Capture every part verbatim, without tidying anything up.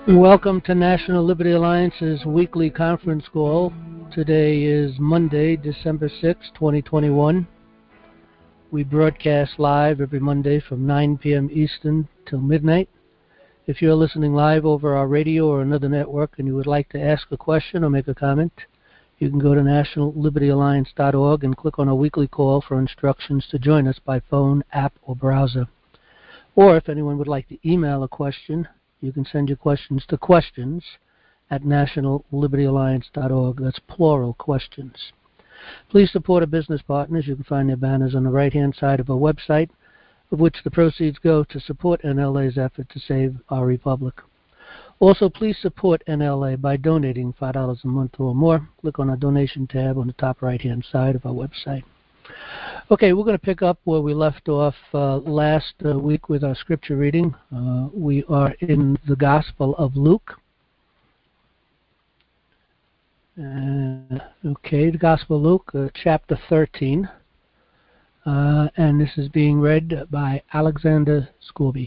Welcome to National Liberty Alliance's weekly conference call. Today is Monday, December sixth, twenty twenty-one. We broadcast live every Monday from nine p.m. Eastern till midnight. If you're listening live over our radio or another network and you would like to ask a question or make a comment, you can go to national liberty alliance dot org and click on our weekly call for instructions to join us by phone, app, or browser. Or if anyone would like to email a question, you can send your questions to questions at national liberty alliance dot org. That's plural, questions. Please support our business partners. You can find their banners on the right-hand side of our website, of which the proceeds go to support N L A's effort to save our republic. Also, please support N L A by donating five dollars a month or more. Click on our donation tab on the top right-hand side of our website. Okay, we're going to pick up where we left off uh, last uh, week with our scripture reading. Uh, we are in the Gospel of Luke. Uh, okay, the Gospel of Luke, uh, chapter thirteen. Uh, and this is being read by Alexander Scorby.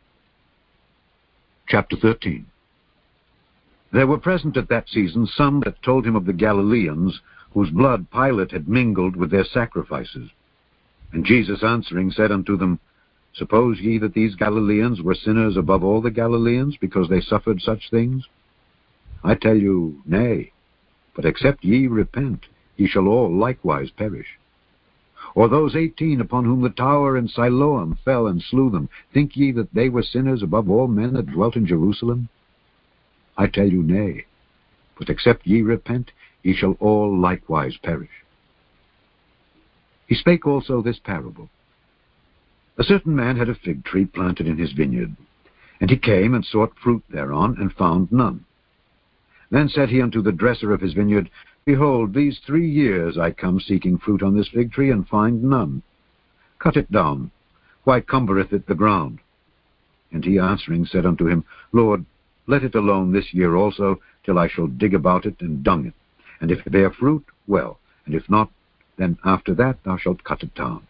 Chapter thirteen. There were present at that season some that told him of the Galileans, whose blood Pilate had mingled with their sacrifices. And Jesus answering said unto them, Suppose ye that these Galileans were sinners above all the Galileans, because they suffered such things? I tell you, nay, but except ye repent, ye shall all likewise perish. Or those eighteen upon whom the tower in Siloam fell and slew them, think ye that they were sinners above all men that dwelt in Jerusalem? I tell you, nay, but except ye repent, ye shall all likewise perish. He spake also this parable. A certain man had a fig tree planted in his vineyard, and he came and sought fruit thereon, and found none. Then said he unto the dresser of his vineyard, Behold, these three years I come seeking fruit on this fig tree, and find none. Cut it down. Why cumbereth it the ground? And he answering said unto him, Lord, let it alone this year also, till I shall dig about it and dung it. And if it bear fruit, well, and if not, then after that thou shalt cut it down.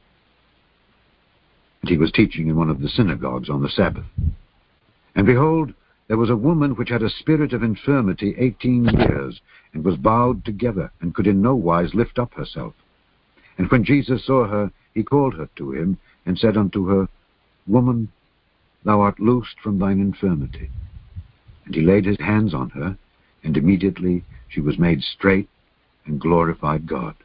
And he was teaching in one of the synagogues on the Sabbath. And behold, there was a woman which had a spirit of infirmity eighteen years, and was bowed together, and could in no wise lift up herself. And when Jesus saw her, he called her to him, and said unto her, Woman, thou art loosed from thine infirmity. And he laid his hands on her, and immediately she was made straight, and glorified God.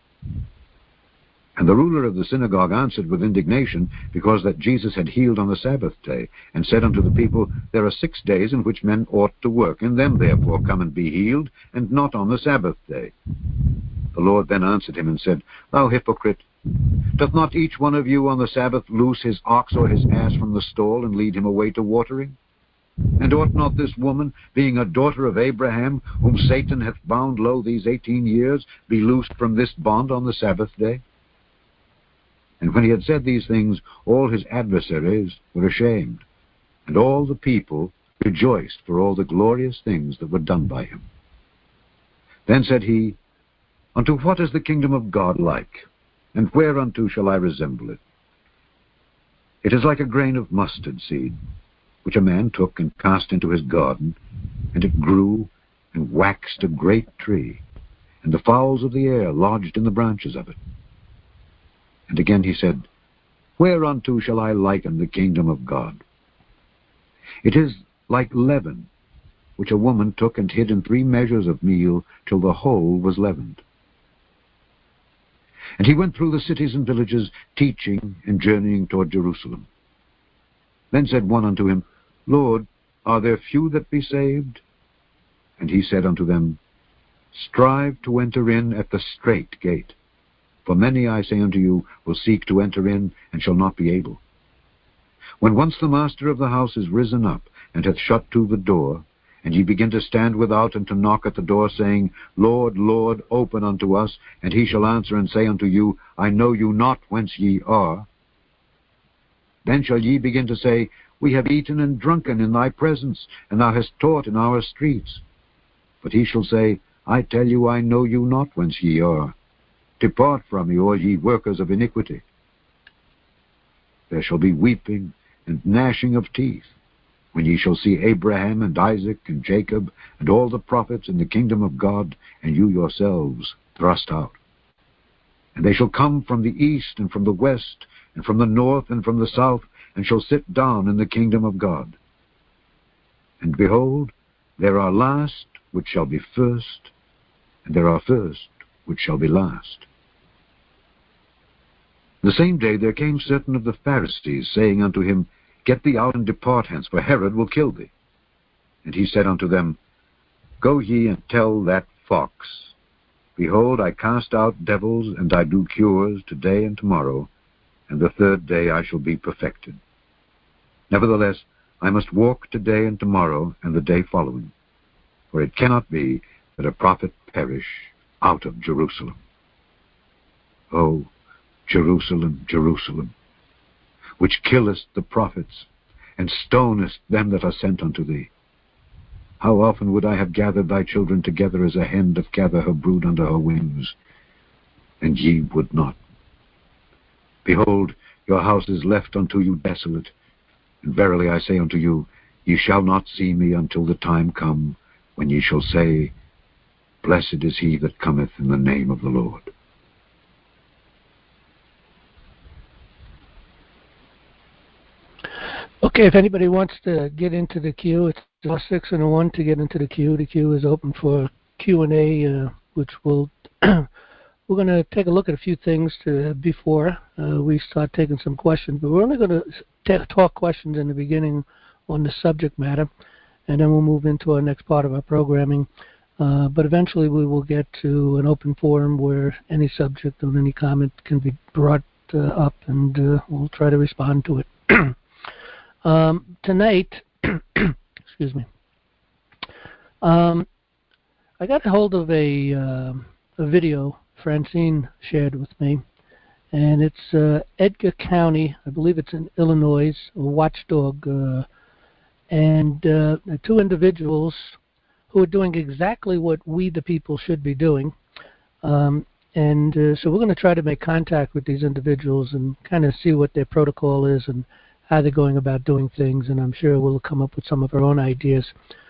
And the ruler of the synagogue answered with indignation, because that Jesus had healed on the Sabbath day, and said unto the people, There are six days in which men ought to work, in them therefore come and be healed, and not on the Sabbath day. The Lord then answered him and said, Thou hypocrite, doth not each one of you on the Sabbath loose his ox or his ass from the stall, and lead him away to watering? And ought not this woman, being a daughter of Abraham, whom Satan hath bound low these eighteen years, be loosed from this bond on the Sabbath day? And when he had said these things, all his adversaries were ashamed, and all the people rejoiced for all the glorious things that were done by him. Then said he, Unto what is the kingdom of God like? And whereunto shall I resemble it? It is like a grain of mustard seed, which a man took and cast into his garden, and it grew and waxed a great tree, and the fowls of the air lodged in the branches of it. And again he said, Whereunto shall I liken the kingdom of God? It is like leaven, which a woman took and hid in three measures of meal, till the whole was leavened. And he went through the cities and villages, teaching and journeying toward Jerusalem. Then said one unto him, Lord, are there few that be saved? And he said unto them, Strive to enter in at the strait gate. For many, I say unto you, will seek to enter in, and shall not be able. When once the master of the house is risen up, and hath shut to the door, and ye begin to stand without, and to knock at the door, saying, Lord, Lord, open unto us, and he shall answer and say unto you, I know you not whence ye are. Then shall ye begin to say, We have eaten and drunken in thy presence, and thou hast taught in our streets. But he shall say, I tell you, I know you not whence ye are. Depart from me, all ye workers of iniquity. There shall be weeping and gnashing of teeth, when ye shall see Abraham and Isaac and Jacob and all the prophets in the kingdom of God, and you yourselves thrust out. And they shall come from the east and from the west and from the north and from the south, and shall sit down in the kingdom of God. And behold, there are last which shall be first, and there are first which shall be last. The same day there came certain of the Pharisees, saying unto him, Get thee out and depart hence, for Herod will kill thee. And he said unto them, Go ye and tell that fox, Behold, I cast out devils, and I do cures today and tomorrow, and the third day I shall be perfected. Nevertheless, I must walk today and tomorrow, and the day following. For it cannot be that a prophet perish out of Jerusalem. O Jerusalem, Jerusalem, which killest the prophets, and stonest them that are sent unto thee. How often would I have gathered thy children together as a hen doth gather her brood under her wings, and ye would not. Behold, your house is left unto you desolate, and verily I say unto you, ye shall not see me until the time come when ye shall say, Blessed is he that cometh in the name of the Lord. Okay, if anybody wants to get into the queue, it's star six and a one to get into the queue. The queue is open for Q and A, uh, which will we're going to take a look at a few things to, before uh, we start taking some questions. But we're only going to talk questions in the beginning on the subject matter, and then we'll move into our next part of our programming. Uh, but eventually we will get to an open forum where any subject or any comment can be brought uh, up, and uh, we'll try to respond to it. Um, tonight, excuse me, um, I got a hold of a, uh, a video Francine shared with me, and it's uh, Edgar County, I believe it's in Illinois, a watchdog, uh, and uh, two individuals who are doing exactly what we the people should be doing. Um, and uh, so we're going to try to make contact with these individuals and kind of see what their protocol is and how they're going about doing things, and I'm sure we'll come up with some of our own ideas.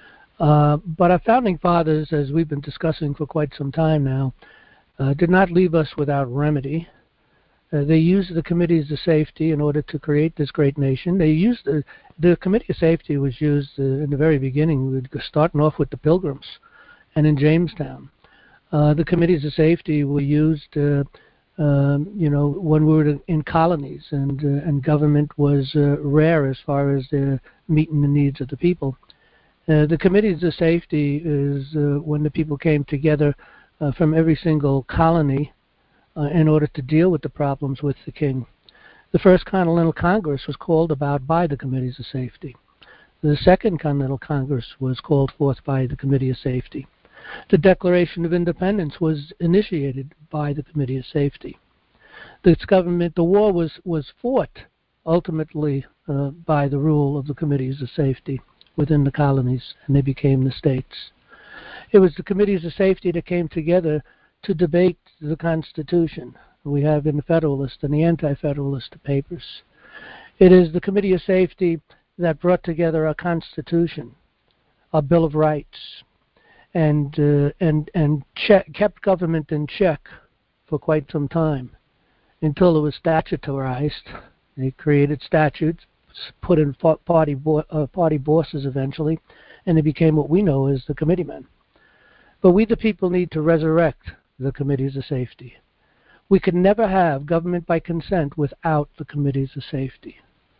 Uh, but our founding fathers, as we've been discussing for quite some time now, uh, did not leave us without remedy. Uh, they used the committees of safety in order to create this great nation. They used the, the committee of safety was used uh, in the very beginning, starting off with the Pilgrims and in Jamestown. Uh, the committees of safety were used uh, Um, you know, when we were in colonies, and uh, and government was uh, rare as far as uh, meeting the needs of the people. Uh, the committees of safety is uh, when the people came together uh, from every single colony uh, in order to deal with the problems with the king. The first Continental Congress was called about by the committees of safety. The second Continental Congress was called forth by the Committee of Safety. The Declaration of Independence was initiated by the Committee of Safety. This government, the war was, was fought ultimately uh, by the rule of the Committees of Safety within the colonies, and they became the states. It was the Committees of Safety that came together to debate the Constitution we have in the Federalist and the Anti-Federalist papers. It is the Committee of Safety that brought together our Constitution, our Bill of Rights, and uh, and and check, kept government in check for quite some time until it was statutorized. They created statutes, put in party bo- uh, party bosses eventually, and they became what we know as the committeemen. But we the people need to resurrect the committees of safety. We could never have government by consent without the committees of safety.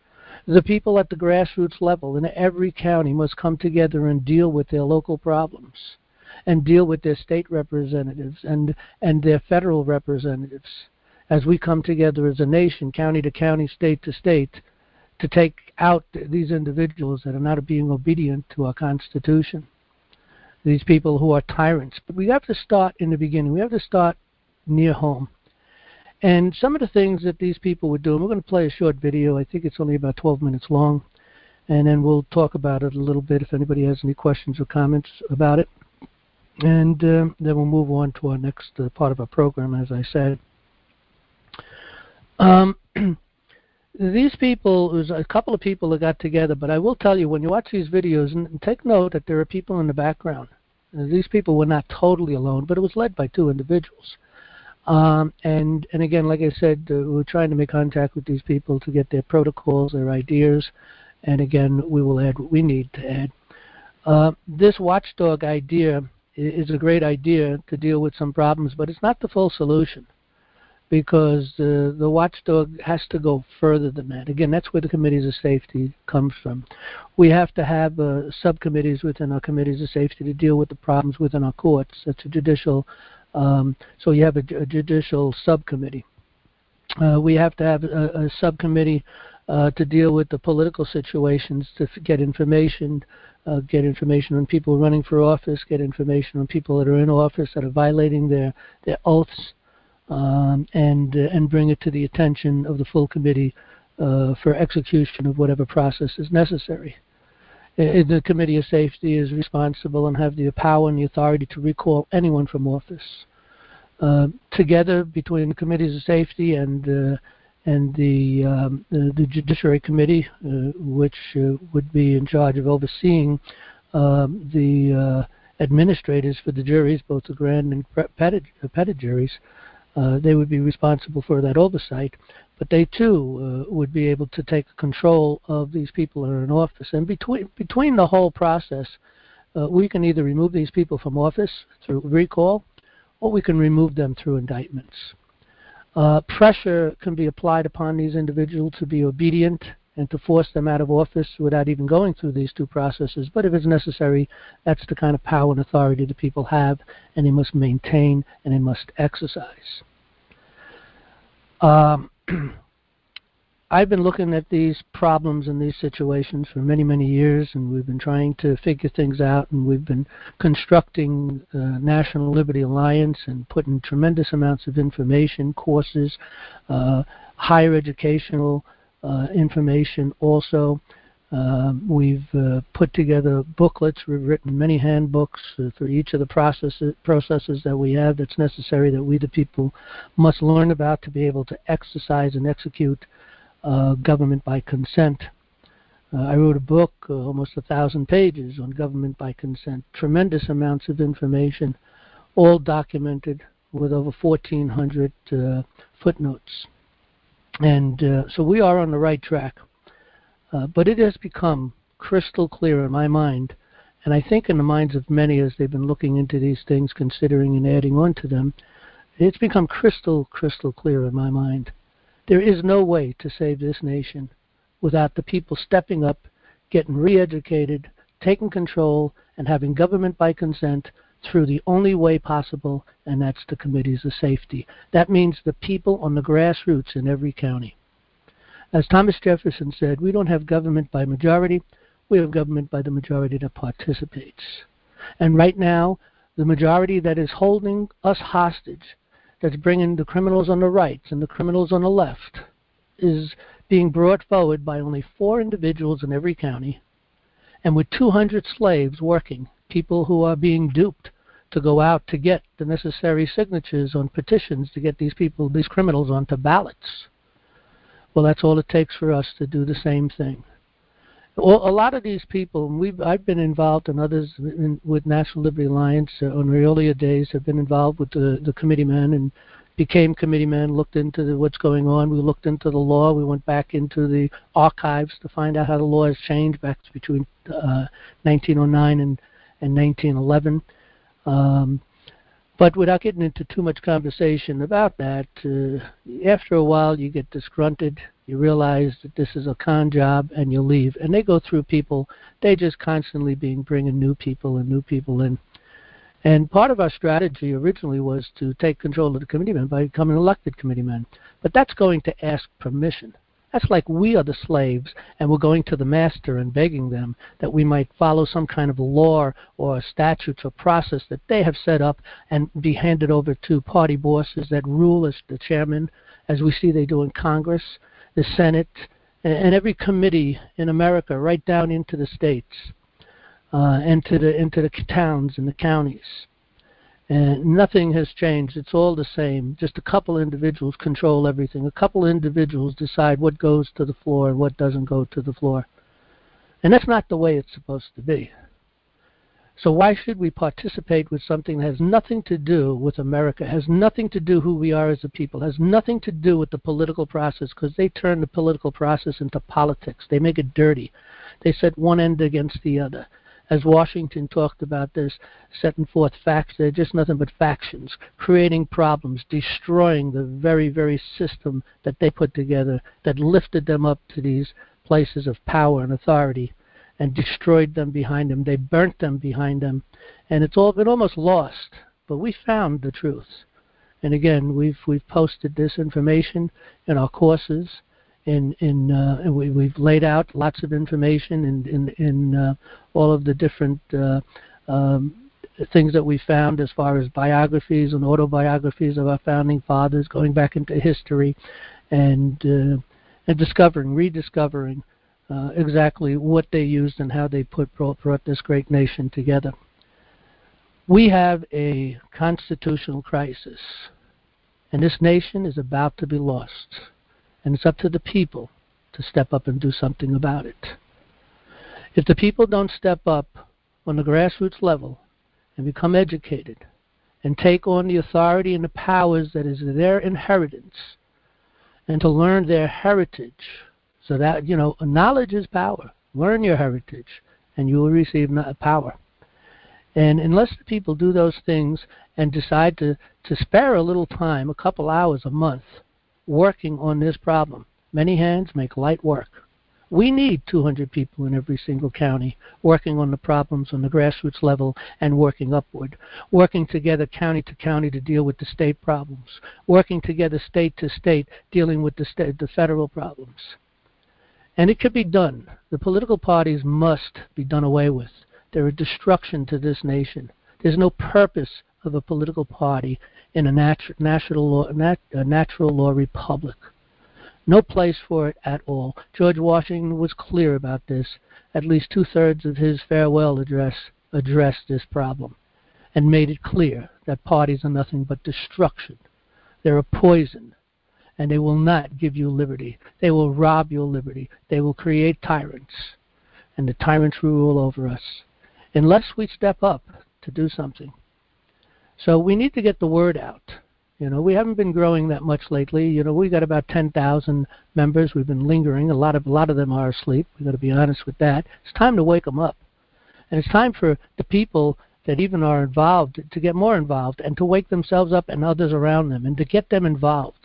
The people at the grassroots level in every county must come together and deal with their local problems and deal with their state representatives and, and their federal representatives as we come together as a nation, county to county, state to state, to take out these individuals that are not being obedient to our Constitution, these people who are tyrants. But we have to start in the beginning. We have to start near home. And some of the things that these people were doing, we're going to play a short video. I think it's only about twelve minutes long. And then we'll talk about it a little bit if anybody has any questions or comments about it. And uh, then we'll move on to our next uh, part of our program, as I said. Um, these people, it was a couple of people that got together, but I will tell you, when you watch these videos, and take note that there are people in the background. Uh, these people were not totally alone, but it was led by two individuals. Um, and, and again, like I said, uh, we're trying to make contact with these people to get their protocols, their ideas, and again, we will add what we need to add. Uh, this watchdog idea is a great idea to deal with some problems, but it's not the full solution, because uh, the watchdog has to go further than that. Again, that's where the committees of safety comes from. We have to have uh, subcommittees within our committees of safety to deal with the problems within our courts. That's a judicial, um, so you have a, a judicial subcommittee. Uh, we have to have a, a subcommittee uh, to deal with the political situations, to f- get information, uh, get information on people running for office, get information on people that are in office that are violating their, their oaths, Um, and uh, and bring it to the attention of the full committee uh, for execution of whatever process is necessary. Uh, the Committee of Safety is responsible and have the power and the authority to recall anyone from office. Uh, together, between the Committees of Safety and uh, and the, um, the the Judiciary Committee, uh, which uh, would be in charge of overseeing um, the uh, administrators for the juries, both the grand and pettit, pettit juries. Uh, they would be responsible for that oversight, but they too uh, would be able to take control of these people that are in office. And between between the whole process, uh, we can either remove these people from office through recall, or we can remove them through indictments. Uh, pressure can be applied upon these individuals to be obedient and to force them out of office without even going through these two processes. But if it's necessary, that's the kind of power and authority that people have, and they must maintain and they must exercise. Um, I've been looking at these problems and these situations for many, many years, and we've been trying to figure things out, and we've been constructing uh, National Liberty Alliance and putting tremendous amounts of information, courses, uh, higher educational uh, information also. Uh, we've uh, put together booklets. We've written many handbooks uh, for each of the processes, processes that we have that's necessary, that we the people must learn about to be able to exercise and execute uh, government by consent. Uh, I wrote a book, uh, almost a thousand pages, on government by consent. Tremendous amounts of information, all documented with over fourteen hundred uh, footnotes. And uh, so we are on the right track. Uh, but it has become crystal clear in my mind, and I think in the minds of many as they've been looking into these things, considering and adding on to them, it's become crystal, crystal clear in my mind. There is no way to save this nation without the people stepping up, getting re-educated, taking control, and having government by consent through the only way possible, and that's the committees of safety. That means the people on the grassroots in every county. As Thomas Jefferson said, we don't have government by majority, we have government by the majority that participates. And right now, the majority that is holding us hostage, that's bringing the criminals on the right and the criminals on the left, is being brought forward by only four individuals in every county, and with two hundred slaves working, people who are being duped to go out to get the necessary signatures on petitions to get these people, these criminals, onto ballots. Well, that's all it takes for us to do the same thing. Well, a lot of these people, and we've, I've been involved, and others in, with National Liberty Alliance uh, in the earlier days have been involved with the, the committeemen and became committeemen, looked into the, what's going on. We looked into the law. We went back into the archives to find out how the law has changed back between uh, nineteen oh nine and, and nineteen eleven. Um, But without getting into too much conversation about that, uh, after a while you get disgruntled, you realize that this is a con job, and you leave. And they go through people, they just constantly being bringing new people and new people in. And part of our strategy originally was to take control of the committeemen by becoming elected committeemen. But that's going to ask permission. That's like we are the slaves, and we're going to the master and begging them that we might follow some kind of a law or statutes or process that they have set up and be handed over to party bosses that rule as the chairman, as we see they do in Congress, the Senate, and every committee in America, right down into the states, uh, and to the into the towns and the counties. And nothing has changed. It's all the same. Just a couple individuals control everything. A couple individuals decide what goes to the floor and what doesn't go to the floor. And that's not the way it's supposed to be. So why should we participate with something that has nothing to do with America, has nothing to do who we are as a people, has nothing to do with the political process, because they turn the political process into politics. They make it dirty. They set one end against the other. As Washington talked about this, setting forth facts, they're just nothing but factions, creating problems, destroying the very, very system that they put together that lifted them up to these places of power and authority and destroyed them behind them. They burnt them behind them, and it's all been almost lost. But we found the truth. And again, we've we've posted this information in our courses. In, in uh, and we, we've laid out lots of information in in, in uh, all of the different uh, um, things that we found as far as biographies and autobiographies of our founding fathers, going back into history, and uh, and discovering, rediscovering uh, exactly what they used and how they put brought, brought this great nation together. We have a constitutional crisis, and this nation is about to be lost. And it's up to the people to step up and do something about it. If the people don't step up on the grassroots level and become educated and take on the authority and the powers that is their inheritance, and to learn their heritage, so that, you know, knowledge is power. Learn your heritage and you will receive power. And unless the people do those things and decide to, to spare a little time, a couple hours a month, working on this problem. Many hands make light work. We need two hundred people in every single county working on the problems on the grassroots level and working upward, working together county to county to deal with the state problems, working together state to state dealing with the, state, the federal problems. And it could be done. The political parties must be done away with. They're a destruction to this nation. There's no purpose of a political party in a natu- national law, nat- a natural law republic. No place for it at all. George Washington was clear about this. At least two-thirds of his farewell address addressed this problem and made it clear that parties are nothing but destruction. They're a poison, and they will not give you liberty. They will rob your liberty. They will create tyrants, and the tyrants rule over us unless we step up to do something. So we need to get the word out. You know, we haven't been growing that much lately. You know, we got about ten thousand members. We've been lingering. A lot of a lot of them are asleep. We've got to be honest with that. It's time to wake them up. And it's time for the people that even are involved to get more involved and to wake themselves up and others around them and to get them involved.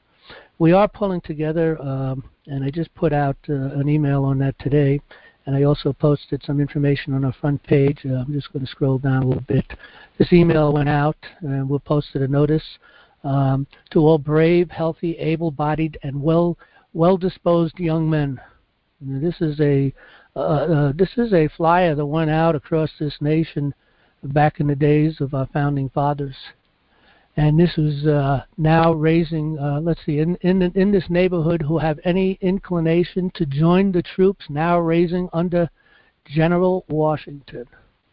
We are pulling together, um, and I just put out uh, an email on that today. And I also posted some information on our front page. Uh, I'm just going to scroll down a little bit. This email went out, and we posted a notice um, to all brave, healthy, able-bodied, and well, well-disposed young men. And this is a uh, uh, this is a flyer that went out across this nation back in the days of our founding fathers. And this is uh, now raising, uh, let's see, in, in in this neighborhood who have any inclination to join the troops, now raising under General Washington.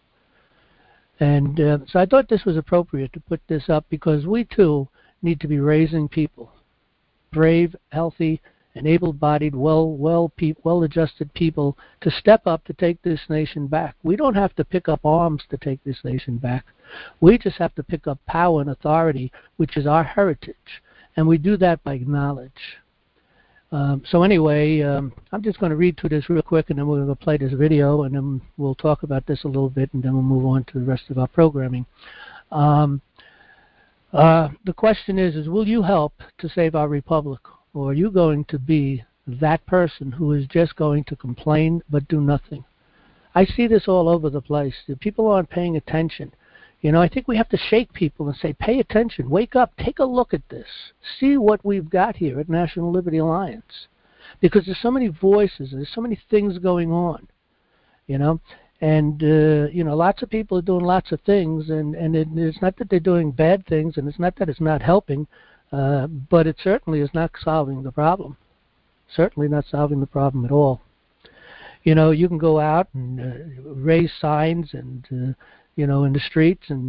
And uh, so I thought this was appropriate to put this up because we too need to be raising people, brave, healthy, and able-bodied, well, well, pe- well-adjusted people to step up to take this nation back. We don't have to pick up arms to take this nation back. We just have to pick up power and authority, which is our heritage, and we do that by knowledge. Um, so anyway, um, I'm just going to read through this real quick, and then we're going to play this video, and then we'll talk about this a little bit, and then we'll move on to the rest of our programming. Um, uh, the question is, is will you help to save our republic, or are you going to be that person who is just going to complain but do nothing? I see this all over the place. The people aren't paying attention. You know, I think we have to shake people and say, pay attention, wake up, take a look at this. See what we've got here at National Liberty Alliance. Because there's so many voices, there's so many things going on, you know. And, uh, you know, lots of people are doing lots of things, and, and it, it's not that they're doing bad things, and it's not that it's not helping, uh, but it certainly is not solving the problem. Certainly not solving the problem at all. You know, you can go out and uh, raise signs and, uh, you know, in the streets and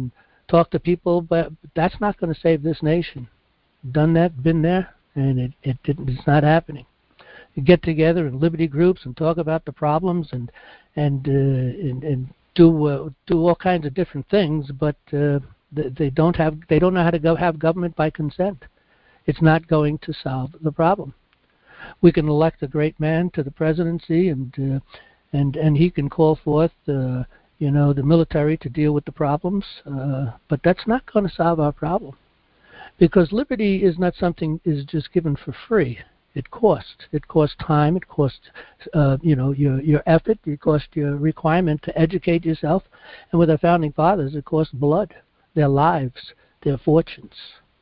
talk to people, but that's not going to save this nation. Done that, been there, and it, it didn't, it's not happening. You get together in liberty groups and talk about the problems and and uh, and, and do uh, do all kinds of different things, but uh, they, they don't have they don't know how to go have government by consent. It's not going to solve the problem. We can elect a great man to the presidency, and uh, and and he can call forth uh, you know the military to deal with the problems, uh, but that's not going to solve our problem, because liberty is not something is just given for free. It costs. It costs time. It costs, uh, you know, your your effort. It costs your requirement to educate yourself. And with our founding fathers, it costs blood, their lives, their fortunes.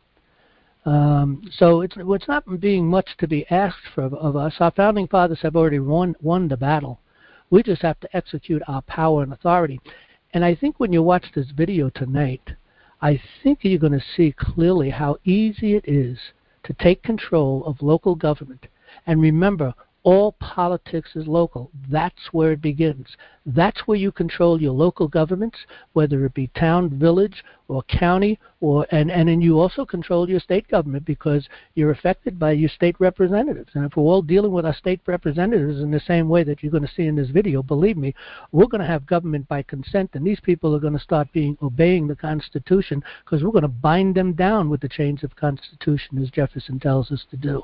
Um, so it's it's not being much to be asked for, of us. Our founding fathers have already won won the battle. We just have to execute our power and authority. And I think when you watch this video tonight, I think you're going to see clearly how easy it is to take control of local government. And remember, all politics is local. That's where it begins. That's where you control your local governments, whether it be town, village, or county, or and, and then you also control your state government, because you're affected by your state representatives. And if we're all dealing with our state representatives in the same way that you're going to see in this video, believe me, we're going to have government by consent, and these people are going to start being obeying the Constitution, because we're going to bind them down with the chains of Constitution, as Jefferson tells us to do.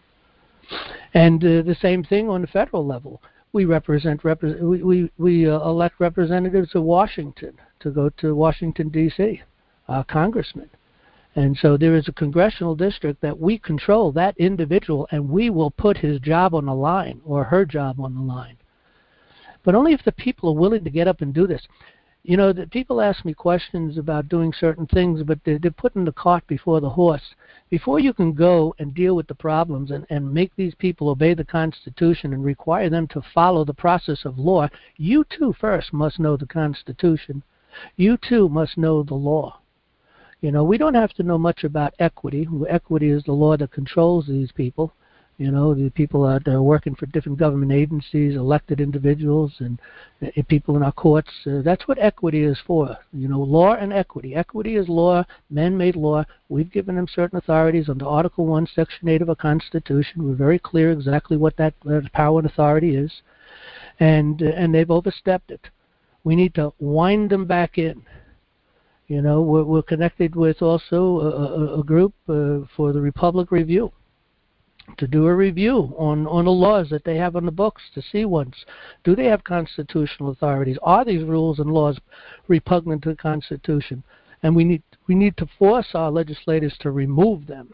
And uh, the same thing on the federal level. We represent repre- we we, we uh, elect representatives of Washington to go to Washington D C, uh, congressmen, and so there is a congressional district that we control that individual, and we will put his job on the line or her job on the line, but only if the people are willing to get up and do this. You know, the people ask me questions about doing certain things, but they're, they're putting the cart before the horse. Before you can go and deal with the problems and, and make these people obey the Constitution and require them to follow the process of law, you too first must know the Constitution. You too must know the law. You know, we don't have to know much about equity. Equity is the law that controls these people. You know, the people that are working for different government agencies, elected individuals, and uh, people in our courts. Uh, that's what equity is for. You know, law and equity. Equity is law, man-made law. We've given them certain authorities under Article one, Section eight of our Constitution. We're very clear exactly what that uh, power and authority is. And, uh, and they've overstepped it. We need to wind them back in. You know, we're, we're connected with also a, a, a group uh, for the Republic Review, to do a review on, on the laws that they have on the books, to see once, do they have constitutional authorities? Are these rules and laws repugnant to the Constitution? And we need we need to force our legislators to remove them.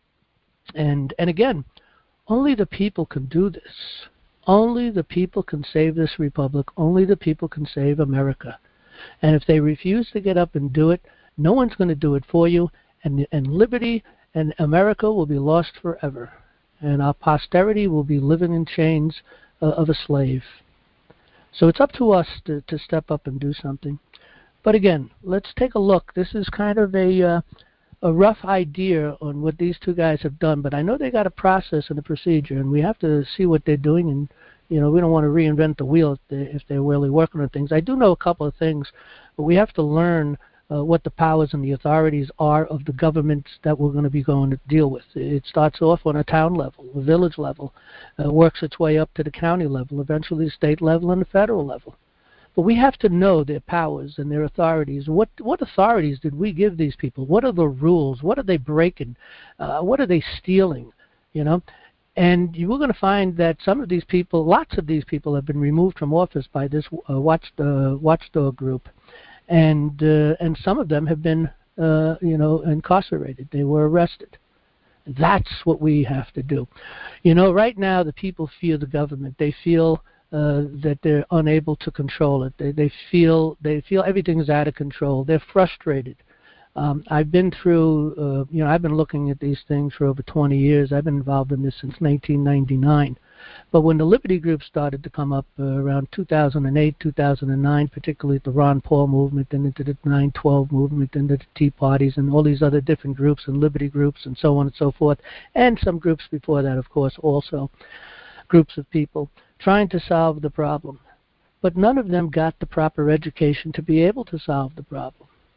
And and again, only the people can do this. Only the people can save this republic. Only the people can save America. And if they refuse to get up and do it, no one's going to do it for you, and and liberty and America will be lost forever. And our posterity will be living in chains uh, of a slave. So it's up to us to, to step up and do something. But again, let's take a look. This is kind of a uh, a rough idea on what these two guys have done, but I know they got a process and a procedure, and we have to see what they're doing. And you know, we don't want to reinvent the wheel if, they, if they're really working on things. I do know a couple of things, but we have to learn Uh, what the powers and the authorities are of the governments that we're going to be going to deal with. It starts off on a town level, a village level, uh, works its way up to the county level, eventually the state level and the federal level. But we have to know their powers and their authorities. What what authorities did we give these people? What are the rules? What are they breaking? Uh, what are they stealing? You know? And you were going to find that some of these people, lots of these people have been removed from office by this uh, watch, uh, watchdog group. And uh, and some of them have been, uh, you know, incarcerated. They were arrested. That's what we have to do. You know, right now the people fear the government. They feel uh, that they're unable to control it. They they feel they feel everything is out of control. They're frustrated. Um, I've been through, uh, you know, I've been looking at these things for over twenty years. I've been involved in this since nineteen ninety-nine. But when the Liberty Group started to come up uh, around two thousand eight, two thousand nine, particularly the Ron Paul movement, and into the nine twelve movement, and the Tea Parties, and all these other different groups, and Liberty groups, and so on and so forth, and some groups before that, of course, also, groups of people trying to solve the problem. But none of them got the proper education to be able to solve the problem.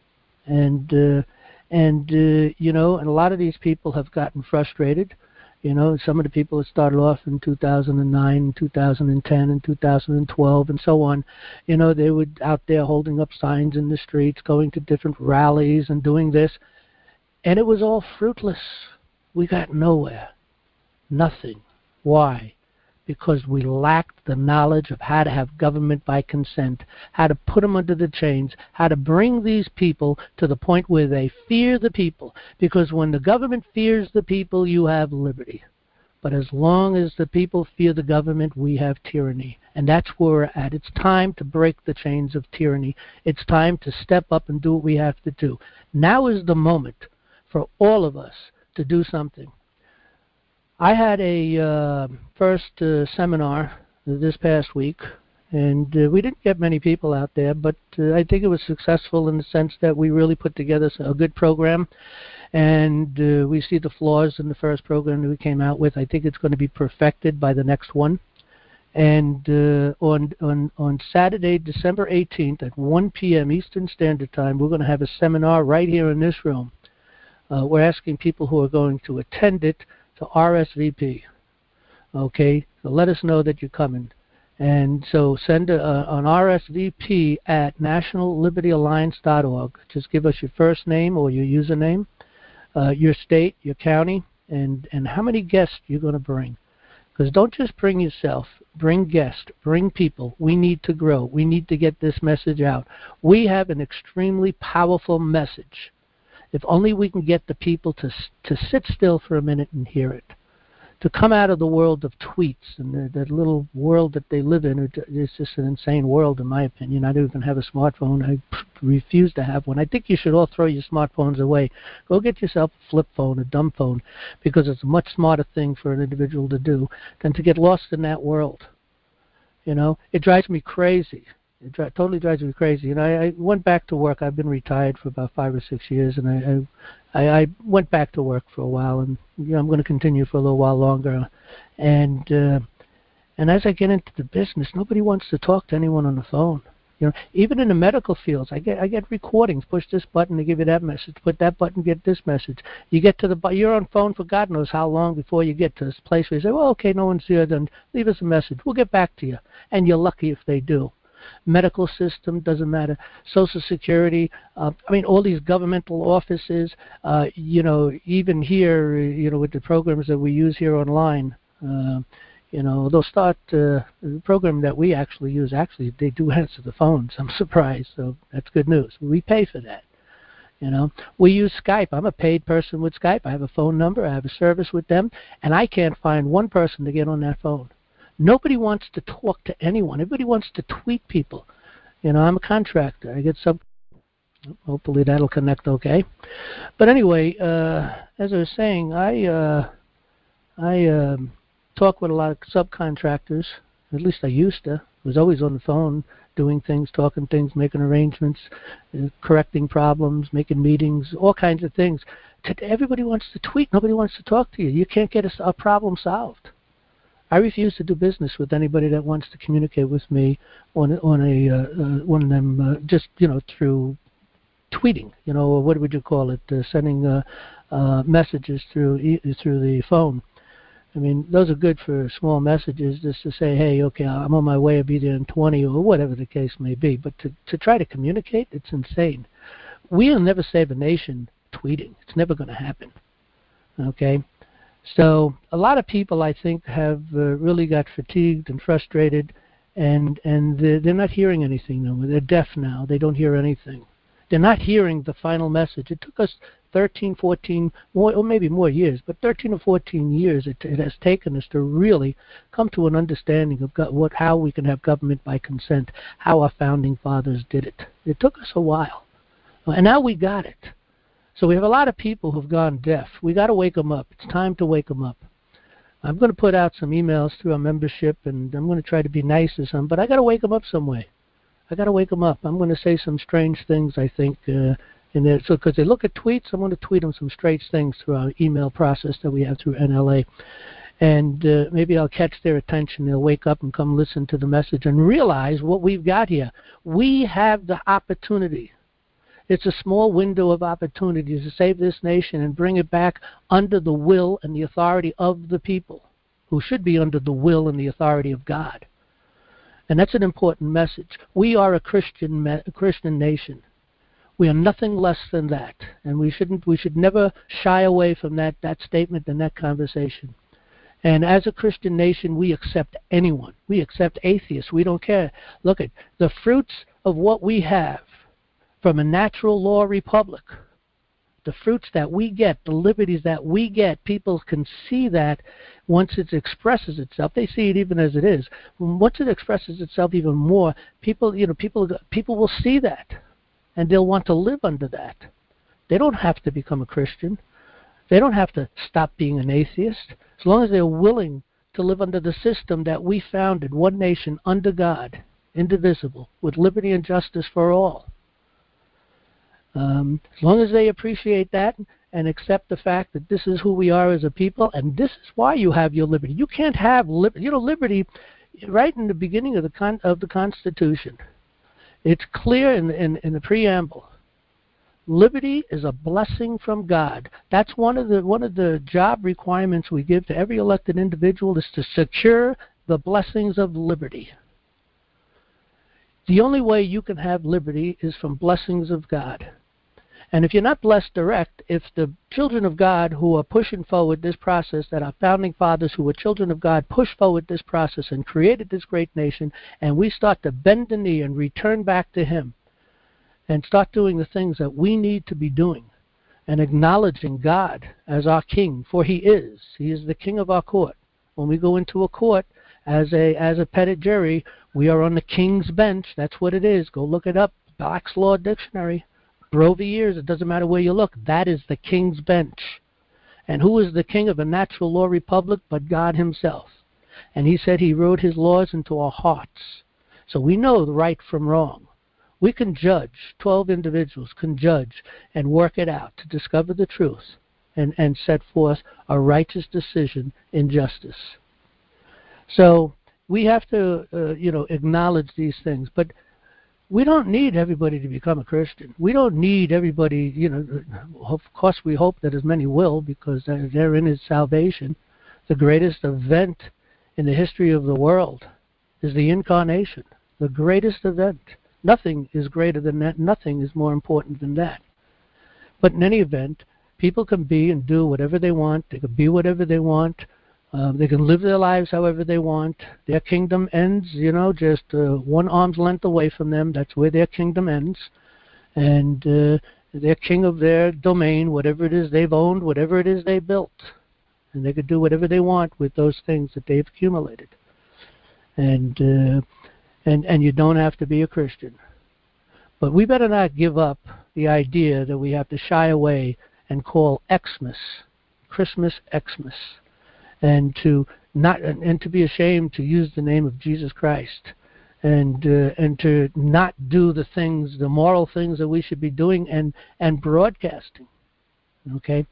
And, uh, and uh, you know, and a lot of these people have gotten frustrated. You know, some of the people that started off in two thousand nine, two thousand ten, and two thousand twelve, and so on, you know, they were out there holding up signs in the streets, going to different rallies and doing this. And it was all fruitless. We got nowhere. Nothing. Why? Because we lacked the knowledge of how to have government by consent, how to put them under the chains, how to bring these people to the point where they fear the people. Because when the government fears the people, you have liberty. But as long as the people fear the government, we have tyranny. And that's where we're at. It's time to break the chains of tyranny. It's time to step up and do what we have to do. Now is the moment for all of us to do something. I had a uh, first uh, seminar this past week, and uh, we didn't get many people out there, but uh, I think it was successful in the sense that we really put together a good program, and uh, we see the flaws in the first program that we came out with. I think it's going to be perfected by the next one. And uh, on, on, on Saturday, December eighteenth at one p.m. Eastern Standard Time, we're going to have a seminar right here in this room. Uh, we're asking people who are going to attend it to R S V P. Okay, so let us know that you're coming. And so send a, a, an R S V P at national liberty alliance dot org. Just give us your first name or your username, uh, your state, your county, and, and how many guests you're going to bring. Because don't just bring yourself. Bring guests. Bring people. We need to grow. We need to get this message out. We have an extremely powerful message. If only we can get the people to to sit still for a minute and hear it, to come out of the world of tweets and the, that little world that they live in. It's just an insane world, in my opinion. I don't even have a smartphone. I refuse to have one. I think you should all throw your smartphones away. Go get yourself a flip phone, a dumb phone, because it's a much smarter thing for an individual to do than to get lost in that world. You know, it drives me crazy. It dri- totally drives me crazy. And I, I went back to work. I've been retired for about five or six years, and I, I, I went back to work for a while, and you know, I'm going to continue for a little while longer. And uh, and as I get into the business, nobody wants to talk to anyone on the phone. You know, even in the medical fields, I get I get recordings. Push this button to give you that message. Put that button, get this message. You get to the you're on phone for God knows how long before you get to this place where you say, well, okay, no one's here. Then leave us a message. We'll get back to you. And you're lucky if they do. Medical system, doesn't matter. Social Security, uh, I mean, all these governmental offices, uh, you know, even here, you know, with the programs that we use here online, uh, you know, they'll start, uh, the program that we actually use, actually, they do answer the phones. I'm surprised, so that's good news. We pay for that. You know, we use Skype. I'm a paid person with Skype. I have a phone number. I have a service with them, and I can't find one person to get on that phone. Nobody wants to talk to anyone. Everybody wants to tweet people. You know, I'm a contractor. I get some. Hopefully that'll connect okay. But anyway, uh, as I was saying, I uh, I um, talk with a lot of subcontractors. At least I used to. I was always on the phone, doing things, talking things, making arrangements, uh, correcting problems, making meetings, all kinds of things. Everybody wants to tweet. Nobody wants to talk to you. You can't get a, a problem solved. I refuse to do business with anybody that wants to communicate with me on on a uh, uh, one of them uh, just you know through tweeting, you know, or what would you call it, uh, sending uh, uh, messages through e- through the phone. I mean, those are good for small messages, just to say, hey, okay, I'm on my way, I'll be there in twenty, or whatever the case may be. But to to try to communicate, it's insane. We'll never save a nation tweeting. It's never going to happen. Okay. So a lot of people, I think, have uh, really got fatigued and frustrated, and and they're, they're not hearing anything no more. They're deaf now. They don't hear anything. They're not hearing the final message. It took us thirteen, fourteen, more, or maybe more years, but thirteen or fourteen years it, it has taken us to really come to an understanding of go- what how we can have government by consent, how our founding fathers did it. It took us a while, and now we got it. So we have a lot of people who've gone deaf. We got to wake them up. It's time to wake them up. I'm going to put out some emails through our membership, and I'm going to try to be nice to some, but I got to wake them up some way. I got to wake them up. I'm going to say some strange things, I think, uh, in there. So because they look at tweets, I'm going to tweet them some strange things through our email process that we have through N L A. And uh, maybe I'll catch their attention. They'll wake up and come listen to the message and realize what we've got here. We have the opportunity. It's a small window of opportunity to save this nation and bring it back under the will and the authority of the people, who should be under the will and the authority of God. And that's an important message. We are a Christian a Christian nation. We are nothing less than that, and we shouldn't we should never shy away from that that statement and that conversation. And as a Christian nation, we accept anyone. We accept atheists. We don't care. Look at the fruits of what we have from a natural law republic. The fruits that we get, the liberties that we get, people can see that once it expresses itself. They see it even as it is. Once it expresses itself even more, people, you know, people, people will see that, and they'll want to live under that. They don't have to become a Christian. They don't have to stop being an atheist. As long as they're willing to live under the system that we founded, one nation under God, indivisible, with liberty and justice for all. Um, as long as they appreciate that and accept the fact that this is who we are as a people, and this is why you have your liberty. You can't have liberty. You know, liberty, right in the beginning of the con- of the Constitution, it's clear in, in, in the preamble. Liberty is a blessing from God. That's one of the one of the job requirements we give to every elected individual, is to secure the blessings of liberty. The only way you can have liberty is from blessings of God. And if you're not blessed direct, if the children of God who are pushing forward this process, that our founding fathers who were children of God pushed forward this process and created this great nation, and we start to bend the knee and return back to Him and start doing the things that we need to be doing and acknowledging God as our King, for He is. He is the King of our court. When we go into a court as a as a pettit jury, we are on the King's bench. That's what it is. Go look it up. Black's Law Dictionary. For over years, it doesn't matter where you look. That is the King's bench. And who is the king of a natural law republic but God Himself? And He said He wrote His laws into our hearts. So we know the right from wrong. We can judge. Twelve individuals can judge and work it out to discover the truth and, and set forth a righteous decision in justice. So we have to, uh, you know, acknowledge these things. But we don't need everybody to become a Christian. We don't need everybody, you know, of course we hope that as many will, because therein is salvation. The greatest event in the history of the world is the incarnation, the greatest event. Nothing is greater than that. Nothing is more important than that. But in any event, people can be and do whatever they want. They can be whatever they want. Uh, they can live their lives however they want. Their kingdom ends, you know, just uh, one arm's length away from them. That's where their kingdom ends. And uh, they're king of their domain, whatever it is they've owned, whatever it is they built. And they could do whatever they want with those things that they've accumulated. And uh, and and you don't have to be a Christian. But we better not give up the idea that we have to shy away and call Xmas, Christmas Xmas. And to not and to be ashamed to use the name of Jesus Christ, and uh, and to not do the things, the moral things that we should be doing and and broadcasting, okay?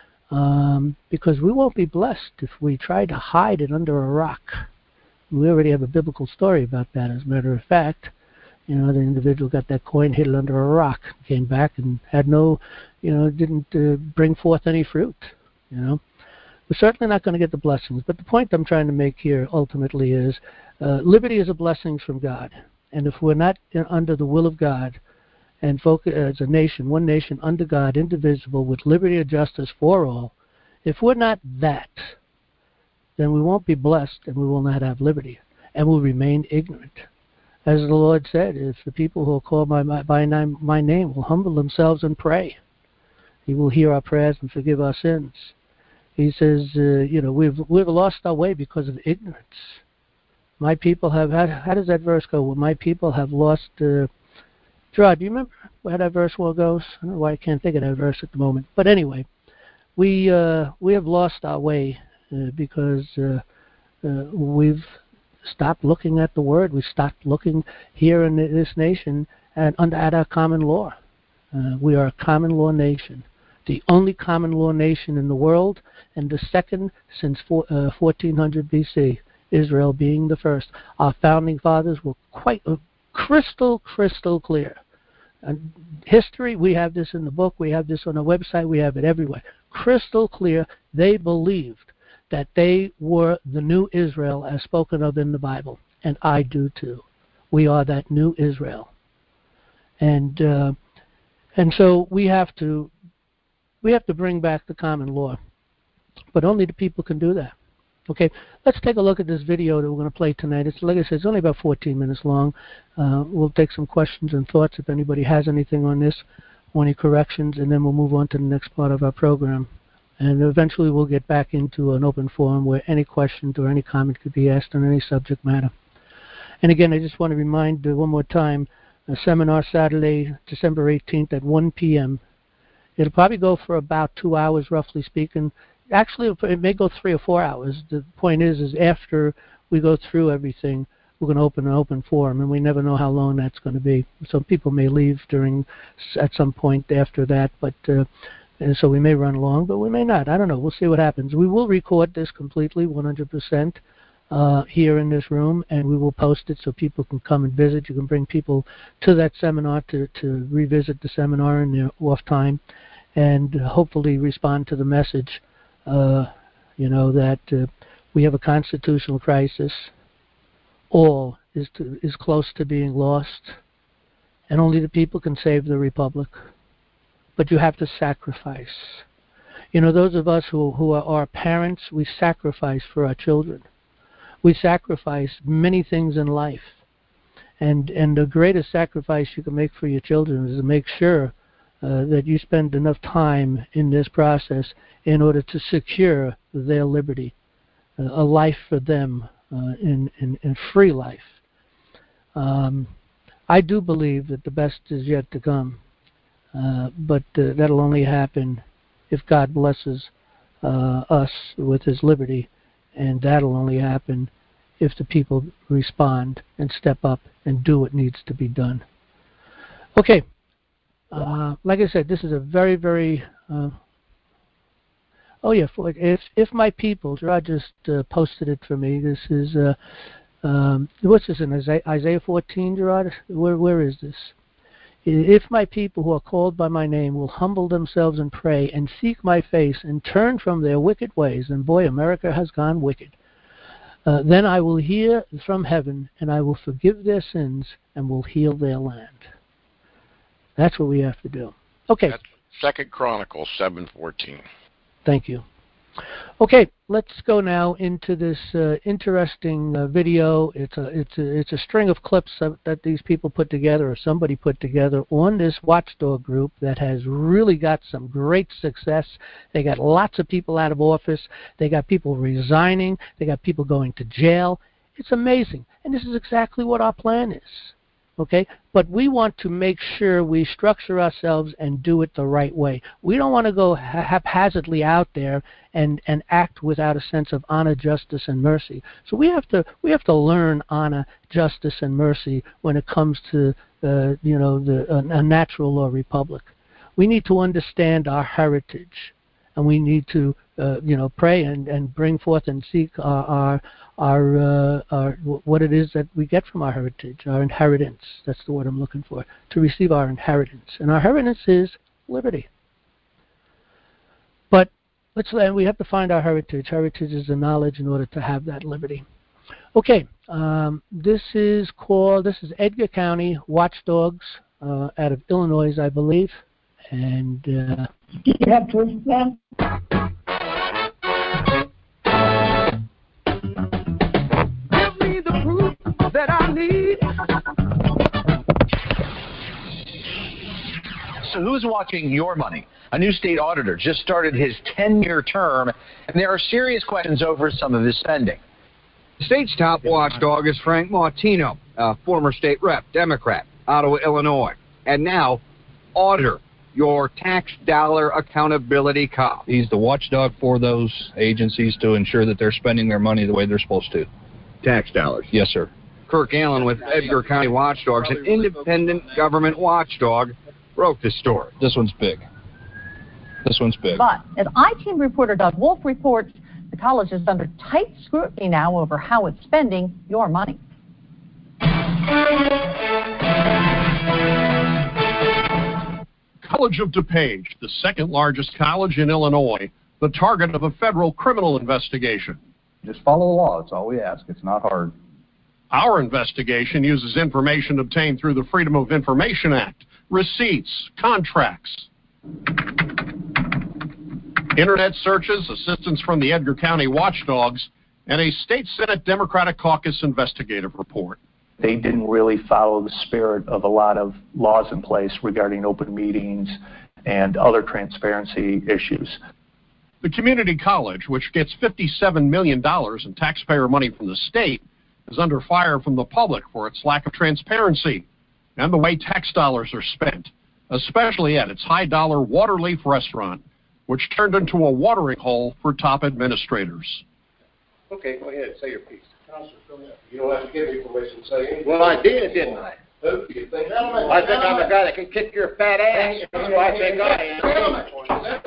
Um, because we won't be blessed if we try to hide it under a rock. We already have a biblical story about that. As a matter of fact, you know, the individual got that coin, hid it under a rock, came back and had no, you know, didn't uh, bring forth any fruit, you know. We're certainly not going to get the blessings. But the point I'm trying to make here ultimately is uh, liberty is a blessing from God. And if we're not in, under the will of God and focus as a nation, one nation under God, indivisible, with liberty and justice for all, if we're not that, then we won't be blessed and we will not have liberty and will remain ignorant. As the Lord said, if the people who will call by my, by my name will humble themselves and pray, He will hear our prayers and forgive our sins. He says, uh, you know, we've we've lost our way because of ignorance. My people have, how, how does that verse go? Well, my people have lost, uh, Gerard, do you remember how that verse well goes? I don't know why I can't think of that verse at the moment. But anyway, we uh, we have lost our way uh, because uh, uh, we've stopped looking at the Word. We've stopped looking here in this nation at, at our common law. Uh, we are a common law nation. The only common law nation in the world, and the second since four, uh, fourteen hundred B C, Israel being the first. Our founding fathers were quite uh, crystal, crystal clear And history, we have this in the book, we have this on our website, we have it everywhere. Crystal clear, they believed that they were the new Israel as spoken of in the Bible. And I do too. We are that new Israel. And uh, and so we have to we have to bring back the common law. But only the people can do that. Okay, let's take a look at this video that we're going to play tonight. It's, like I said, it's only about fourteen minutes long. Uh, we'll take some questions and thoughts if anybody has anything on this, or any corrections, and then we'll move on to the next part of our program. And eventually we'll get back into an open forum where any questions or any comment could be asked on any subject matter. And again, I just want to remind uh, one more time, a seminar Saturday, December eighteenth at one p m It'll probably go for about two hours, roughly speaking. Actually, it may go three or four hours. The point is, is after we go through everything, we're going to open an open forum, and we never know how long that's going to be. So people may leave during, at some point after that, but uh, and so we may run long, but we may not. I don't know. We'll see what happens. We will record this completely, one hundred percent, uh, here in this room, and we will post it so people can come and visit. You can bring people to that seminar to, to revisit the seminar in their off time, and hopefully respond to the message. Uh, you know, that uh, we have a constitutional crisis. All is to, is close to being lost, and only the people can save the republic. But you have to sacrifice. You know, those of us who, who are our parents, we sacrifice for our children. We sacrifice many things in life. And, and the greatest sacrifice you can make for your children is to make sure Uh, that you spend enough time in this process in order to secure their liberty, uh, a life for them, uh, in, in, in free life. Um, I do believe that the best is yet to come, uh, but uh, that'll only happen if God blesses uh, us with His liberty, and that'll only happen if the people respond and step up and do what needs to be done. Okay. Uh, like I said, this is a very, very, uh, oh yeah, for, if if my people, Gerard just uh, posted it for me, this is, uh, um, what's this in Isaiah, Isaiah fourteen, Gerard? Where, where is this? If my people who are called by my name will humble themselves and pray and seek my face and turn from their wicked ways, and boy, America has gone wicked, uh, then I will hear from heaven and I will forgive their sins and will heal their land. That's what we have to do. Okay. That's Second Chronicles seven fourteen. Thank you. Okay, let's go now into this uh, interesting uh, video. It's a it's a it's a string of clips that, that these people put together, or somebody put together, on this watchdog group that has really got some great success. They got lots of people out of office. They got people resigning. They got people going to jail. It's amazing, and this is exactly what our plan is. Okay, but we want to make sure we structure ourselves and do it the right way. We don't want to go haphazardly out there and, and act without a sense of honor, justice, and mercy. So we have to we have to learn honor, justice, and mercy when it comes to uh, you know the a, a natural law republic. We need to understand our heritage, and we need to uh, you know pray and, and bring forth and seek our. our Our, uh, our what it is that we get from our heritage, our inheritance. That's the word I'm looking for, to receive our inheritance. And our inheritance is liberty. But let's we have to find our heritage. Heritage is the knowledge in order to have that liberty. Okay, um, this is called, this is Edgar County Watchdogs uh, out of Illinois, I believe. And uh, you have to them. That I need. So who's watching your money? A new state auditor just started his ten-year term, and there are serious questions over some of his spending. The state's top watchdog is Frank Martino, a former state rep, Democrat, Ottawa, Illinois, and now auditor, your tax dollar accountability cop. He's the watchdog for those agencies to ensure that they're spending their money the way they're supposed to. Tax dollars. Yes, sir. Kirk Allen with Edgar County Watchdogs, an independent government watchdog, broke the story. This one's big. This one's big. But as I-Team reporter Doug Wolf reports, the college is under tight scrutiny now over how it's spending your money. College of DuPage, the second largest college in Illinois, the target of a federal criminal investigation. Just follow the law. That's all we ask. It's not hard. Our investigation uses information obtained through the Freedom of Information Act, receipts, contracts, internet searches, assistance from the Edgar County Watchdogs, and a state Senate Democratic Caucus investigative report. They didn't really follow the spirit of a lot of laws in place regarding open meetings and other transparency issues. The community college, which gets fifty-seven million dollars in taxpayer money from the state, is under fire from the public for its lack of transparency and the way tax dollars are spent, especially at its high-dollar Waterleaf restaurant, which turned into a watering hole for top administrators. Okay, go ahead, say your piece. You don't have to give me permission to say anything. Well, I did, didn't I? Who do you think? I think I'm the guy that can kick your fat ass. That's who I think I am.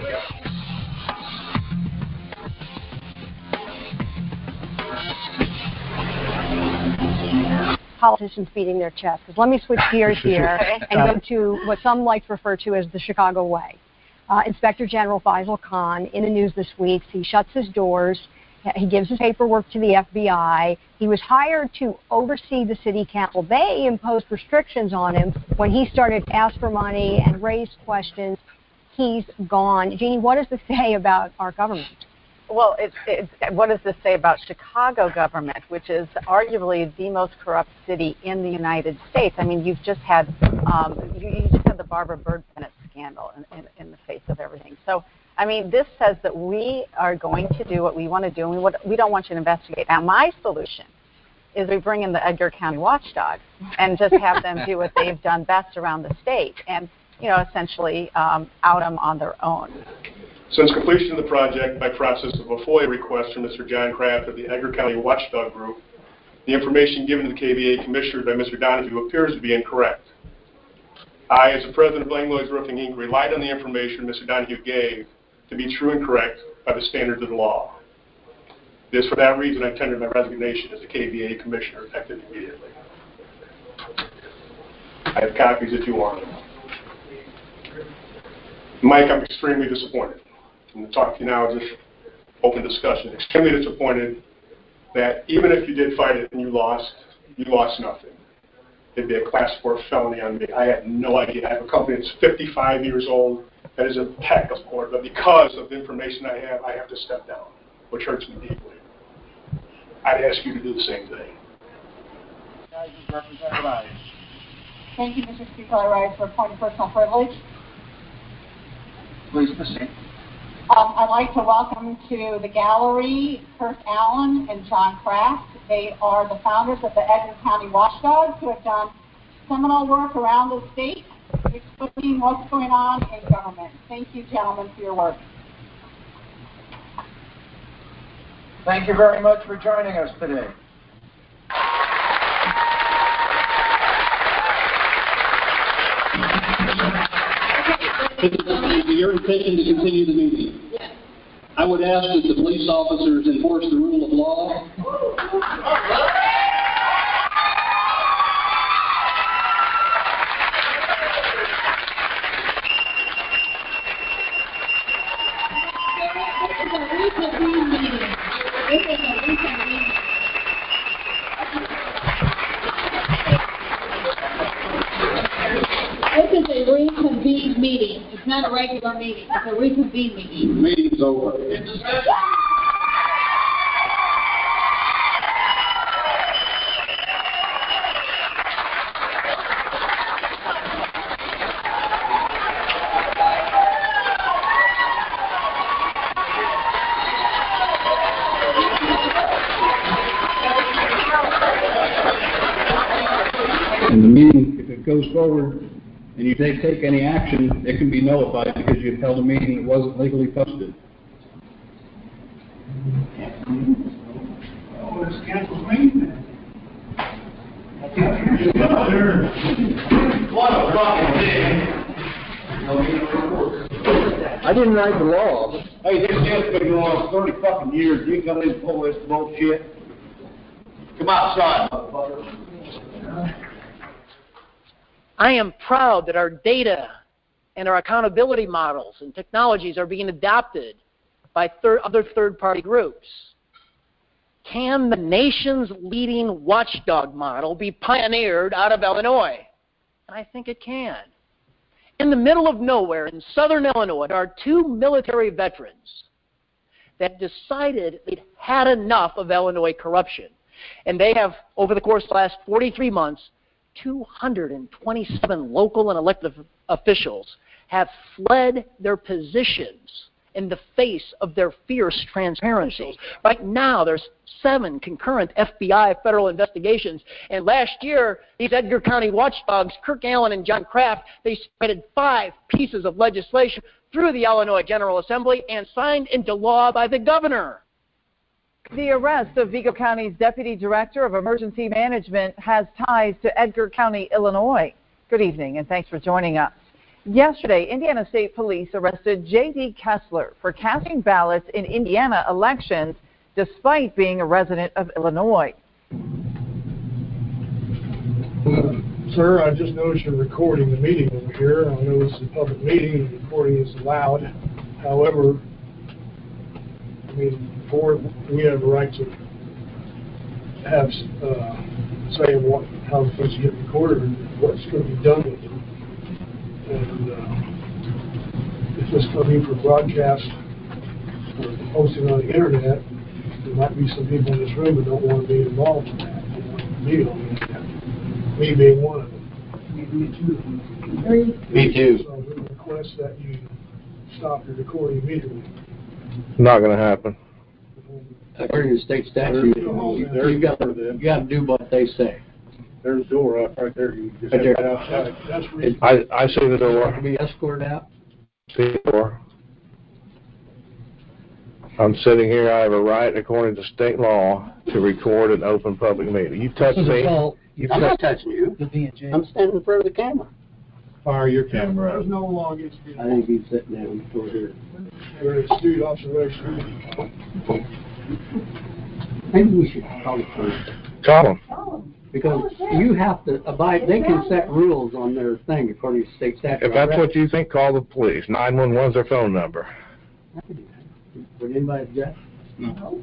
Politicians beating their chests. Let me switch gears here and go to what some like to refer to as the Chicago way. Uh, Inspector General Faisal Khan, in the news this week, he shuts his doors. He gives his paperwork to the F B I. He was hired to oversee the city council. They imposed restrictions on him when he started to ask for money and raise questions. He's gone. Jeannie, what does this say about our government? Well, it's, it's, what does this say about Chicago government, which is arguably the most corrupt city in the United States? I mean, you've just had um, you, you just had the Barbara Bird Bennett scandal in, in, in the face of everything. So, I mean, this says that we are going to do what we want to do, and we, what, we don't want you to investigate. Now, my solution is we bring in the Edgar County Watchdogs and just have them do what they've done best around the state, and you know, essentially um, out them on their own. Since completion of the project by process of a FOIA request from Mister John Kraft of the Edgar County Watchdog Group, the information given to the K V A Commissioner by Mister Donahue appears to be incorrect. I, as the president of Langlois Roofing, Incorporated, relied on the information Mister Donahue gave to be true and correct by the standards of the law. It is for that reason I tendered my resignation as the K V A Commissioner effective immediately. I have copies if you want them. Mike, I'm extremely disappointed. I'm going to talk to you now as just open discussion. Extremely disappointed that even if you did fight it and you lost, you lost nothing. It'd be a class four felony on me. I had no idea. I have a company that's fifty-five years old that is impeccable, but because of the information I have, I have to step down, which hurts me deeply. I'd ask you to do the same thing. Thank you, Mister Speaker. I rise for a point of personal privilege. Please proceed. Um, I'd like to welcome to the gallery Kurt Allen and John Kraft. They are the founders of the Edgar County Watchdogs, who have done seminal work around the state, explaining what's going on in government. Thank you, gentlemen, for your work. Thank you very much for joining us today. Is it your intention to continue the meeting? Yes. I would ask that the police officers enforce the rule of law. This is a reconvened meeting. It's not a regular meeting. It's a reconvened meeting. The meeting's over. And the meeting, if it goes forward, and you take, take any action, it can be nullified because you've held a meeting that wasn't legally posted. Oh, this cancels meeting. What a fucking thing. I didn't write the law. Hey, this shit's been going on for thirty fucking years. You come in and pull this bullshit. Come outside, motherfucker. I am proud that our data and our accountability models and technologies are being adopted by third, other third-party groups. Can the nation's leading watchdog model be pioneered out of Illinois? And I think it can. In the middle of nowhere in southern Illinois, there are two military veterans that decided they'd had enough of Illinois corruption. And they have, over the course of the last forty-three months, two hundred twenty-seven local and elected officials have fled their positions in the face of their fierce transparency. Right now, there's seven concurrent F B I federal investigations. And last year, these Edgar County watchdogs, Kirk Allen and John Kraft, they submitted five pieces of legislation through the Illinois General Assembly and signed into law by the governor. The arrest of Vigo County's Deputy Director of Emergency Management has ties to Edgar County, Illinois. Good evening, and thanks for joining us. Yesterday, Indiana State Police arrested J D Kessler for casting ballots in Indiana elections despite being a resident of Illinois. Sir, I just noticed you're recording the meeting over here. I know this is a public meeting and recording is allowed. However, I mean, before we have a right to have uh, say what how the things get recorded and what's going to be done with them. And uh, if this is coming for broadcast or posting on the internet, there might be some people in this room that don't want to be involved in that. They want to be on the internet. Me being one of them. Me too. Me too. So we request that you stop your recording immediately. Not going to happen. According to state statute, you got to you got to do what they say. There's a door up right there. You just right have there. to outside. That's I, I see the door. Can be escorted out. See the door. I'm sitting here. I have a right, according to state law, to record an open public meeting. You touch me. You I'm not touching you. I'm standing in front of the camera. Fire your camera. There's no law against you. I think he's sitting down over here. We're a student officer. Maybe we should call the police. Call them. Because you have to abide, they can set rules on their thing according to state statute. If that's what you think, call the police. nine one one's their phone number. Would anybody object? No.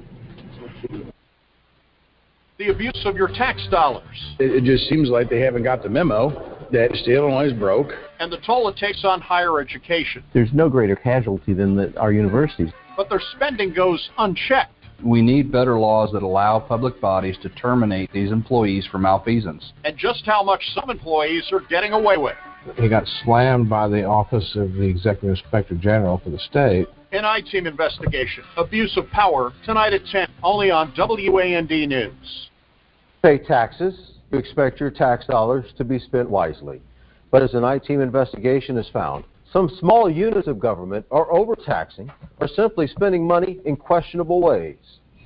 The abuse of your tax dollars. It, it just seems like they haven't got the memo that the state of Illinois is broke. And the toll it takes on higher education. There's no greater casualty than the, our universities. But their spending goes unchecked. We need better laws that allow public bodies to terminate these employees for malfeasance. And just how much some employees are getting away with. He got slammed by the Office of the Executive Inspector General for the state. An I-Team investigation. Abuse of power, tonight at ten, only on W A N D News. Pay taxes. You expect your tax dollars to be spent wisely. But as an I-Team investigation has found, some small units of government are overtaxing or simply spending money in questionable ways.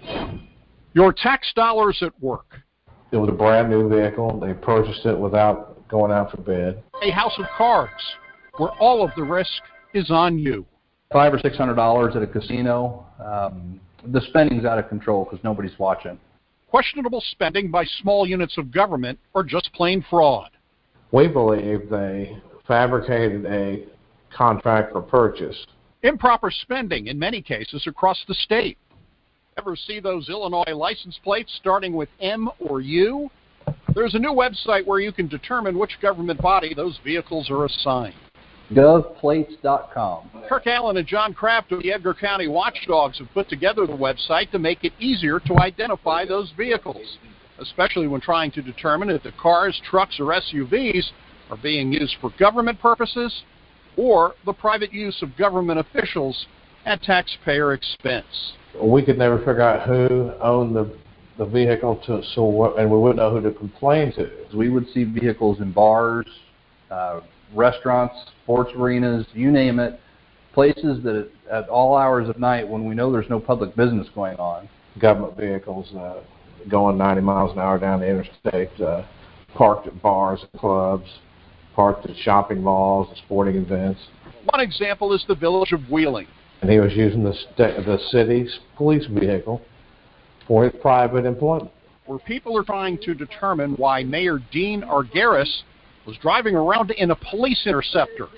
Your tax dollars at work. It was a brand new vehicle. They purchased it without going out for bid. A house of cards, where all of the risk is on you. Five or six hundred dollars at a casino. Um, the spending's out of control because nobody's watching. Questionable spending by small units of government or just plain fraud. We believe they fabricated a contract for purchase. Improper spending in many cases across the state. Ever see those Illinois license plates starting with M or U? There's a new website where you can determine which government body those vehicles are assigned. gov plates dot com. Kirk Allen and John Kraft of the Edgar County Watchdogs have put together the website to make it easier to identify those vehicles, especially when trying to determine if the cars, trucks, or S U Vs are being used for government purposes or the private use of government officials at taxpayer expense. We could never figure out who owned the the vehicle, to so what, and we wouldn't know who to complain to. We would see vehicles in bars, uh, restaurants, sports arenas, you name it, places that at all hours of night when we know there's no public business going on. Government vehicles uh, going ninety miles an hour down the interstate, uh, parked at bars and clubs, parked at shopping malls and sporting events. One example is the village of Wheeling. And he was using the, st- the city's police vehicle for his private employment. Where people are trying to determine why Mayor Dean Argyris was driving around in a police interceptor.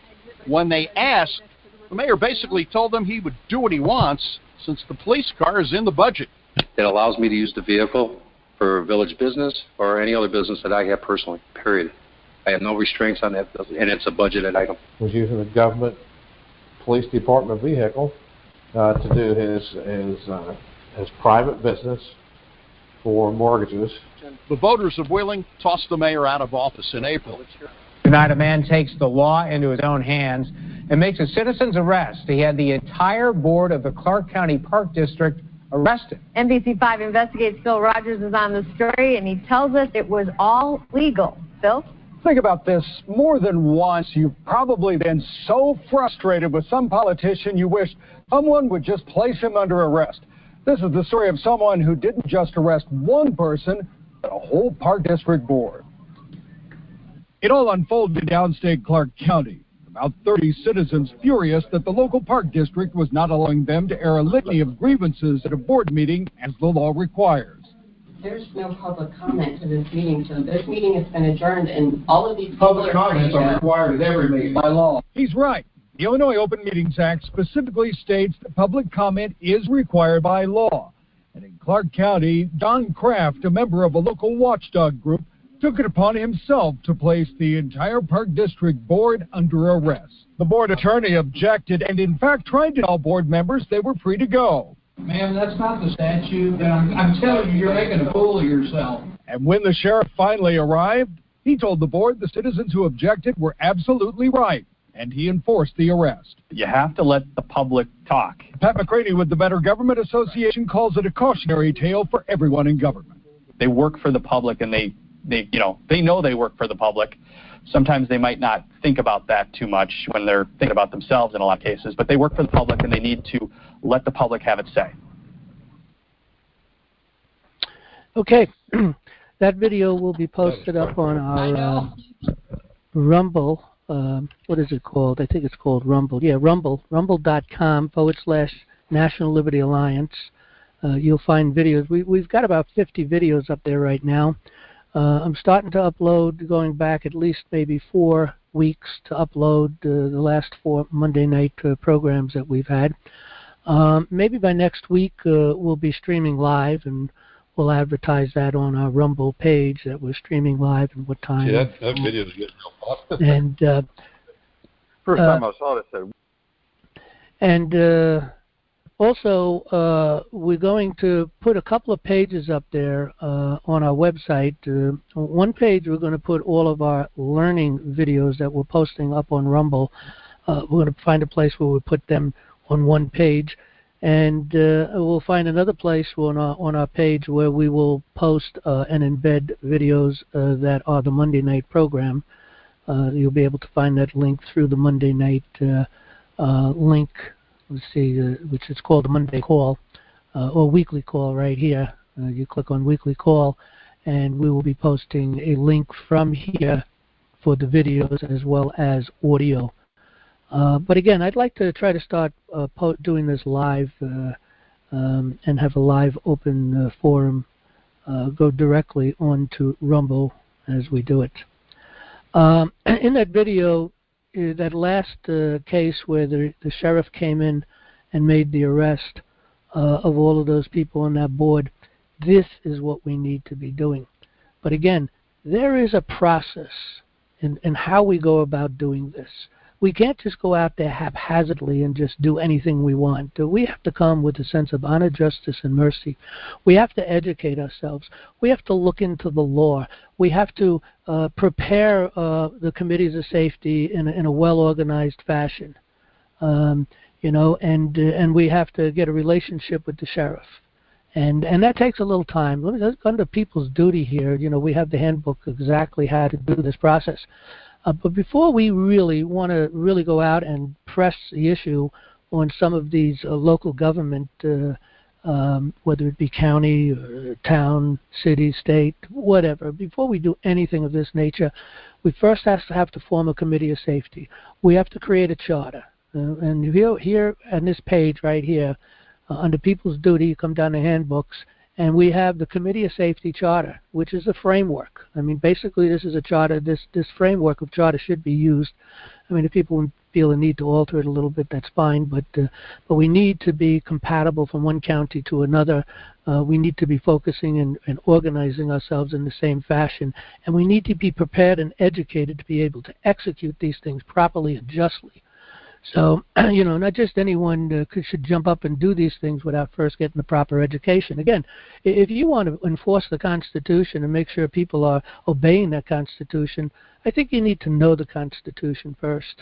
When they asked, the mayor basically told them he would do what he wants since the police car is in the budget. It allows me to use the vehicle for village business or any other business that I have personally, period. I have no restraints on that, and it's a budgeted item. Was using the government police department vehicle uh, to do his his uh, his private business for mortgages. The voters of Wheeling tossed the mayor out of office in April. Tonight, a man takes the law into his own hands and makes a citizen's arrest. He had the entire board of the Clark County Park District arrested. N B C five Investigates Phil Rogers is on the story, and he tells us it was all legal. Phil? Think about this. More than once, you've probably been so frustrated with some politician you wished someone would just place him under arrest. This is the story of someone who didn't just arrest one person, but a whole Park District board. It all unfolded in downstate Clark County. About thirty citizens furious that the local park district was not allowing them to air a litany of grievances at a board meeting as the law requires. There's no public comment to this meeting, so this meeting has been adjourned, and all of these public comments are required at every meeting by law. He's right. The Illinois Open Meetings Act specifically states that public comment is required by law. And in Clark County, Don Kraft, a member of a local watchdog group, took it upon himself to place the entire Park District board under arrest. The board attorney objected and, in fact, tried to tell board members they were free to go. Ma'am, that's not the statute, and I'm, I'm telling you, you're making a fool of yourself. And when the sheriff finally arrived, he told the board the citizens who objected were absolutely right, and he enforced the arrest. You have to let the public talk. Pat McCraney with the Better Government Association calls it a cautionary tale for everyone in government. They work for the public, and they, they, you know, they know they work for the public. Sometimes they might not think about that too much when they're thinking about themselves in a lot of cases, but they work for the public, and they need to let the public have its say. Okay, that video will be posted up on our uh, Rumble. Um, what is it called? I think it's called Rumble. Yeah, Rumble. Rumble.com forward slash National Liberty Alliance. Uh, you'll find videos. We, we've got about fifty videos up there right now. Uh, I'm starting to upload, going back at least maybe four weeks to upload uh, the last four Monday night uh, programs that we've had. Um, maybe by next week uh, we'll be streaming live, and we'll advertise that on our Rumble page that we're streaming live and what time. See, that, that video is getting real popular. And uh, First uh, time I saw this. And uh, also, uh, we're going to put a couple of pages up there uh, on our website. Uh, one page we're going to put all of our learning videos that we're posting up on Rumble. Uh, we're going to find a place where we put them on one page, and uh, we'll find another place on our on our page where we will post uh, and embed videos uh, that are the Monday night program. Uh, you'll be able to find that link through the Monday night uh, uh, link. Let's see, uh, which is called the Monday Call uh, or Weekly Call right here. Uh, you click on Weekly Call, and we will be posting a link from here for the videos as well as audio. Uh, but again, I'd like to try to start uh, po- doing this live uh, um, and have a live open uh, forum uh, go directly onto Rumble as we do it. Um, in that video, uh, that last uh, case where the, the sheriff came in and made the arrest uh, of all of those people on that board, this is what we need to be doing. But again, there is a process in, in how we go about doing this. We can't just go out there haphazardly and just do anything we want. We have to come with a sense of honor, justice, and mercy. We have to educate ourselves. We have to look into the law. We have to uh, prepare uh, the committees of safety in a, in a well-organized fashion. Um, you know, and uh, and we have to get a relationship with the sheriff. And and that takes a little time. That's under people's duty here. You know, we have the handbook exactly how to do this process. Uh, but before we really want to really go out and press the issue on some of these uh, local government, uh, um, whether it be county, or town, city, state, whatever, before we do anything of this nature, we first have to have to form a committee of safety. We have to create a charter. Uh, and here, here on this page right here, uh, under people's duty, you come down to handbooks, And we have the Committee of Safety Charter, which is a framework. I mean, basically, this is a charter. This this framework of charter should be used. I mean, if people feel a need to alter it a little bit, that's fine. But uh, but we need to be compatible from one county to another. Uh, we need to be focusing and, and organizing ourselves in the same fashion. And we need to be prepared and educated to be able to execute these things properly and justly. So, you know, not just anyone uh, could, should jump up and do these things without first getting the proper education. Again, if you want to enforce the Constitution and make sure people are obeying that Constitution, I think you need to know the Constitution first.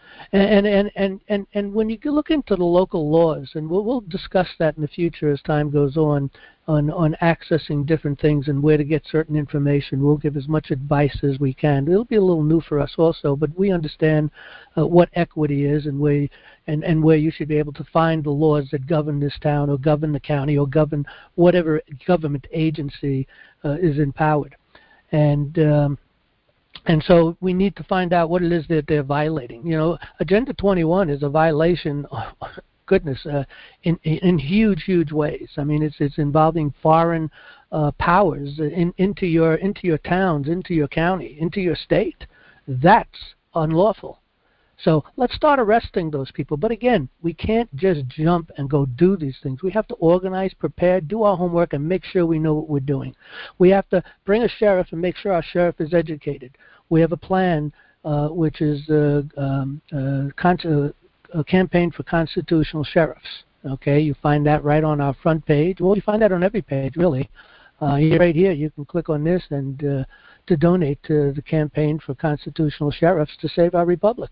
And and, and, and, and when you look into the local laws, and we'll, we'll discuss that in the future as time goes on, on, on accessing different things and where to get certain information, we'll give as much advice as we can. It'll be a little new for us also, but we understand uh, what equity is and where, and, and where you should be able to find the laws that govern this town or govern the county or govern whatever government agency uh, is empowered. And um, And so we need to find out what it is that they're violating. You know, Agenda twenty-one is a violation, oh, goodness, uh, in, in huge, huge ways. I mean, it's it's involving foreign uh, powers in, into your into your towns, into your county, into your state. That's unlawful. So let's start arresting those people. But again, we can't just jump and go do these things. We have to organize, prepare, do our homework, and make sure we know what we're doing. We have to bring a sheriff and make sure our sheriff is educated. We have a plan, uh, which is uh, um, uh, con- uh, a campaign for constitutional sheriffs. Okay, you find that right on our front page. Well, you find that on every page, really. Uh, right here, you can click on this and uh, to donate to the campaign for constitutional sheriffs to save our republic.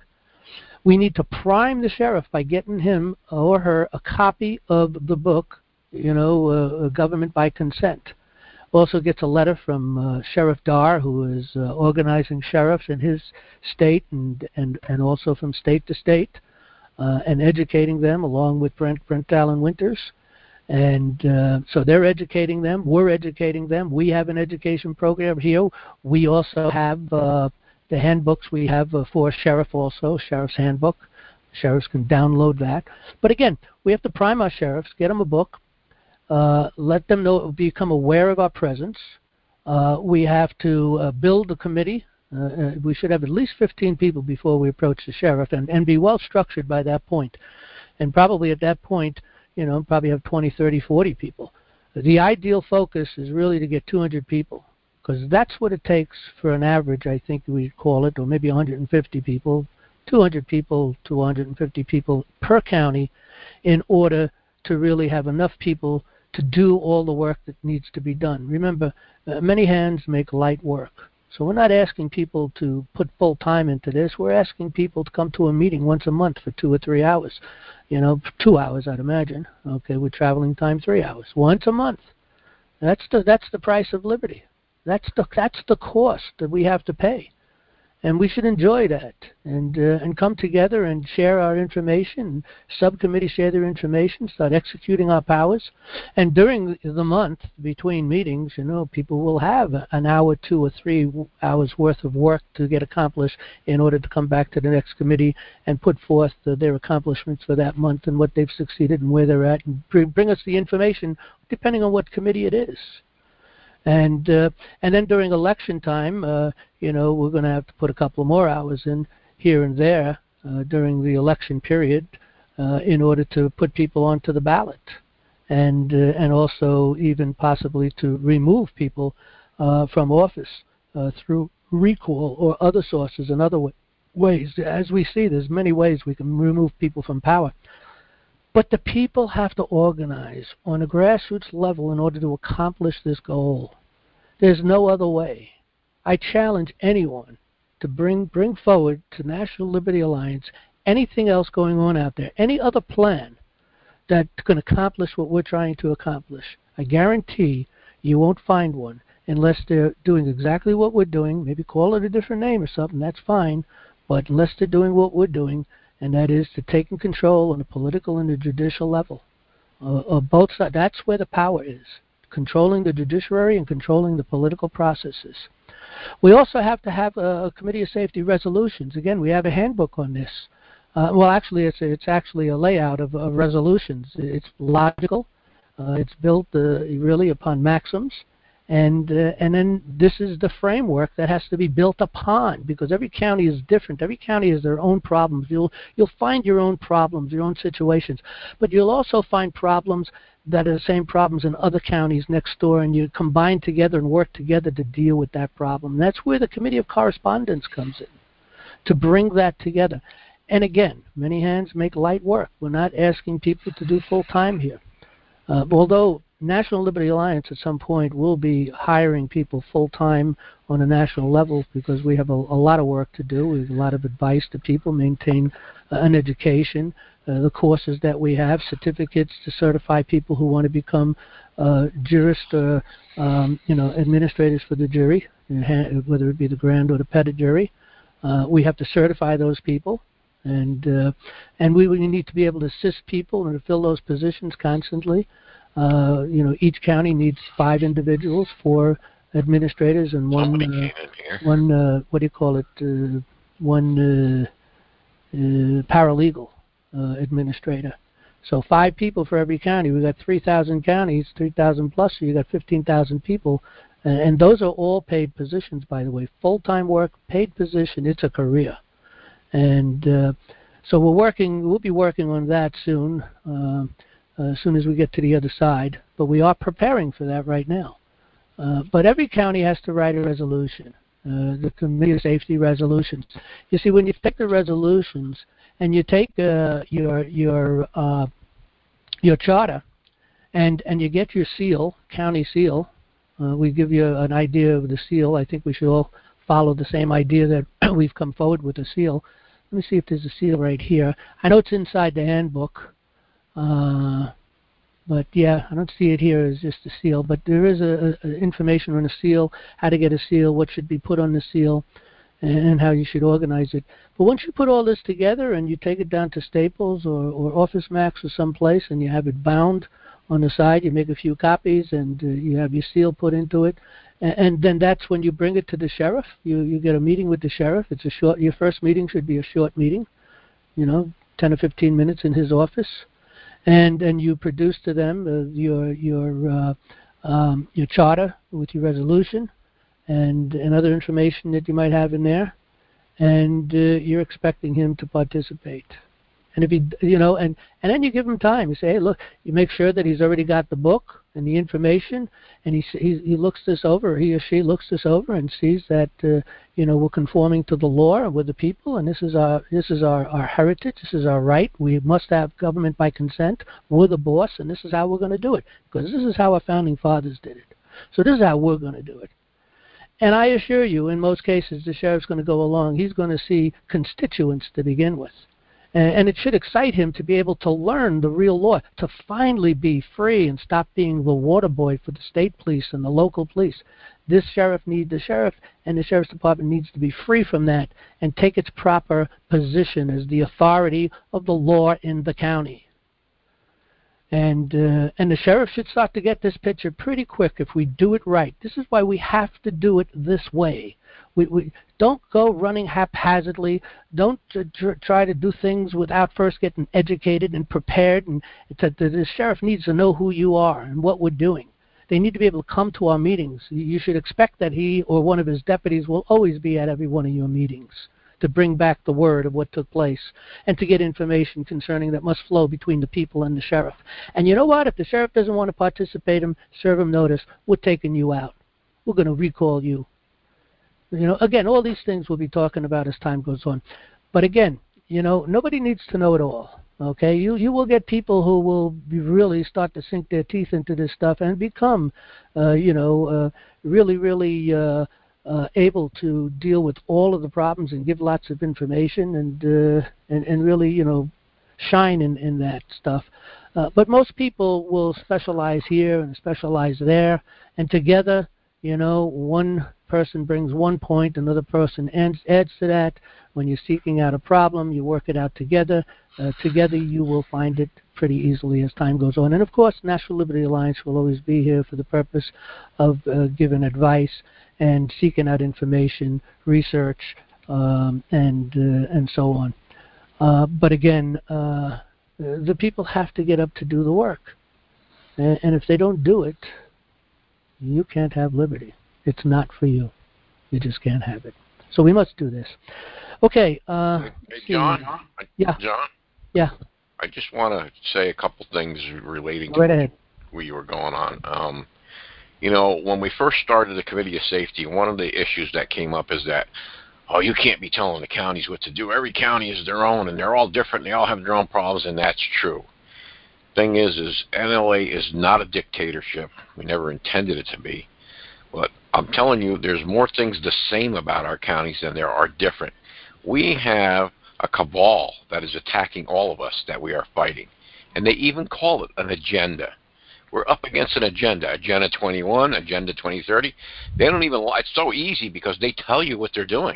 We need to prime the sheriff by getting him or her a copy of the book, you know, uh, Government by Consent. Also gets a letter from uh, Sheriff Dar, who is uh, organizing sheriffs in his state and, and, and also from state to state, uh, and educating them along with Brent, Brent Allen Winters. And uh, so they're educating them. We're educating them. We have an education program here. We also have uh, the handbooks we have uh, for Sheriff also, Sheriff's Handbook. Sheriffs can download that. But again, we have to prime our sheriffs, get them a book, uh, let them know, become aware of our presence. Uh, we have to uh, build a committee. Uh, we should have at least fifteen people before we approach the sheriff and, and be well structured by that point. And probably at that point, you know, probably have twenty, thirty, forty people. The ideal focus is really to get two hundred people, because that's what it takes for an average, I think we call it, or maybe one hundred fifty people, two hundred people to one hundred fifty people per county, in order to really have enough people to do all the work that needs to be done. Remember, uh, many hands make light work. So we're not asking people to put full time into this. We're asking people to come to a meeting once a month for two or three hours. You know, two hours, I'd imagine. Okay, with traveling time, three hours. Once a month. That's the that's the price of liberty. That's the that's the cost that we have to pay, and we should enjoy that and uh, and come together and share our information. Subcommittees share their information, start executing our powers, and during the month between meetings, you know, people will have an hour, two or three hours worth of work to get accomplished in order to come back to the next committee and put forth uh, their accomplishments for that month and what they've succeeded and where they're at, and bring, bring us the information depending on what committee it is. And uh, and then during election time, uh, you know, we're going to have to put a couple more hours in here and there uh, during the election period uh, in order to put people onto the ballot, and uh, and also even possibly to remove people uh, from office uh, through recall or other sources and other w- ways. As we see, there's many ways we can remove people from power. But the people have to organize on a grassroots level in order to accomplish this goal. There's no other way. I challenge anyone to bring bring forward to National Liberty Alliance anything else going on out there, any other plan that can accomplish what we're trying to accomplish. I guarantee you won't find one unless they're doing exactly what we're doing. Maybe call it a different name or something, that's fine. But unless they're doing what we're doing, and that is to taking control on the political and the judicial level uh, of both sides. That's where the power is, controlling the judiciary and controlling the political processes. We also have to have a, a Committee of Safety resolutions. Again, we have a handbook on this. Uh, well, actually, it's it's actually a layout of, of resolutions. It's logical. Uh, it's built uh, really upon maxims, and uh, and then this is the framework that has to be built upon, because every county is different. Every county has their own problems. You'll you'll find your own problems, your own situations, but you'll also find problems that are the same problems in other counties next door, and you combine together and work together to deal with that problem. And that's where the Committee of Correspondence comes in, to bring that together. And again, many hands make light work. We're not asking people to do full time here. Uh, although National Liberty Alliance at some point will be hiring people full time on a national level, because we have a, a lot of work to do. We have a lot of advice to people, maintain uh, an education, uh, the courses that we have, certificates to certify people who want to become uh, jurists or um, you know, administrators for the jury, whether it be the grand or the petit jury. Uh, we have to certify those people. And uh, and we, we need to be able to assist people and to fill those positions constantly. Uh, you know, each county needs five individuals, four administrators, and one uh, one uh, what do you call it? Uh, one uh, uh, paralegal uh, administrator. So five people for every county. We've got three thousand counties, three thousand plus. So you got fifteen thousand people, and, and those are all paid positions, by the way. Full-time work, paid position. It's a career. And uh, so we're working. We'll be working on that soon, uh, uh, as soon as we get to the other side. But we are preparing for that right now. Uh, but every county has to write a resolution, uh, the Committee of Safety resolutions. You see, when you take the resolutions and you take uh, your your uh, your charter, and and you get your seal, county seal. Uh, we give you an idea of the seal. I think we should all follow the same idea that we've come forward with the seal. Let me see if there's a seal right here. I know it's inside the handbook, uh, but yeah, I don't see it here as just a seal. But there is a, a information on a seal, how to get a seal, what should be put on the seal, and, and how you should organize it. But once you put all this together and you take it down to Staples or, or Office Max or someplace, and you have it bound on the side, you make a few copies, and uh, you have your seal put into it. And then that's when you bring it to the sheriff. You you get a meeting with the sheriff. It's a short. Your first meeting should be a short meeting, you know, ten or fifteen minutes in his office, and and you produce to them uh, your your uh, um, your charter with your resolution, and and other information that you might have in there, and uh, you're expecting him to participate. And if he, you know, and, and then you give him time. You say, hey, look, you make sure that he's already got the book and the information, and he he, he looks this over, he or she looks this over and sees that, uh, you know, we're conforming to the law with the people, and this is our this is our, our heritage, this is our right. We must have government by consent. We're the boss, and this is how we're going to do it, because this is how our founding fathers did it. So this is how we're going to do it. And I assure you, in most cases, the sheriff's going to go along. He's going to see constituents to begin with. And it should excite him to be able to learn the real law, to finally be free and stop being the water boy for the state police and the local police. This sheriff needs, the sheriff and the sheriff's department needs to be free from that and take its proper position as the authority of the law in the county. And uh, and the sheriff should start to get this picture pretty quick if we do it right. This is why we have to do it this way. We, we don't go running haphazardly. Don't uh, tr try to do things without first getting educated and prepared. And to, to, the sheriff needs to know who you are and what we're doing. They need to be able to come to our meetings. You should expect that he or one of his deputies will always be at every one of your meetings to bring back the word of what took place and to get information concerning that must flow between the people and the sheriff. And you know what? If the sheriff doesn't want to participate, him, serve him notice, we're taking you out. We're going to recall you. You know, again, all these things we'll be talking about as time goes on. But again, you know, nobody needs to know it all. Okay, you you will get people who will be really start to sink their teeth into this stuff and become, uh, you know, uh, really, really uh, uh, able to deal with all of the problems and give lots of information and uh, and and really, you know, shine in in that stuff. Uh, but most people will specialize here and specialize there, and together, you know, one person brings one point, another person adds, adds to that. When you're seeking out a problem, you work it out together. Uh, together you will find it pretty easily as time goes on. And of course, National Liberty Alliance will always be here for the purpose of uh, giving advice and seeking out information, research, um, and uh, and so on. Uh, but again, uh, the people have to get up to do the work. And, and if they don't do it, you can't have liberty. It's not for you. You just can't have it. So we must do this. Okay. Uh, hey, John? Yeah. John? Yeah. I just want to say a couple things relating Go to right ahead. what you were going on. Um, you know, when we first started the Committee of Safety, one of the issues that came up is that, oh, you can't be telling the counties what to do. Every county is their own, and they're all different. And they all have their own problems, and that's true. Thing is, is N L A is not a dictatorship. We never intended it to be. But I'm telling you, there's more things the same about our counties than there are different. We have a cabal that is attacking all of us that we are fighting. And they even call it an agenda. We're up against an agenda, Agenda twenty-one, Agenda twenty thirty. They don't even, it's so easy because they tell you what they're doing.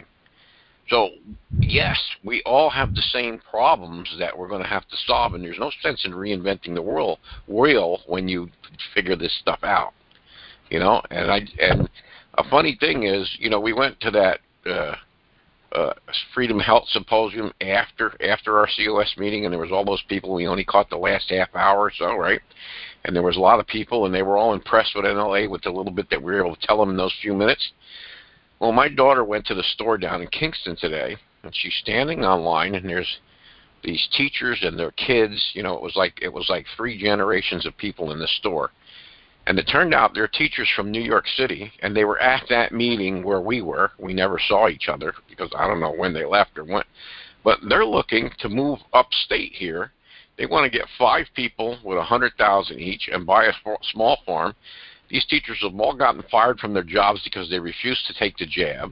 So, yes, we all have the same problems that we're going to have to solve, and there's no sense in reinventing the world, wheel when you figure this stuff out. You know, and I and a funny thing is, you know, we went to that uh, uh, Freedom Health Symposium after after our C O S meeting, and there was all those people. We only caught the last half hour or so, right? And there was a lot of people, and they were all impressed with N L A with the little bit that we were able to tell them in those few minutes. Well, my daughter went to the store down in Kingston today, and she's standing online, and there's these teachers and their kids. You know, it was like it was like three generations of people in the store. And it turned out they're teachers from New York City, and they were at that meeting where we were. We never saw each other because I don't know when they left or when. But they're looking to move upstate here. They want to get five people with one hundred thousand dollars each and buy a small farm. These teachers have all gotten fired from their jobs because they refused to take the jab.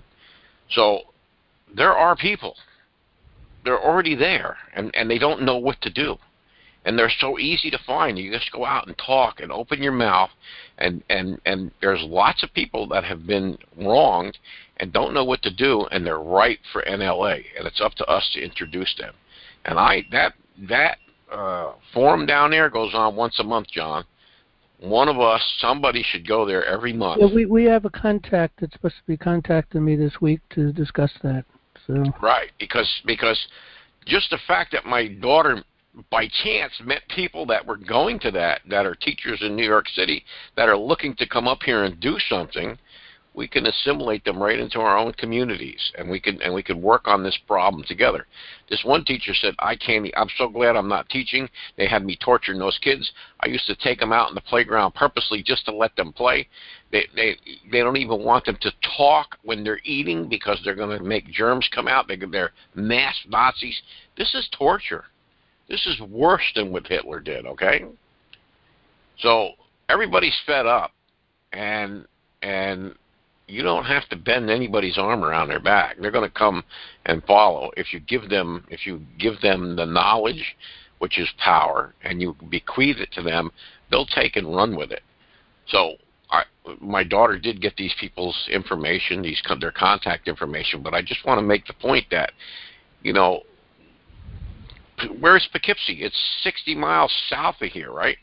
So there are people. They're already there, and, and they don't know what to do. And they're so easy to find. You just go out and talk and open your mouth, and, and, and there's lots of people that have been wronged and don't know what to do, and they're ripe for N L A, and it's up to us to introduce them. And I that that uh, forum down there goes on once a month, John. One of us, somebody should go there every month. Yeah, we we have a contact that's supposed to be contacting me this week to discuss that. So right, because because just the fact that my daughter by chance met people that were going to that, that are teachers in New York City, that are looking to come up here and do something, we can assimilate them right into our own communities, and we can and we can work on this problem together. This one teacher said, I can't, I'm so glad I'm not teaching. They had me torturing those kids. I used to take them out in the playground purposely just to let them play. They, they, they don't even want them to talk when they're eating because they're going to make germs come out. They, they're mass Nazis. This is torture. This is worse than what Hitler did, okay? So everybody's fed up, and and you don't have to bend anybody's arm around their back. They're going to come and follow if you give them if you give them the knowledge, which is power, and you bequeath it to them. They'll take and run with it. So I, my daughter did get these people's information, these their contact information, but I just want to make the point that, you know, where's Poughkeepsie? It's sixty miles south of here, right?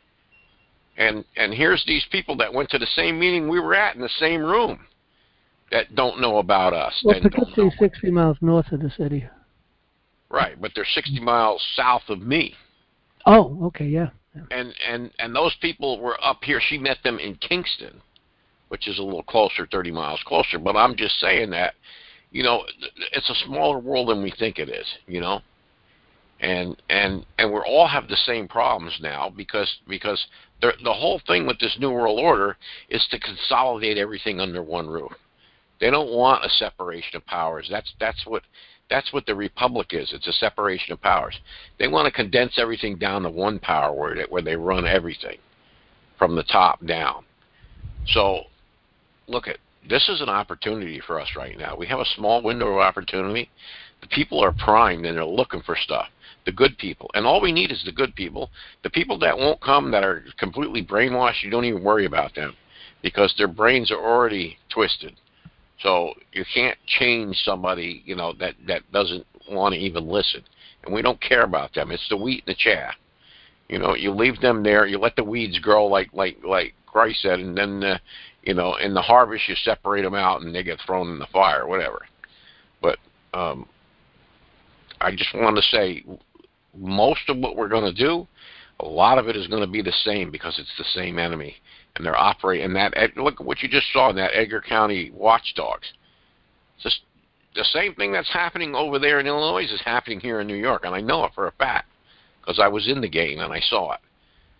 And and here's these people that went to the same meeting we were at in the same room that don't know about us. Well, Poughkeepsie is sixty miles north of the city. Right, but they're sixty miles south of me. Oh, okay, yeah. yeah. And and and those people were up here. She met them in Kingston, which is a little closer, thirty miles closer. But I'm just saying that, you know, it's a smaller world than we think it is, you know. And and and we all have the same problems now because because the the whole thing with this New World Order is to consolidate everything under one roof. They don't want a separation of powers. That's that's what that's what the Republic is. It's a separation of powers. They want to condense everything down to one power where they, where they run everything from the top down. So look at this is an opportunity for us right now. We have a small window of opportunity. The people are primed and they're looking for stuff. The good people. And all we need is the good people. The people that won't come, that are completely brainwashed, you don't even worry about them because their brains are already twisted. So you can't change somebody, you know, that, that doesn't want to even listen. And we don't care about them. It's the wheat and the chaff. You know, you leave them there. You let the weeds grow like like like Christ said, and then, uh, you know, in the harvest you separate them out and they get thrown in the fire, whatever. But um, I just want to say, most of what we're going to do, a lot of it is going to be the same because it's the same enemy, and they're operating that. Look at what you just saw in that Edgar County watchdogs. It's just the same thing that's happening over there in Illinois is happening here in New York, and I know it for a fact because I was in the game and I saw it.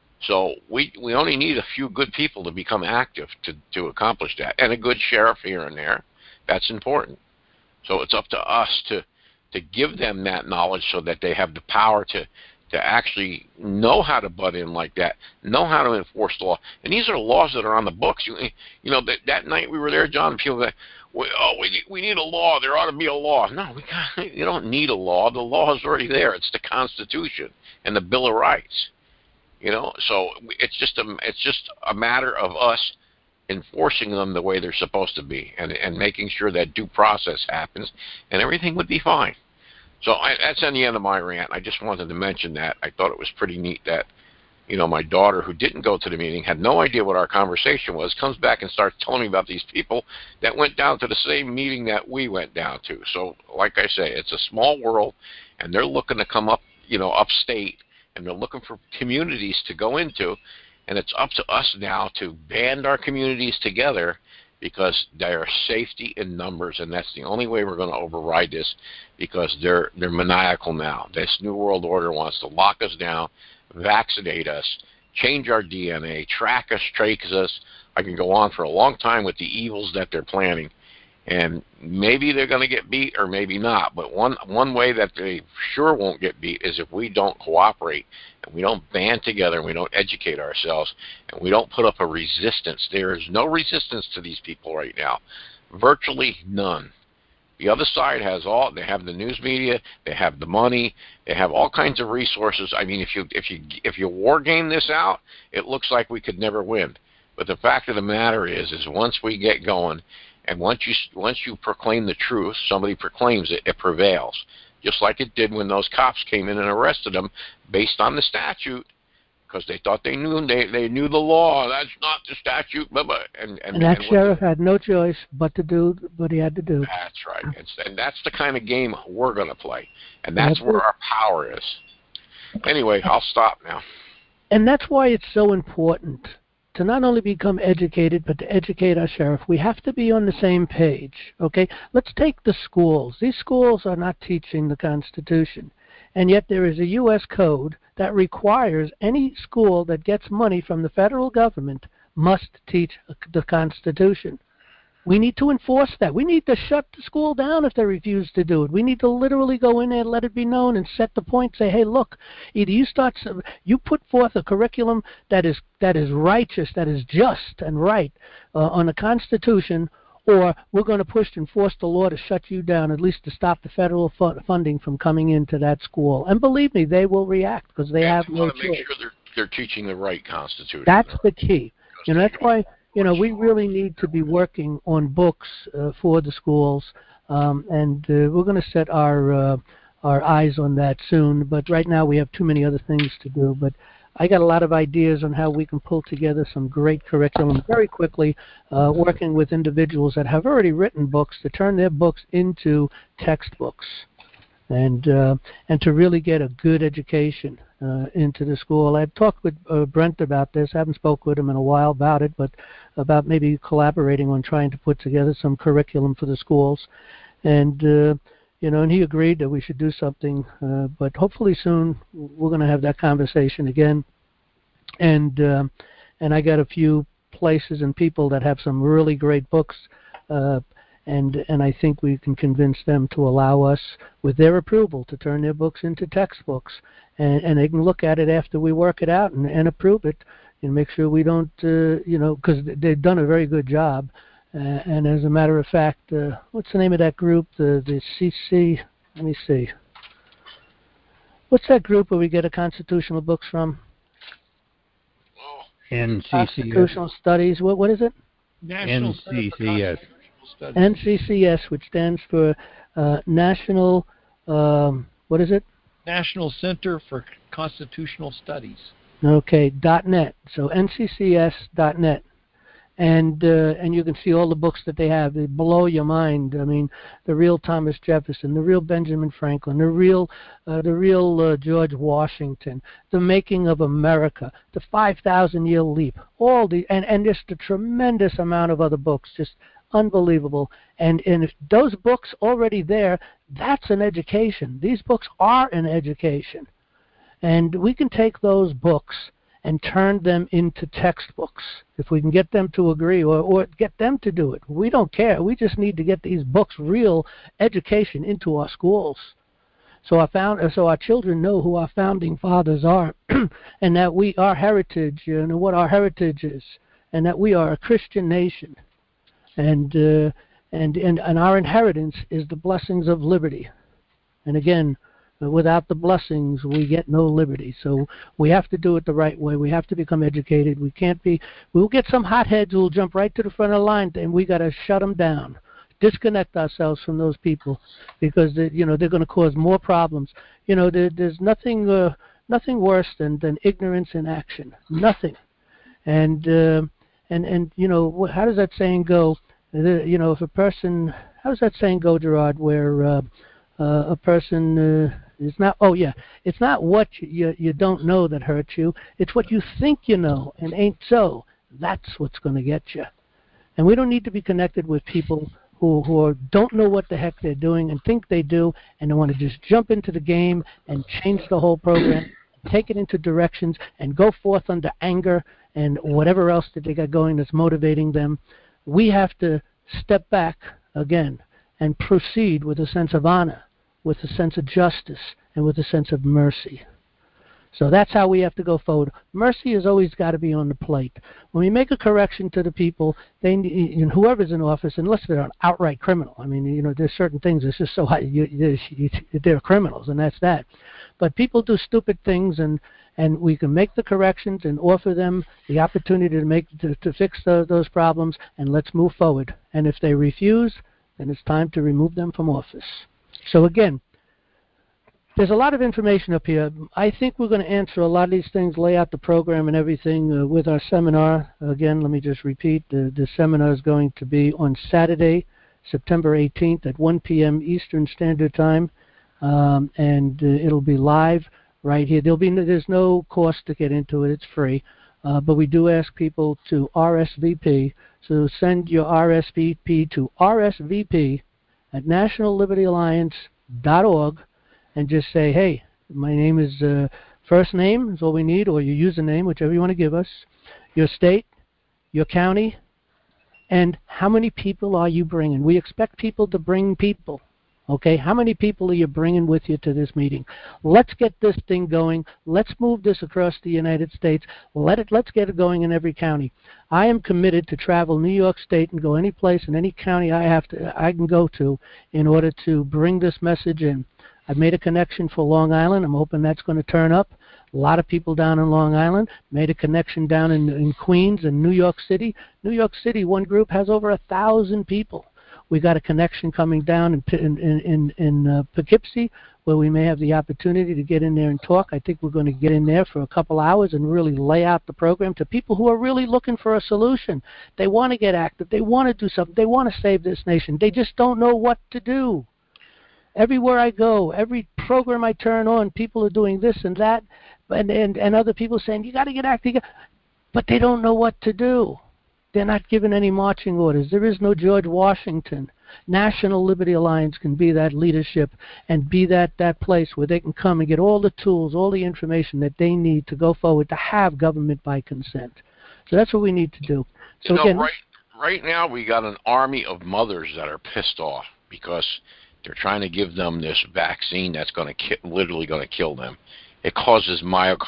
So we we only need a few good people to become active to, to accomplish that, and a good sheriff here and there. That's important. So it's up to us to to give them that knowledge so that they have the power to to actually know how to butt in like that, know how to enforce the law. And these are laws that are on the books. You, you know, that, that night we were there, John, people go, we, oh, we, we need a law. There ought to be a law. No, we got, you don't need a law. The law is already there. It's the Constitution and the Bill of Rights. You know, so it's just a, it's just a matter of us enforcing them the way they're supposed to be, and, and making sure that due process happens, and everything would be fine. So I, that's on the end of my rant. I just wanted to mention that. I thought it was pretty neat that, you know, my daughter, who didn't go to the meeting, had no idea what our conversation was, comes back and starts telling me about these people that went down to the same meeting that we went down to. So, like I say, it's a small world, and they're looking to come up, you know, upstate, and they're looking for communities to go into, and it's up to us now to band our communities together, because there are safety in numbers, and that's the only way we're going to override this, because they're they're maniacal now. This New World Order wants to lock us down, vaccinate us, change our D N A, track us, trace us. I can go on for a long time with the evils that they're planning, and maybe they're going to get beat or maybe not, but one one way that they sure won't get beat is if we don't cooperate, and we don't band together, and we don't educate ourselves, and we don't put up a resistance. There is no resistance to these people right now, virtually none. The other side has all, they have the news media, they have the money, they have all kinds of resources. I mean, if you if you if you war game this out, it looks like we could never win. But the fact of the matter is, is once we get going, and once you once you proclaim the truth, somebody proclaims it, it prevails. Just like it did when those cops came in and arrested them based on the statute, because they thought they knew they they knew the law. That's not the statute. Blah, blah. And, and, and that and sheriff had no choice but to do what he had to do. That's right. It's, and that's the kind of game we're going to play, and that's, that's where it. Our power is. Anyway, I'll stop now. And that's why it's so important to not only become educated, but to educate our sheriff. We have to be on the same page, okay? Let's take the schools. These schools are not teaching the Constitution, and yet there is a U S code that requires any school that gets money from the federal government must teach the Constitution. We need to enforce that. We need to shut the school down if they refuse to do it. We need to literally go in there and let it be known and set the point. Say, hey, look, either you start, you put forth a curriculum that is that is righteous, that is just and right uh, on the Constitution, or we're going to push and force the law to shut you down, at least to stop the federal fu- funding from coming into that school. And believe me, they will react because they and have no choice. Make sure they're they're teaching the right Constitution. That's the key. You know, that's why. You know, we really need to be working on books uh, for the schools, um, and uh, we're going to set our uh, our eyes on that soon. But right now we have too many other things to do. But I got a lot of ideas on how we can pull together some great curriculum very quickly, uh, working with individuals that have already written books to turn their books into textbooks, and uh, and to really get a good education uh, into the school. I've talked with uh, Brent about this. I haven't spoken with him in a while about it, but about maybe collaborating on trying to put together some curriculum for the schools. And, uh, you know, and he agreed that we should do something, uh, but hopefully soon we're going to have that conversation again. And uh, and I got a few places and people that have some really great books, uh, and and I think we can convince them to allow us, with their approval, to turn their books into textbooks, and, and they can look at it after we work it out and, and approve it, and make sure we don't, uh, you know, because they've done a very good job. Uh, and as a matter of fact, uh, what's the name of that group? The the C C. Let me see. What's that group where we get a constitutional books from? N C C S. Constitutional Studies. What what is it? National N C C S. N C C S, which stands for uh, National. Um, what is it? National Center for Constitutional Studies. Okay, dot net. So N C C S dot net. And uh, and you can see all the books that they have. They blow your mind. I mean, the real Thomas Jefferson, the real Benjamin Franklin, the real uh, the real uh, George Washington, the making of America, the five thousand year leap, all the and, and just a tremendous amount of other books, just unbelievable. And and if those books already there, that's an education. These books are an education, and we can take those books and turn them into textbooks if we can get them to agree or, or get them to do it. We don't care. We just need to get these books, real education, into our schools. So our, found, so our children know who our founding fathers are and that we, our heritage, you know, what our heritage is, and that we are a Christian nation. And, uh, and, and, and our inheritance is the blessings of liberty. And again, without the blessings, we get no liberty. So we have to do it the right way. We have to become educated. We can't be, we'll get some hotheads who will jump right to the front of the line, and we got to shut them down, disconnect ourselves from those people, because they, you know, they're going to cause more problems. You know, there, there's nothing uh, nothing worse than, than ignorance in action. Nothing. And, uh, and, and you know, how does that saying go? The, you know, if a person, how does that saying go, Gerard, where uh, uh, a person... Uh, It's not. Oh yeah, it's not what you you don't know that hurts you. It's what you think you know and ain't so. That's what's going to get you. And we don't need to be connected with people who who are, don't know what the heck they're doing and think they do, and they want to just jump into the game and change the whole program, take it into directions, and go forth under anger and whatever else that they got going that's motivating them. We have to step back again and proceed with a sense of honor, with a sense of justice, and with a sense of mercy. So that's how we have to go forward. Mercy has always got to be on the plate. When we make a correction to the people, they, and whoever's in office, unless they're an outright criminal. I mean, you know, there's certain things that's just so high, you, you, they're criminals, and that's that. But people do stupid things, and, and we can make the corrections and offer them the opportunity to make to, to fix the, those problems, and let's move forward. And if they refuse, then it's time to remove them from office. So again, there's a lot of information up here. I think we're going to answer a lot of these things, lay out the program and everything uh, with our seminar. Again, let me just repeat, the, the seminar is going to be on Saturday, September eighteenth at one p m Eastern Standard Time, um, and uh, it'll be live right here. There'll be no, there's no cost to get into it. It's free, uh, but we do ask people to R S V P. So send your R S V P to R S V P at national liberty alliance dot org and just say, hey, my name is, uh, first name is all we need, or your username, whichever you want to give us, your state, your county, and how many people are you bringing? We expect people to bring people. Okay, how many people are you bringing with you to this meeting? Let's get this thing going. Let's move this across the United States. Let it. Let's get it going in every county. I am committed to travel New York State and go any place in any county I have to, I can go to, in order to bring this message in. I've made a connection for Long Island. I'm hoping that's going to turn up. A lot of people down in Long Island. Made a connection down in, in Queens and New York City. New York City, one group has over a thousand people. We got a connection coming down in in in, in uh, Poughkeepsie, where we may have the opportunity to get in there and talk. I think we're going to get in there for a couple hours and really lay out the program to people who are really looking for a solution. They want to get active. They want to do something. They want to save this nation. They just don't know what to do. Everywhere I go, every program I turn on, people are doing this and that, and and, and other people saying, you got to get active. But they don't know what to do. They're not given any marching orders. There is no George Washington. National Liberty Alliance can be that leadership and be that, that place where they can come and get all the tools, all the information that they need to go forward to have government by consent. So that's what we need to do. So you know, again, right, right now we got an army of mothers that are pissed off because they're trying to give them this vaccine that's going to ki- literally going to kill them. It causes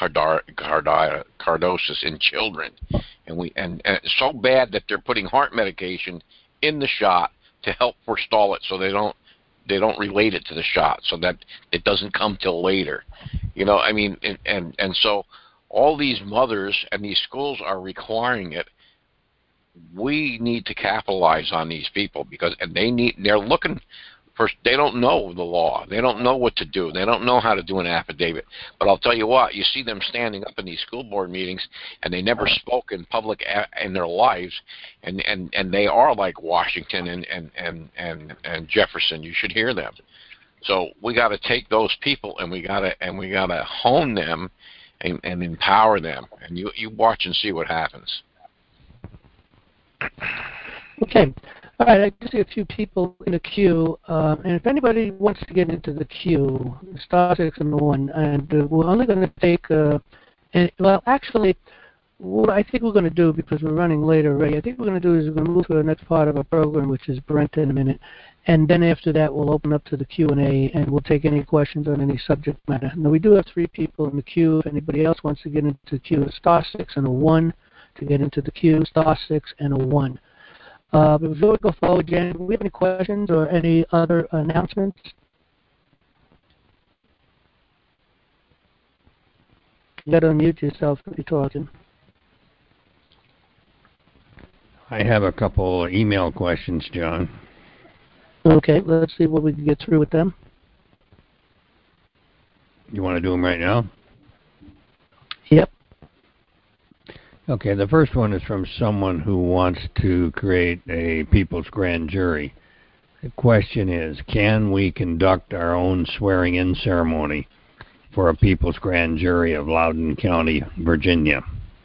myocarditis in children, and we and, and it's so bad that they're putting heart medication in the shot to help forestall it, so they don't they don't relate it to the shot, so that it doesn't come till later. You know, I mean, and and, and so all these mothers and these schools are requiring it. We need to capitalize on these people because and they need they're looking. First, they don't know the law. They don't know what to do. They don't know how to do an affidavit. But I'll tell you what, you see them standing up in these school board meetings, and they never spoke in public a- in their lives, and, and, and they are like Washington and, and, and, and, and Jefferson. You should hear them. So we got to take those people, and we got to and we got to hone them and, and empower them. And you, you watch and see what happens. Okay. All right, I can see a few people in the queue, uh, and if anybody wants to get into the queue, star six and one, and uh, we're only going to take, uh, and, well, actually, what I think we're going to do, because we're running late already, I think what we're going to do is we're going to move to the next part of our program, which is Brent in a minute, and then after that we'll open up to the Q and A, and we'll take any questions on any subject matter. Now, we do have three people in the queue. If anybody else wants to get into the queue, star six and a one to get into the queue, star six and a one. Uh, but before we go forward, Jan, do we have any questions or any other announcements? You got to unmute yourself if you're talking. I have a couple email questions, John. Okay, let's see what we can get through with them. You want to do them right now? Yep. Okay, the first one is from someone who wants to create a people's grand jury. The question is, can we conduct our own swearing-in ceremony for a people's grand jury of Loudoun County, Virginia?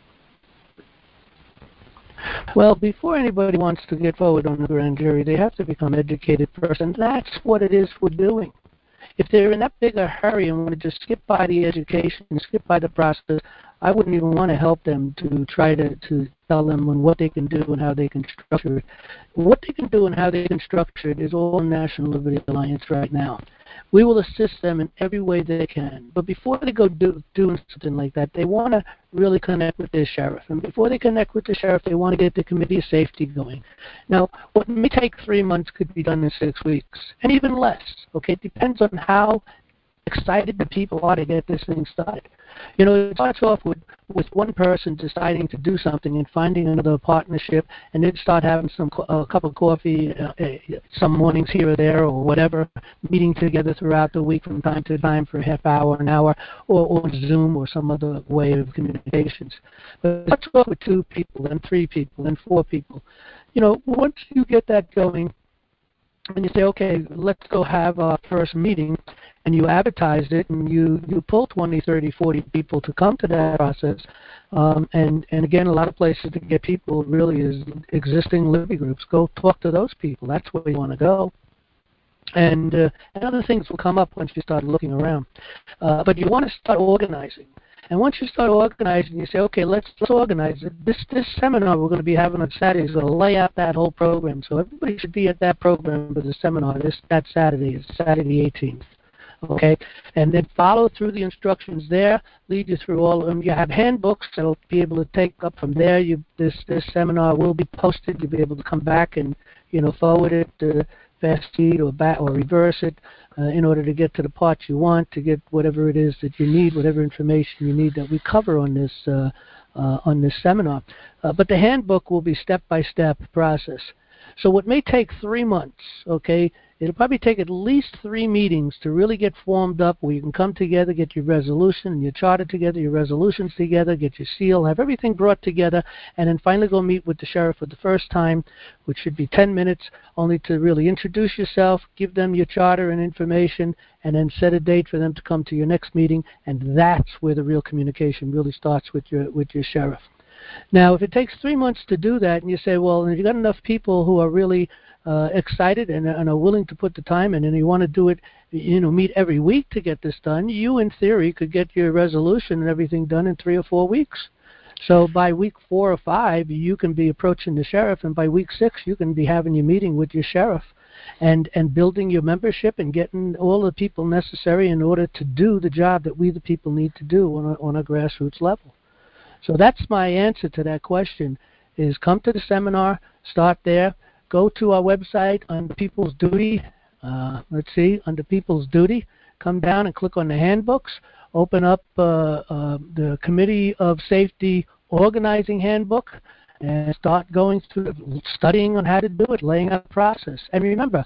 Well, before anybody wants to get forward on the grand jury, they have to become an educated person. That's what it is we're doing. If they're in that big a hurry and want to just skip by the education, skip by the process, I wouldn't even want to help them to try to, to tell them on what they can do and how they can structure it. What they can do and how they can structure it is all National Liberty Alliance right now. We will assist them in every way they can. But before they go do, doing something like that, they want to really connect with their sheriff. And before they connect with the sheriff, they want to get the Committee of Safety going. Now, what may take three months could be done in six weeks, and even less. Okay, it depends on how excited the people are to get this thing started. You know, it starts off with, with one person deciding to do something and finding another partnership, and then start having some a cup of coffee uh, some mornings here or there or whatever, meeting together throughout the week from time to time for a half hour, an hour, or, or Zoom or some other way of communications. But it starts off with two people, then three people, then four people. You know, once you get that going, and you say, okay, let's go have our first meeting, and you advertised it, and you, you pull twenty, thirty, forty people to come to that process. Um, and, and again, a lot of places to get people really is existing Liberty groups. Go talk to those people. That's where you want to go. And, uh, and other things will come up once you start looking around. Uh, but you want to start organizing. And once you start organizing, you say, okay, let's, let's organize it. This this seminar we're going to be having on Saturday is going to lay out that whole program. So everybody should be at that program for the seminar this that Saturday. It's Saturday eighteenth. Okay? And then follow through the instructions there, lead you through all of them. You have handbooks that will be able to take up from there. You, this, this seminar will be posted. You'll be able to come back and, you know, forward it to fast feed or back or reverse it uh, in order to get to the parts you want, to get whatever it is that you need, whatever information you need that we cover on this uh, uh, on this seminar. Uh, but the handbook will be step-by-step process. So what may take three months, okay, it'll probably take at least three meetings to really get formed up where you can come together, get your resolution and your charter together, your resolutions together, get your seal, have everything brought together, and then finally go meet with the sheriff for the first time, which should be ten minutes, only to really introduce yourself, give them your charter and information, and then set a date for them to come to your next meeting, and that's where the real communication really starts with your with your sheriff. Now, if it takes three months to do that, and you say, well, and you've got enough people who are really uh, excited and, and are willing to put the time in, and you want to do it, you know, meet every week to get this done, you, in theory, could get your resolution and everything done in three or four weeks. So by week four or five, you can be approaching the sheriff, and by week six, you can be having your meeting with your sheriff and, and building your membership and getting all the people necessary in order to do the job that we, the people, need to do on a, on a grassroots level. So that's my answer to that question, is come to the seminar, start there, go to our website under People's Duty, uh, let's see, under People's Duty, come down and click on the handbooks, open up uh, uh, the Committee of Safety Organizing Handbook, and start going through, studying on how to do it, laying out the process. And remember,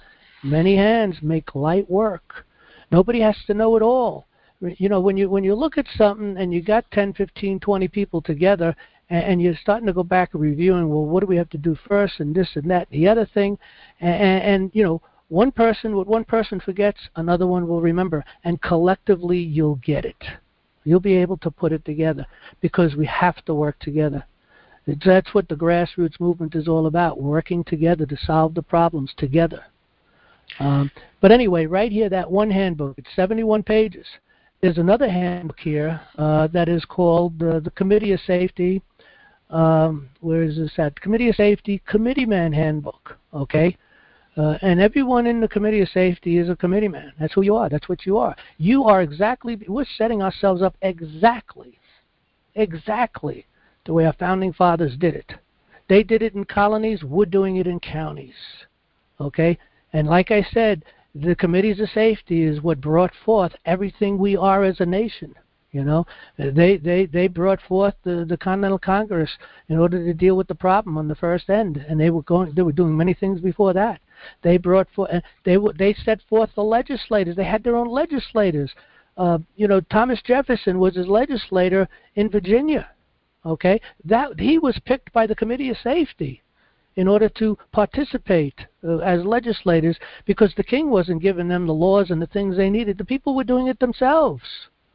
Many hands make light work. Nobody has to know it all. You know, when you when you look at something and you got ten, fifteen, twenty people together, and, and you're starting to go back and reviewing, well, what do we have to do first, and this and that, and the other thing, and, and, and you know, one person, what one person forgets, another one will remember, and collectively you'll get it. You'll be able to put it together because we have to work together. That's what the grassroots movement is all about, working together to solve the problems together. Um, but anyway, right here, that one handbook, it's seventy-one pages. There's another handbook here uh, that is called uh, the Committee of Safety. Um, where is this at? Committee of Safety Committeeman Handbook. Okay, uh, and everyone in the Committee of Safety is a committeeman. That's who you are. That's what you are. You are exactly. We're setting ourselves up exactly, exactly the way our founding fathers did it. They did it in colonies. We're doing it in counties. Okay, and like I said, the committees of safety is what brought forth everything we are as a nation. You know, they they they brought forth the, the Continental Congress in order to deal with the problem on the first end, and they were going they were doing many things before that. They brought forth they were they set forth the legislators. They had their own legislators. Uh, you know, Thomas Jefferson was his legislator in Virginia. Okay, that he was picked by the Committee of Safety in order to participate uh, as legislators, because the king wasn't giving them the laws and the things they needed. The people were doing it themselves.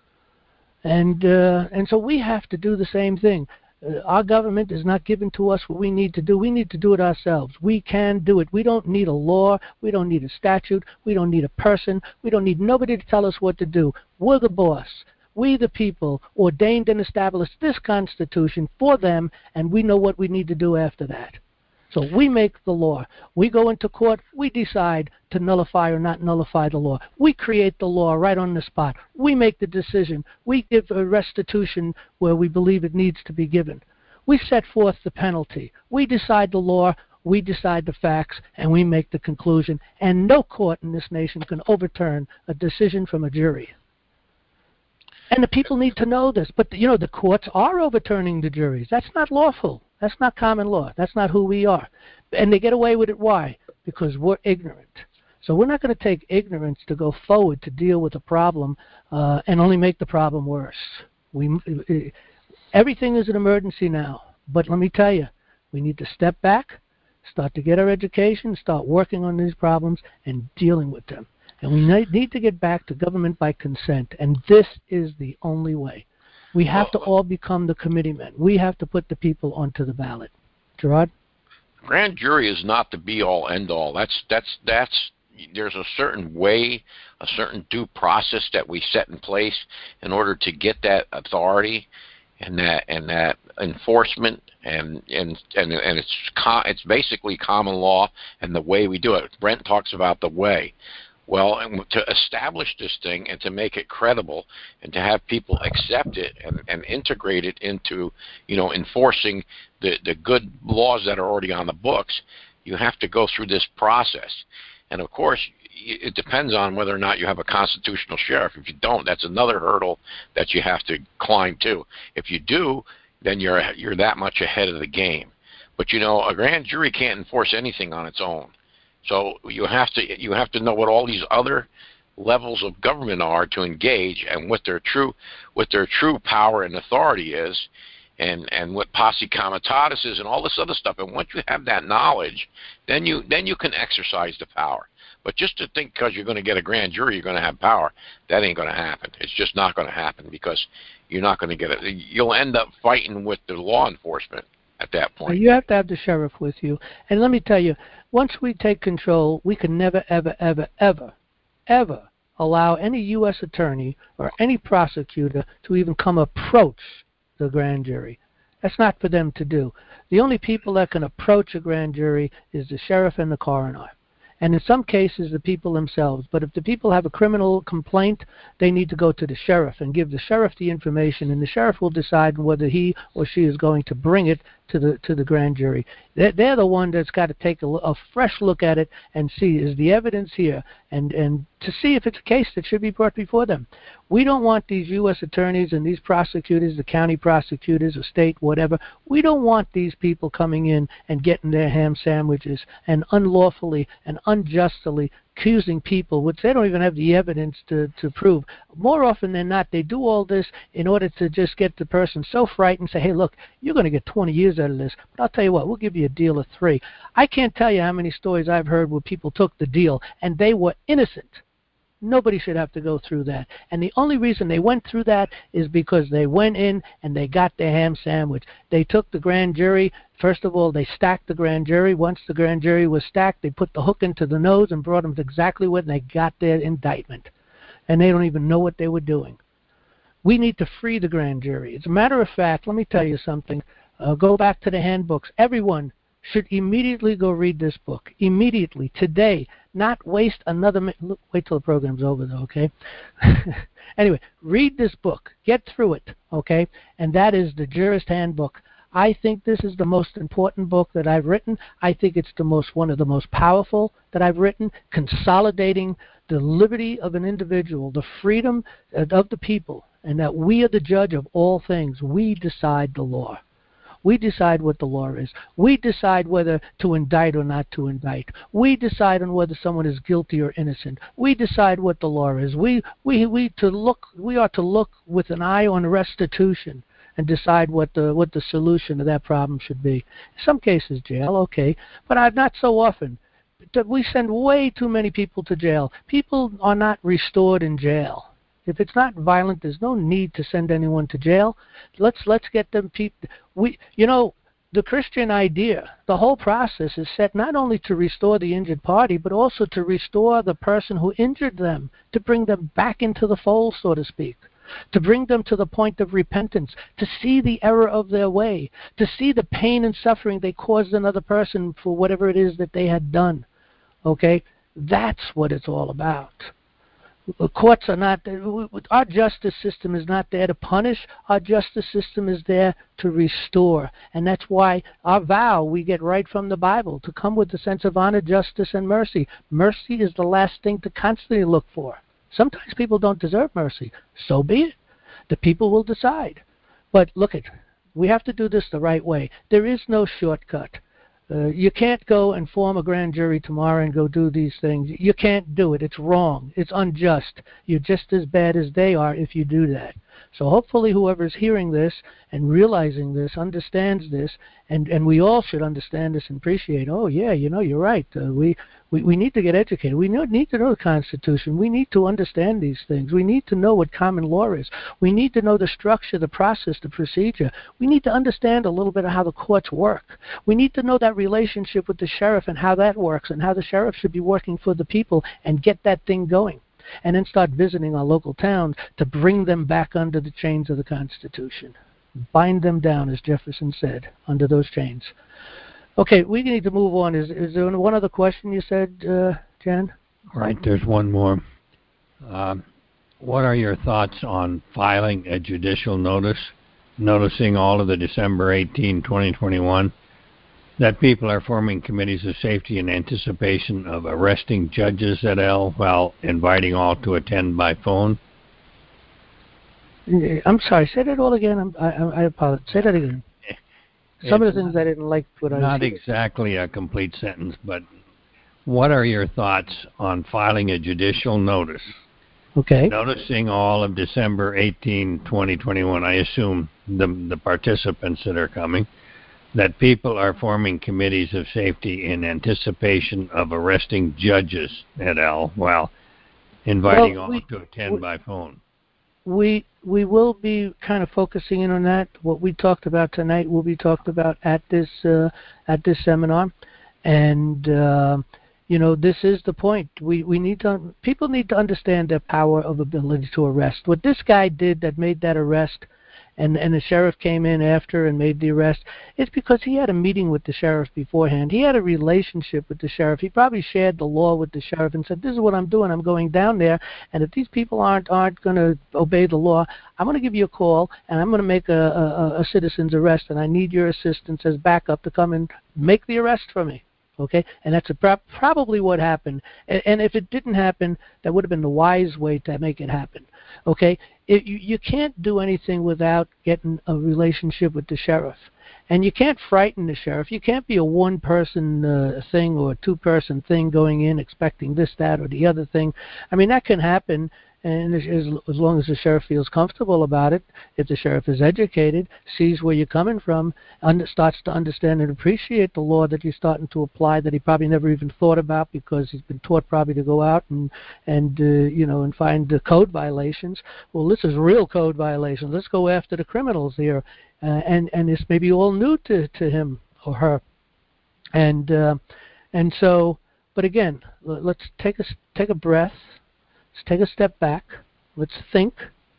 And uh, and so we have to do the same thing. Uh, our government is not giving to us what we need to do. We need to do it ourselves. We can do it. We don't need a law. We don't need a statute. We don't need a person. We don't need nobody to tell us what to do. We're the boss. We, the people, ordained and established this Constitution for them, and we know what we need to do after that. So we make the law. We go into court. We decide to nullify or not nullify the law. We create the law right on the spot. We make the decision. We give a restitution where we believe it needs to be given. We set forth the penalty. We decide the law. We decide the facts, and we make the conclusion. And no court in this nation can overturn a decision from a jury. And the people need to know this. But, you know, the courts are overturning the juries. That's not lawful. That's not common law. That's not who we are. And they get away with it. Why? Because we're ignorant. So we're not going to take ignorance to go forward to deal with a problem uh, and only make the problem worse. We, everything is an emergency now. But let me tell you, we need to step back, start to get our education, start working on these problems and dealing with them. And we need to get back to government by consent. And this is the only way. We have to all become the committeemen. We have to put the people onto the ballot. Gerard? Grand jury is not the be-all, end-all. That's that's that's. There's a certain way, a certain due process that we set in place in order to get that authority and that and that enforcement, and and and, and it's co- it's basically common law and the way we do it. Brent talks about the way. Well, and to establish this thing and to make it credible and to have people accept it and, and integrate it into, you know, enforcing the, the good laws that are already on the books, you have to go through this process. And, of course, it depends on whether or not you have a constitutional sheriff. If you don't, that's another hurdle that you have to climb to. If you do, then you're you're that much ahead of the game. But, you know, a grand jury can't enforce anything on its own. So you have to you have to know what all these other levels of government are to engage, and what their true what their true power and authority is, and and what posse comitatus is, and all this other stuff. And once you have that knowledge, then you then you can exercise the power. But just to think because you're going to get a grand jury, you're going to have power, that ain't going to happen. It's just not going to happen, because you're not going to get it. You'll end up fighting with the law enforcement at that point. You have to have the sheriff with you. And let me tell you, once we take control, we can never, ever, ever, ever, ever allow any U S attorney or any prosecutor to even come approach the grand jury. That's not for them to do. The only people that can approach a grand jury is the sheriff and the coroner. And in some cases, the people themselves. But if the people have a criminal complaint, they need to go to the sheriff and give the sheriff the information, and the sheriff will decide whether he or she is going to bring it to the to the grand jury. They're, they're the one that's got to take a, a fresh look at it and see, is the evidence here, and, and to see if it's a case that should be brought before them. We don't want these U S attorneys and these prosecutors, the county prosecutors or state, whatever, we don't want these people coming in and getting their ham sandwiches and unlawfully and unjustly accusing people, which they don't even have the evidence to, to prove. More often than not, they do all this in order to just get the person so frightened, say, hey, look, you're going to get twenty years out of this, but I'll tell you what, we'll give you a deal of three. I can't tell you how many stories I've heard where people took the deal, and they were innocent. Nobody should have to go through that. And the only reason they went through that is because they went in and they got their ham sandwich. They took the grand jury. First of all, they stacked the grand jury. Once the grand jury was stacked, they put the hook into the nose and brought them to exactly when they got their indictment. And they don't even know what they were doing. We need to free the grand jury. As a matter of fact, let me tell you something. Uh, go back to the handbooks. Everyone should immediately go read this book. Immediately, today. Not waste another minute. Look, wait till the program's over, though, okay? Anyway, read this book. Get through it, okay? And that is the Jurist Handbook. I think this is the most important book that I've written. I think it's the most one of the most powerful that I've written, consolidating the liberty of an individual, the freedom of the people, and that we are the judge of all things. We decide the law. We decide what the law is. We decide whether to indict or not to indict. We decide on whether someone is guilty or innocent. We decide what the law is. We we we to look. We are to look with an eye on restitution and decide what the what the solution to that problem should be. In some cases, jail, okay, but I, not so often. We send way too many people to jail. People are not restored in jail. If it's not violent, there's no need to send anyone to jail. Let's let's get them people. We, you know, the Christian idea, the whole process is set not only to restore the injured party, but also to restore the person who injured them, to bring them back into the fold, so to speak, to bring them to the point of repentance, to see the error of their way, to see the pain and suffering they caused another person for whatever it is that they had done. Okay, that's what it's all about. The courts are not, our justice system is not there to punish. Our justice system is there to restore. And that's why our vow we get right from the Bible, to come with the sense of honor, justice, and mercy. Mercy is the last thing to constantly look for. Sometimes people don't deserve mercy. So be it. The people will decide. But look it, we have to do this the right way. There is no shortcut. Uh, you can't go and form a grand jury tomorrow and go do these things. You can't do it. It's wrong. It's unjust. You're just as bad as they are if you do that. So hopefully whoever's hearing this and realizing this understands this, and, and we all should understand this and appreciate, oh, yeah, you know, you're right. Uh, we, we, we need to get educated. We need to know the Constitution. We need to understand these things. We need to know what common law is. We need to know the structure, the process, the procedure. We need to understand a little bit of how the courts work. We need to know that relationship with the sheriff and how that works, and how the sheriff should be working for the people and get that thing going. And then start visiting our local towns to bring them back under the chains of the Constitution. Bind them down, as Jefferson said, under those chains. Okay, we need to move on. Is, is there one other question you said, uh, Jan? All right, there's one more. Um, what are your thoughts on filing a judicial notice, noticing all of the December eighteenth, twenty twenty-one, that people are forming committees of safety in anticipation of arresting judges et al. While inviting all to attend by phone? I'm sorry, say that all again. I'm, I, I apologize. Say that again. Some It's of the things I didn't like what I was Not saying. exactly a complete sentence, but what are your thoughts on filing a judicial notice? Okay. Noticing all of December eighteenth, twenty twenty-one, I assume the, the participants that are coming, that people are forming committees of safety in anticipation of arresting judges et al. While inviting Well, all we- to attend we- by phone. We we will be kind of focusing in on that. What we talked about tonight will be talked about at this uh, at this seminar, and uh, you know, this is the point. We we need to people need to understand their power of ability to arrest. What this guy did that made that arrest, and and the sheriff came in after and made the arrest, it's because he had a meeting with the sheriff beforehand. He had a relationship with the sheriff. He probably shared the law with the sheriff and said, this is what I'm doing. I'm going down there, and if these people aren't aren't going to obey the law, I'm going to give you a call, and I'm going to make a, a, a citizen's arrest, and I need your assistance as backup to come and make the arrest for me. Okay, and that's a pro- probably what happened. And, and if it didn't happen, that would have been the wise way to make it happen. Okay, it, you, you can't do anything without getting a relationship with the sheriff. And you can't frighten the sheriff. You can't be a one-person uh, thing or a two-person thing going in expecting this, that, or the other thing. I mean, that can happen, and as, as long as the sheriff feels comfortable about it, if the sheriff is educated, sees where you're coming from, under, starts to understand and appreciate the law that you're starting to apply that he probably never even thought about because he's been taught probably to go out and, and uh, you know, and find the code violations. Well, this is real code violations. Let's go after the criminals here. Uh, and and this may be all new to, to him or her, and uh, and so. But again, let's take a take a breath. Let's take a step back. Let's think,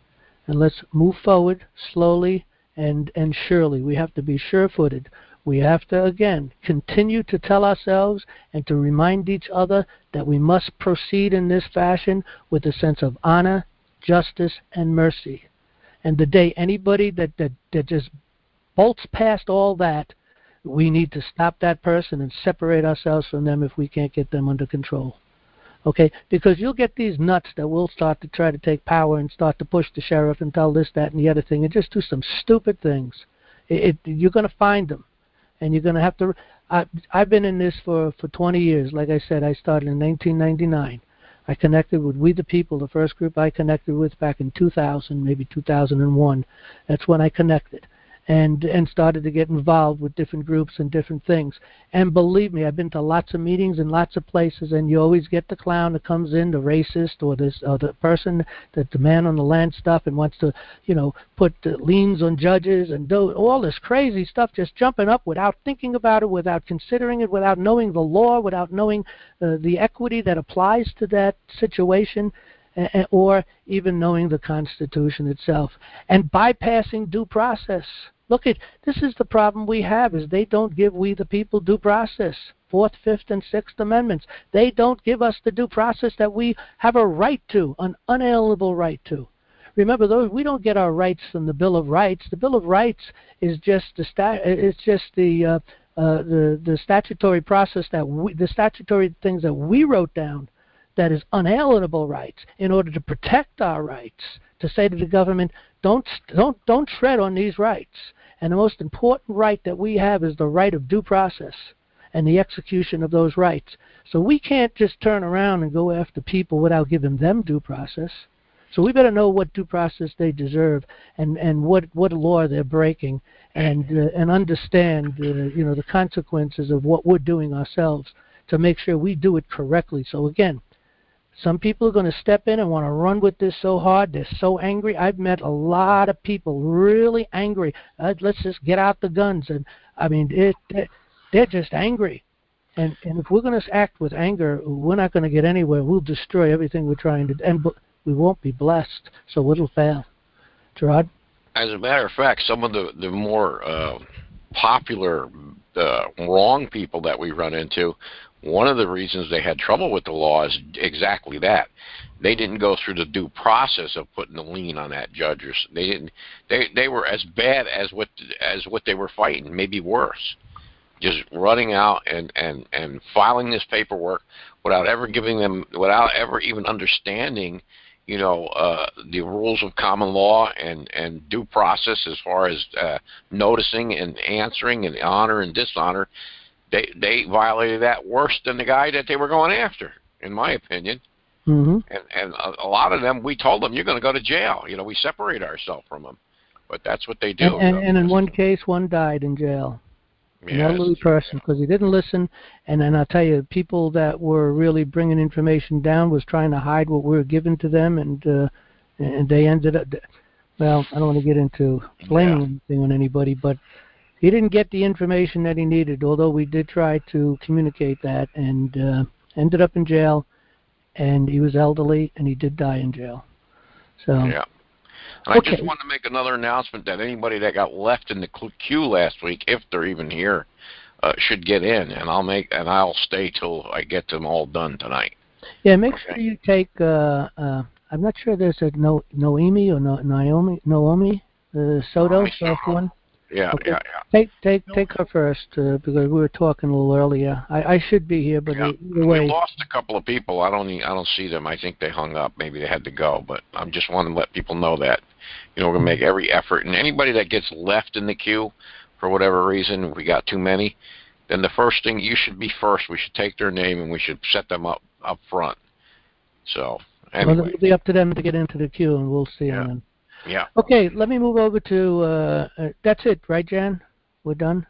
and let's move forward slowly and and surely. We have to be sure-footed. We have to again continue to tell ourselves and to remind each other that we must proceed in this fashion with a sense of honor, justice, and mercy. And the day anybody that, that, that just bolts past all that, we need to stop that person and separate ourselves from them if we can't get them under control. Okay? Because you'll get these nuts that will start to try to take power and start to push the sheriff and tell this, that, and the other thing and just do some stupid things. It, it, you're going to find them. And you're going to have to... I, I've been in this for, for twenty years. Like I said, I started in nineteen ninety-nine. I connected with We the People, the first group I connected with back in two thousand, maybe two thousand one. That's when I connected and and started to get involved with different groups and different things. And believe me, I've been to lots of meetings in lots of places, and you always get the clown that comes in, the racist or this or the person that the man on the land stuff and wants to, you know, put uh, liens on judges and do all this crazy stuff, just jumping up without thinking about it, without considering it, without knowing the law, without knowing uh, the equity that applies to that situation, uh, or even knowing the Constitution itself, and bypassing due process. Look, at this is the problem we have, is they don't give we the people due process. Fourth, Fifth, and Sixth Amendments. They don't give us the due process that we have a right to, an unalienable right to. Remember, those we don't get our rights from the Bill of Rights. The Bill of Rights is just the sta- it's just the uh, uh, the the statutory process that we, the statutory things that we wrote down that is unalienable rights in order to protect our rights. To say to the government, don't don't don't tread on these rights. And the most important right that we have is the right of due process and the execution of those rights. So we can't just turn around and go after people without giving them due process. So we better know what due process they deserve and, and what, what law they're breaking, and uh, and understand uh, you know the consequences of what we're doing ourselves to make sure we do it correctly. So again, some people are going to step in and want to run with this so hard. They're so angry. I've met a lot of people really angry. Uh, let's just get out the guns. And I mean, it, it, they're just angry. And and if we're going to act with anger, we're not going to get anywhere. We'll destroy everything we're trying to do. And we won't be blessed, so it'll fail. Gerard? As a matter of fact, some of the, the more uh, popular uh, wrong people that we run into, one of the reasons they had trouble with the law is exactly that. They didn't go through the due process of putting the lien on that judge. Or they didn't. They they were as bad as what as what they were fighting, maybe worse. Just running out and, and, and filing this paperwork without ever giving them, without ever even understanding, you know, uh, the rules of common law and, and due process as far as uh, noticing and answering and honor and dishonor. They they violated that worse than the guy that they were going after, in my opinion. Mm-hmm. And and a, a lot of them, we told them, you're going to go to jail. You know, we separate ourselves from them. But that's what they do. And, and, and in one case, one died in jail. Yeah, An elderly person, because he didn't listen. And then I'll tell you, people that were really bringing information down was trying to hide what we were giving to them, and uh, and they ended up. Well, I don't want to get into blaming yeah. anything on anybody, but he didn't get the information that he needed, although we did try to communicate that, and uh, ended up in jail, and he was elderly, and he did die in jail. So yeah. And okay. I just wanted to make another announcement that anybody that got left in the queue last week, if they're even here, uh, should get in, and I'll make and I'll stay till I get them all done tonight. Yeah, make okay. sure you take. Uh, uh, I'm not sure there's a no, Noemi or no, Naomi Naomi uh, Soto, first one. Yeah, okay. yeah, yeah. Take take take her first uh, because we were talking a little earlier. I, I should be here, but yeah. either way. We lost a couple of people. I don't I don't see them. I think they hung up. Maybe they had to go. But I'm just wanting to let people know that, you know, we're gonna make every effort. And anybody that gets left in the queue, for whatever reason, we got too many, then the first thing, you should be first. We should take their name and we should set them up up front. So, anyway. Well, it'll be up to them to get into the queue, and we'll see Yeah. them. Yeah. Okay, let me move over to, uh, uh, that's it, right, Jan? We're done?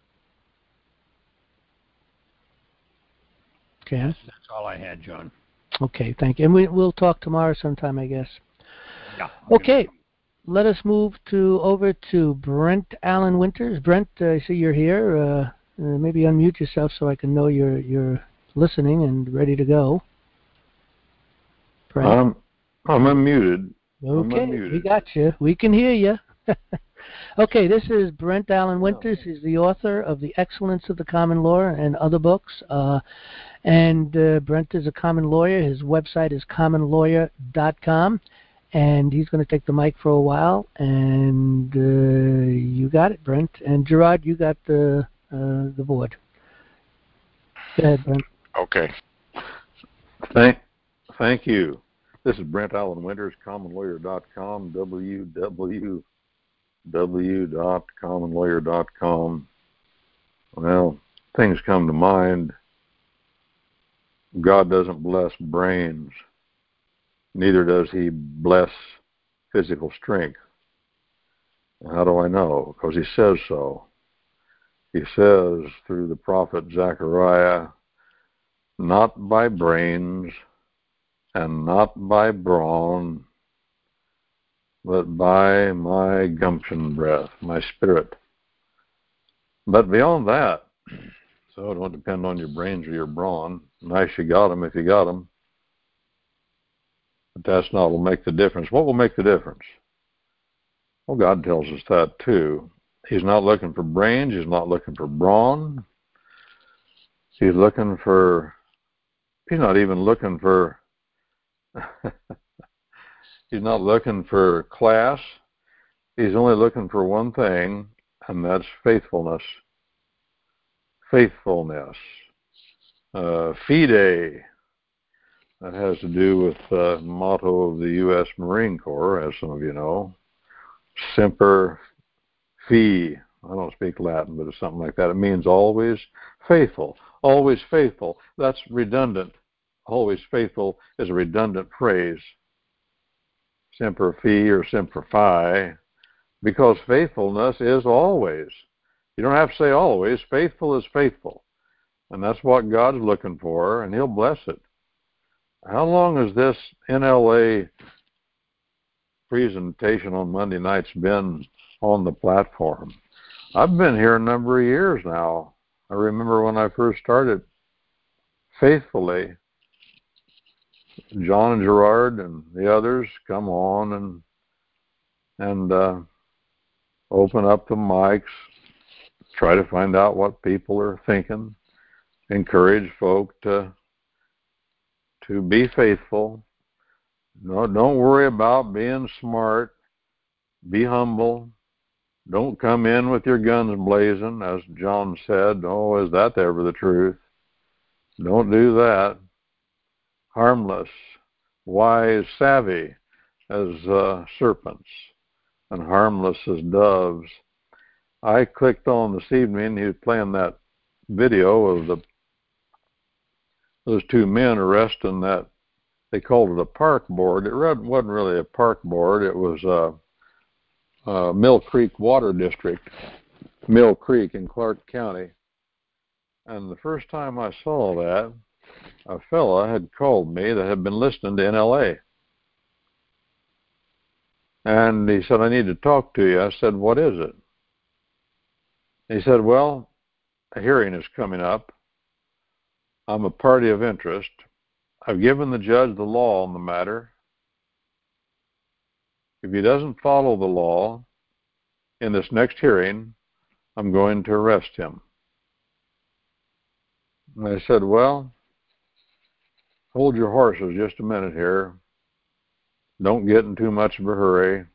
Okay. That's, that's all I had, John. Okay, thank you. And we, we'll talk tomorrow sometime, I guess. Yeah. Okay, let us move to over to Brent Allen Winters. Brent, uh, I see you're here. Uh, uh, maybe unmute yourself so I can know you're you're listening and ready to go. Brent? I'm I'm unmuted. Okay, I'm unmuted. we got you. We can hear you. Okay, this is Brent Allen Winters. He's the author of The Excellence of the Common Law and other books. Uh, and uh, Brent is a common lawyer. His website is common lawyer dot com. And he's going to take the mic for a while. And uh, you got it, Brent. And Gerard, you got the uh, the board. Go ahead, Brent. Okay. Thank, thank you. This is Brent Allen Winters, common lawyer dot com, w w w dot common lawyer dot com. Well, things come to mind. God doesn't bless brains. Neither does he bless physical strength. How do I know? Because he says so. He says through the prophet Zechariah, not by brains and not by brawn, but by my gumption breath, my spirit. But beyond that, so it won't depend on your brains or your brawn. Nice you got them if you got them. But that's not what will make the difference. What will make the difference? Well, God tells us that too. He's not looking for brains. He's not looking for brawn. He's looking for, he's not even looking for, he's not looking for class. He's only looking for one thing, and that's faithfulness. Faithfulness. Uh, fide. That has to do with the motto of the U S Marine Corps, as some of you know. Semper Fi. I don't speak Latin, but it's something like that. It means always faithful. Always faithful. That's redundant. Always faithful is a redundant phrase. Semper Fi or Semper Fi, because faithfulness is always. You don't have to say always. Faithful is faithful. And that's what God's looking for, and he'll bless it. How long has this N L A presentation on Monday nights been on the platform? I've been here a number of years now. I remember when I first started faithfully, John and Gerard and the others come on and and uh, open up the mics, try to find out what people are thinking, encourage folk to to be faithful. No, don't worry about being smart. Be humble. Don't come in with your guns blazing, as John said. Oh, is that ever the truth? Don't do that. Harmless, wise, savvy as uh, serpents, and harmless as doves. I clicked on this evening, he was playing that video of the those two men arresting that, they called it a park board. It wasn't really a park board. It was a, a Mill Creek Water District, Mill Creek in Clark County. And the first time I saw that, a fella had called me that had been listening to N L A. And he said, I need to talk to you. I said, what is it? He said, well, a hearing is coming up. I'm a party of interest. I've given the judge the law on the matter. If he doesn't follow the law in this next hearing, I'm going to arrest him. And I said, well, hold your horses just a minute here. Don't get in too much of a hurry.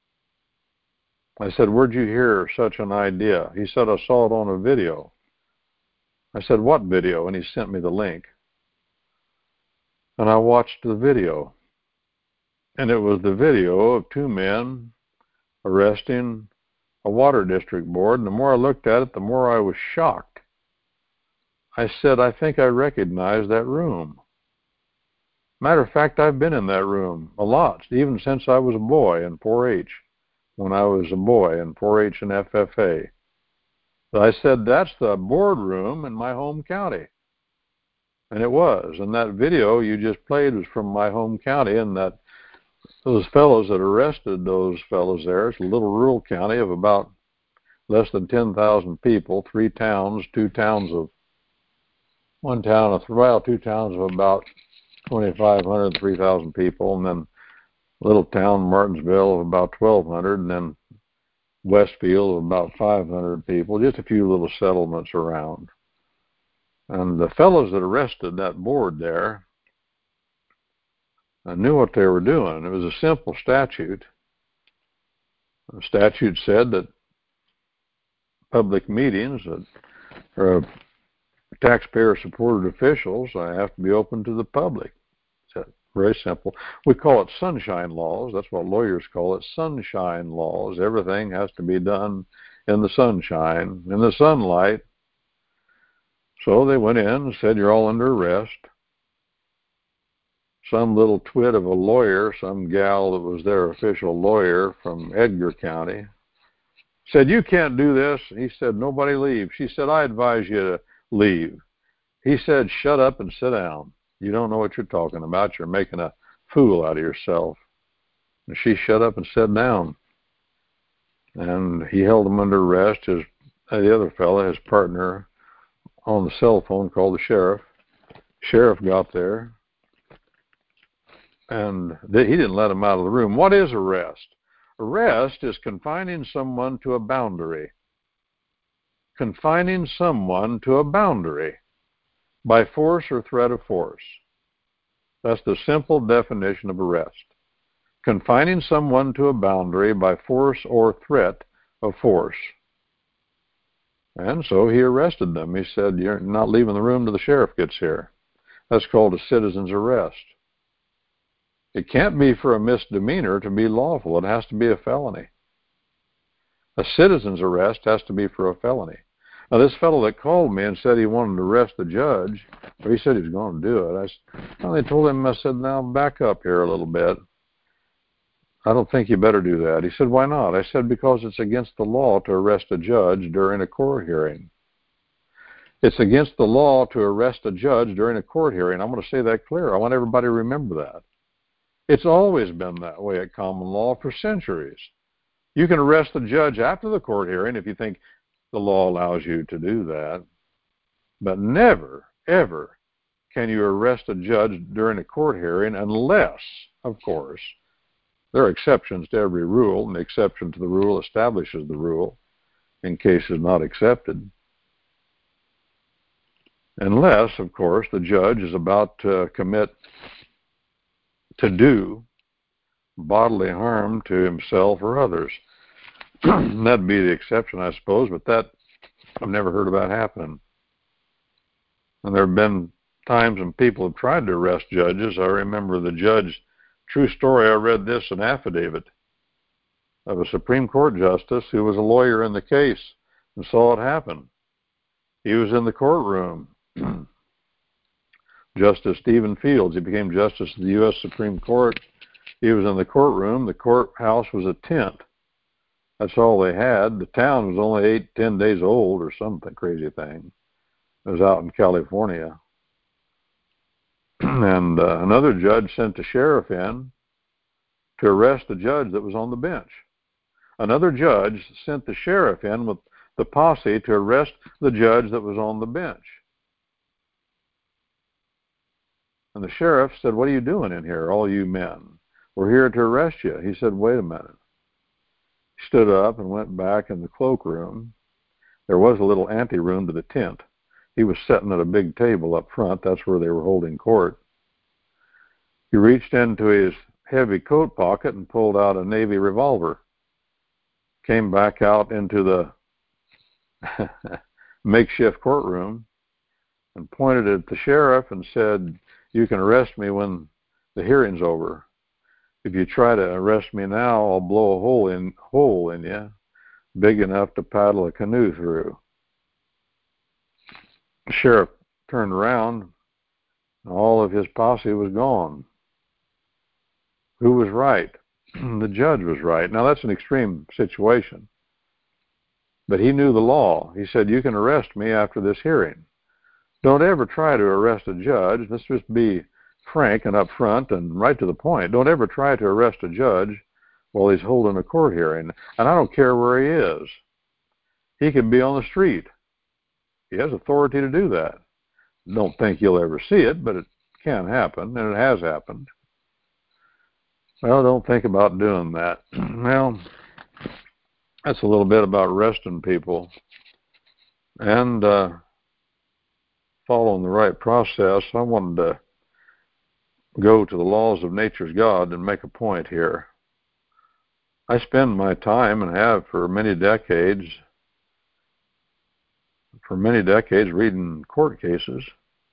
I said, where'd you hear such an idea? He said, I saw it on a video. I said, what video? And he sent me the link. And I watched the video. And it was the video of two men arresting a water district board, and the more I looked at it, the more I was shocked. I said, I think I recognize that room. Matter of fact, I've been in that room a lot, even since I was a boy in four H, when I was a boy in four H and F F A. I said, that's the boardroom in my home county. And it was. And that video you just played was from my home county, and that those fellows that arrested those fellows there, it's a little rural county of about less than ten thousand people, three towns, two towns of, one town of, well, two towns of about twenty-five hundred, three thousand people, and then a little town, Martinsville, of about twelve hundred, and then Westfield of about five hundred people, just a few little settlements around. And the fellows that arrested that board there I knew what they were doing. It was a simple statute. The statute said that public meetings that are taxpayer-supported officials I have to be open to the public. It's very simple. We call it sunshine laws. That's what lawyers call it, sunshine laws. Everything has to be done in the sunshine, in the sunlight. So they went in and said, you're all under arrest. Some little twit of a lawyer, some gal that was their official lawyer from Edgar County, said, you can't do this. He said, nobody leave. She said, I advise you to leave. He said, shut up and sit down. You don't know what you're talking about. You're making a fool out of yourself. And she shut up and sat down. And he held him under arrest. His, the other fella, his partner, on the cell phone, called the sheriff. Sheriff got there, and he didn't let him out of the room. What is arrest? Arrest is confining someone to a boundary. Confining someone to a boundary by force or threat of force. That's the simple definition of arrest. Confining someone to a boundary by force or threat of force. And so he arrested them. He said, you're not leaving the room till the sheriff gets here. That's called a citizen's arrest. It can't be for a misdemeanor to be lawful. It has to be a felony. A citizen's arrest has to be for a felony. Now, this fellow that called me and said he wanted to arrest the judge, or he said he was going to do it, I finally told him, I said, now back up here a little bit. I don't think you better do that. He said, why not? I said, because it's against the law to arrest a judge during a court hearing. It's against the law to arrest a judge during a court hearing. I'm going to say that clear. I want everybody to remember that. It's always been that way at common law for centuries. You can arrest the judge after the court hearing if you think the law allows you to do that. But never, ever can you arrest a judge during a court hearing unless, of course, there are exceptions to every rule, and the exception to the rule establishes the rule in cases not accepted. Unless, of course, the judge is about to commit to do bodily harm to himself or others. That'd be the exception, I suppose, but that I've never heard about happening. And there have been times when people have tried to arrest judges. I remember the judge, true story, I read this, an affidavit of a Supreme Court justice who was a lawyer in the case and saw it happen. He was in the courtroom. Justice Stephen Fields, he became Justice of the U S Supreme Court. He was in the courtroom. The courthouse was a tent. That's all they had. The town was only eight, ten days old or something crazy thing. It was out in California. And uh, another judge sent the sheriff in to arrest the judge that was on the bench. Another judge sent the sheriff in with the posse to arrest the judge that was on the bench. And the sheriff said, what are you doing in here, all you men? We're here to arrest you. He said, wait a minute. He stood up and went back in the cloakroom. There was a little anteroom to the tent. He was sitting at a big table up front. That's where they were holding court. He reached into his heavy coat pocket and pulled out a Navy revolver. Came back out into the makeshift courtroom and pointed at the sheriff and said, you can arrest me when the hearing's over. If you try to arrest me now, I'll blow a hole in hole in you. big enough to paddle a canoe through. The sheriff turned around, and all of his posse was gone. Who was right? The judge was right. Now, that's an extreme situation. But he knew the law. He said, you can arrest me after this hearing. Don't ever try to arrest a judge. Let's just be frank and upfront and right to the point. Don't ever try to arrest a judge while he's holding a court hearing. And I don't care where he is. He could be on the street. He has authority to do that. Don't think you'll ever see it, but it can happen, and it has happened. Well, don't think about doing that. Well, that's a little bit about arresting people and uh, following the right process. I wanted to go to the laws of nature's God and make a point here. I spend my time, and have for many decades, for many decades reading court cases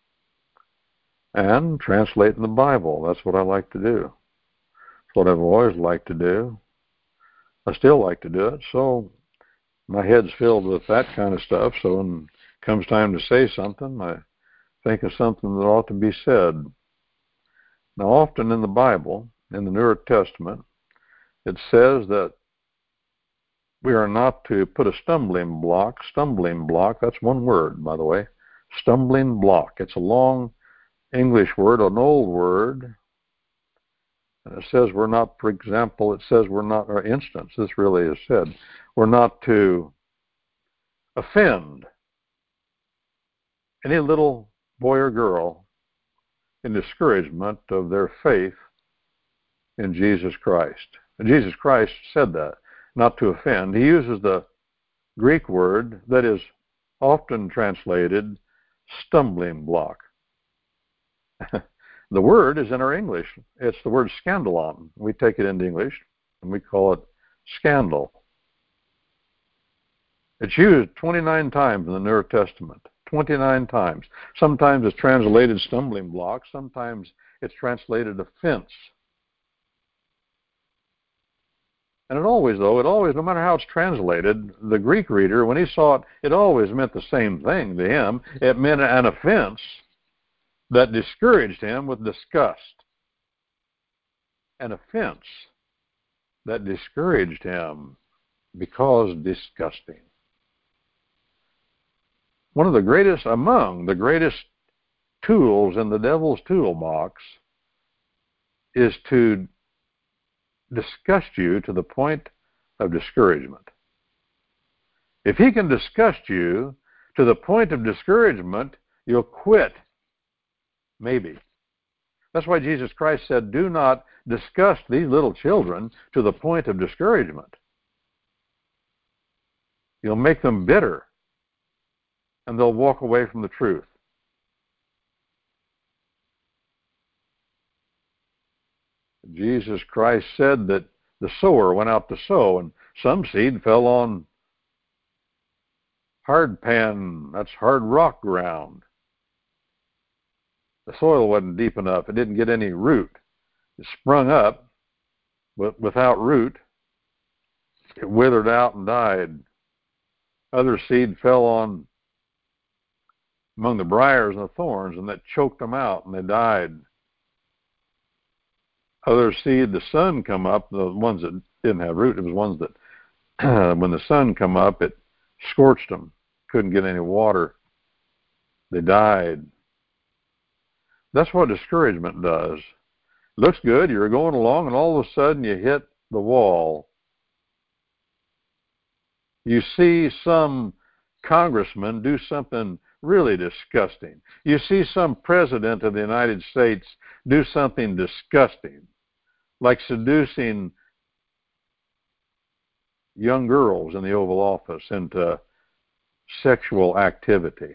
and translating the Bible. That's what I like to do. It's what I've always liked to do. I still like to do it, so my head's filled with that kind of stuff, so when it comes time to say something, I think of something that ought to be said. Now, often in the Bible, in the New Testament, it says that we are not to put a stumbling block, stumbling block, that's one word, by the way, stumbling block. It's a long English word, an old word. And it says we're not, for example, it says we're not, or instance, this really is said, we're not to offend any little boy or girl in discouragement of their faith in Jesus Christ. And Jesus Christ said that, not to offend. He uses the Greek word that is often translated stumbling block. The word is in our English. It's the word scandalon. We take it into English, and we call it scandal. It's used twenty-nine times in the New Testament, twenty-nine times. Sometimes it's translated stumbling block. Sometimes it's translated offense. And it always, though, it always, no matter how it's translated, the Greek reader, when he saw it, it always meant the same thing to him. It meant an offense that discouraged him with disgust. An offense that discouraged him because disgusting. One of the greatest, among the greatest tools in the devil's toolbox is to disgust you to the point of discouragement. If he can disgust you to the point of discouragement, you'll quit. Maybe. That's why Jesus Christ said, do not disgust these little children to the point of discouragement. You'll make them bitter, and they'll walk away from the truth. Jesus Christ said that the sower went out to sow, and some seed fell on hard pan, that's hard rock ground. The soil wasn't deep enough. It didn't get any root. It sprung up, but without root. It withered out and died. Other seed fell on among the briars and the thorns, and that choked them out, and they died. Other seed, the sun come up, the ones that didn't have root, it was ones that, when the sun come up, it scorched them. Couldn't get any water. They died. That's what discouragement does. Looks good, you're going along, and all of a sudden you hit the wall. You see some congressman do something really disgusting. You see some president of the United States do something disgusting, like seducing young girls in the Oval Office into sexual activity.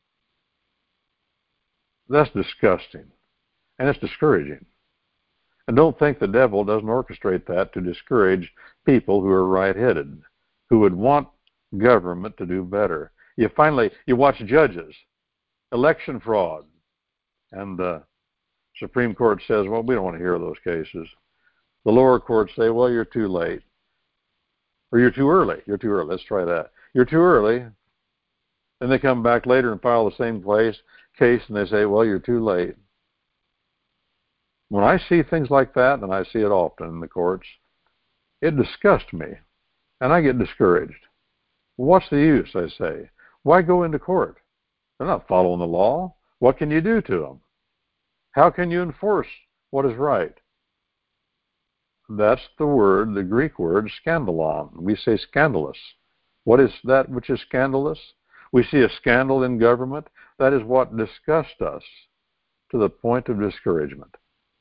That's disgusting, and it's discouraging. And don't think the devil doesn't orchestrate that to discourage people who are right-headed, who would want government to do better. You finally, you watch judges, election fraud, and the Supreme Court says, well, we don't want to hear those cases. The lower courts say, well, you're too late. Or you're too early. You're too early. Let's try that. You're too early. Then they come back later and file the same place, case, and they say, well, you're too late. When I see things like that, and I see it often in the courts, it disgusts me, and I get discouraged. What's the use, I say? Why go into court? They're not following the law. What can you do to them? How can you enforce what is right? That's the word, the Greek word, scandalon. We say scandalous. What is that which is scandalous? We see a scandal in government. That is what disgusts us to the point of discouragement.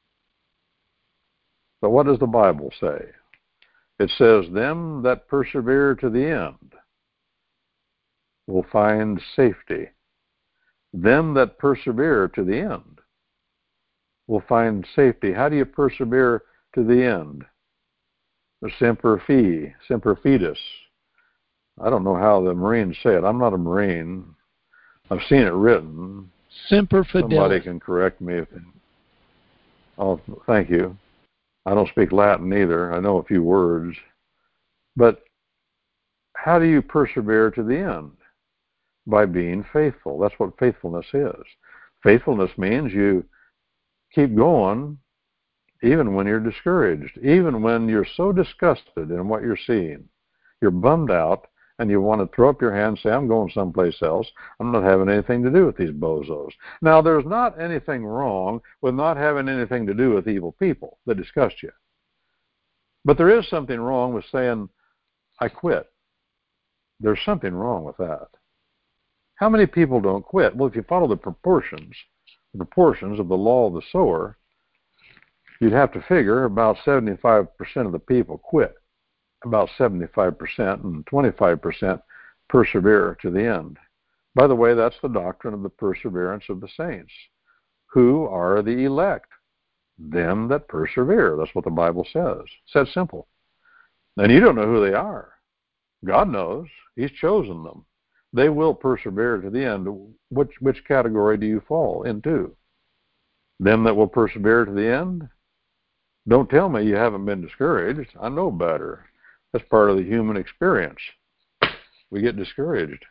But what does the Bible say? It says, them that persevere to the end will find safety. Them that persevere to the end will find safety. How do you persevere to the end? The semper fi, semper fides. I don't know how the Marines say it. I'm not a Marine. I've seen it written. Semper fidelis. Somebody can correct me. If, oh, thank you. I don't speak Latin either. I know a few words. But how do you persevere to the end? By being faithful. That's what faithfulness is. Faithfulness means you keep going even when you're discouraged, even when you're so disgusted in what you're seeing. You're bummed out, and you want to throw up your hand and say, I'm going someplace else. I'm not having anything to do with these bozos. Now, there's not anything wrong with not having anything to do with evil people that disgust you. But there is something wrong with saying, I quit. There's something wrong with that. How many people don't quit? Well, if you follow the proportions, the proportions of the law of the sower, you'd have to figure about seventy-five percent of the people quit. About seventy-five percent, and twenty-five percent persevere to the end. By the way, that's the doctrine of the perseverance of the saints. Who are the elect? Them that persevere. That's what the Bible says. It's that simple. And you don't know who they are. God knows. He's chosen them. They will persevere to the end. Which, which category do you fall into? Them that will persevere to the end? Don't tell me you haven't been discouraged. I know better. That's part of the human experience. We get discouraged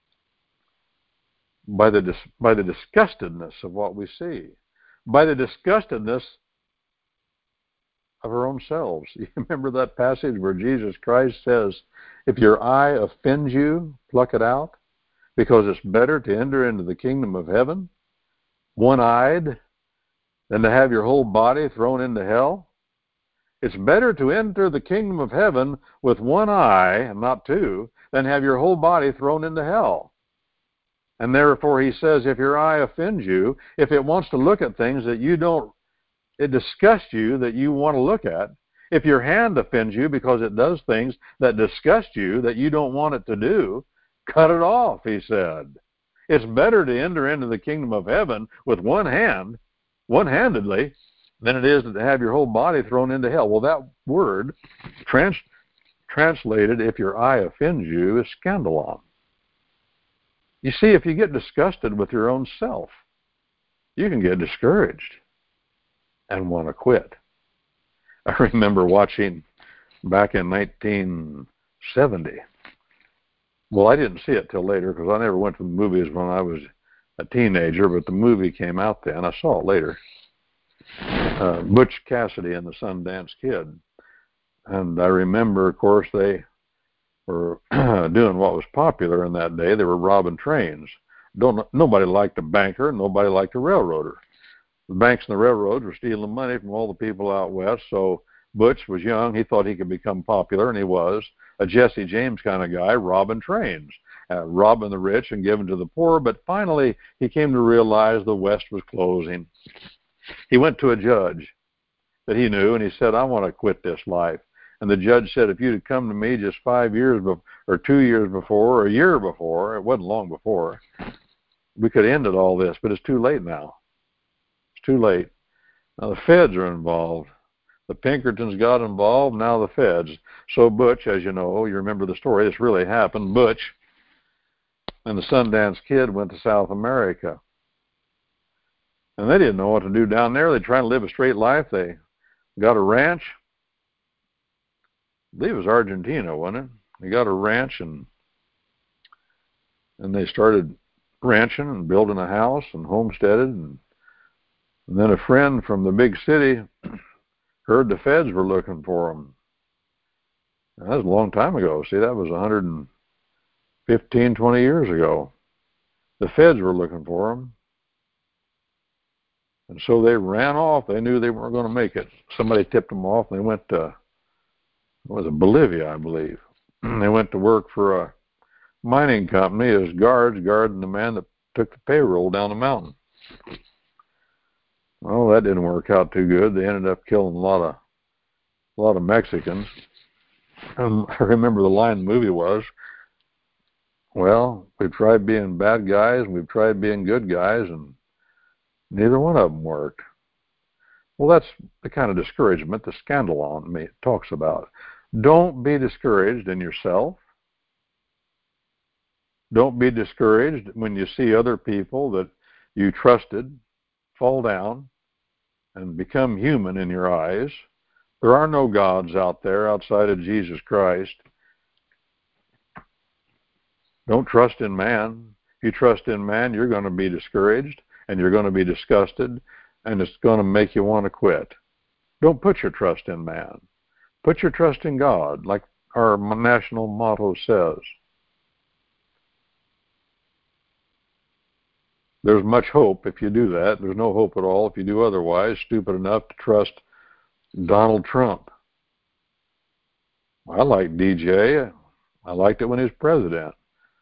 by the dis- by the disgustedness of what we see, by the disgustedness of our own selves. You remember that passage where Jesus Christ says, if your eye offends you, pluck it out, because it's better to enter into the kingdom of heaven one-eyed than to have your whole body thrown into hell. It's better to enter the kingdom of heaven with one eye, and not two, than have your whole body thrown into hell. And therefore, he says, if your eye offends you, if it wants to look at things that you don't, it disgusts you that you want to look at, if your hand offends you because it does things that disgust you that you don't want it to do, cut it off, he said. It's better to enter into the kingdom of heaven with one hand, one-handedly, than it is to have your whole body thrown into hell. Well, that word, trans, translated, if your eye offends you, is scandalon. You see, if you get disgusted with your own self, you can get discouraged and want to quit. I remember watching back in nineteen seventy. Well, I didn't see it till later because I never went to the movies when I was a teenager, but the movie came out then. I saw it later. Uh, Butch Cassidy and the Sundance Kid. And I remember, of course, they were doing what was popular in that day. They were robbing trains. Don't, nobody liked a banker. Nobody liked a railroader. The banks and the railroads were stealing money from all the people out west, so Butch was young. He thought he could become popular, and he was. A Jesse James kind of guy, robbing trains, uh, robbing the rich and giving to the poor. But finally, he came to realize the West was closing. He went to a judge that he knew, and he said, I want to quit this life. And the judge said, if you'd come to me just five years be- or two years before or a year before, it wasn't long before, we could have ended all this, but it's too late now. It's too late. Now the feds are involved. The Pinkertons got involved, now the feds. So Butch, as you know, you remember the story, this really happened, Butch and the Sundance Kid went to South America. And they didn't know what to do down there. They tried to live a straight life. They got a ranch. I believe it was Argentina, wasn't it? They got a ranch and and they started ranching and building a house and homesteaded. And, and then a friend from the big city heard the feds were looking for them. That was a long time ago. See, that was one hundred fifteen, twenty years ago. The feds were looking for them. And so they ran off. They knew they weren't going to make it. Somebody tipped them off, and they went to, what was it, Bolivia, I believe. They went to work for a mining company as guards, guarding the man that took the payroll down the mountain. Well, that didn't work out too good. They ended up killing a lot of a lot of Mexicans. Um, I remember the line in the movie was, well, we've tried being bad guys and we've tried being good guys, and neither one of them worked. Well, that's the kind of discouragement the Scandalon talks about. Don't be discouraged in yourself. Don't be discouraged when you see other people that you trusted fall down and become human in your eyes. There are no gods out there outside of Jesus Christ. Don't trust in man. If you trust in man, you're going to be discouraged and you're going to be disgusted, and it's going to make you want to quit. Don't put your trust in man. Put your trust in God, like our national motto says. There's much hope if you do that. There's no hope at all if you do otherwise. Stupid enough to trust Donald Trump. I like D J. I liked it when he was president.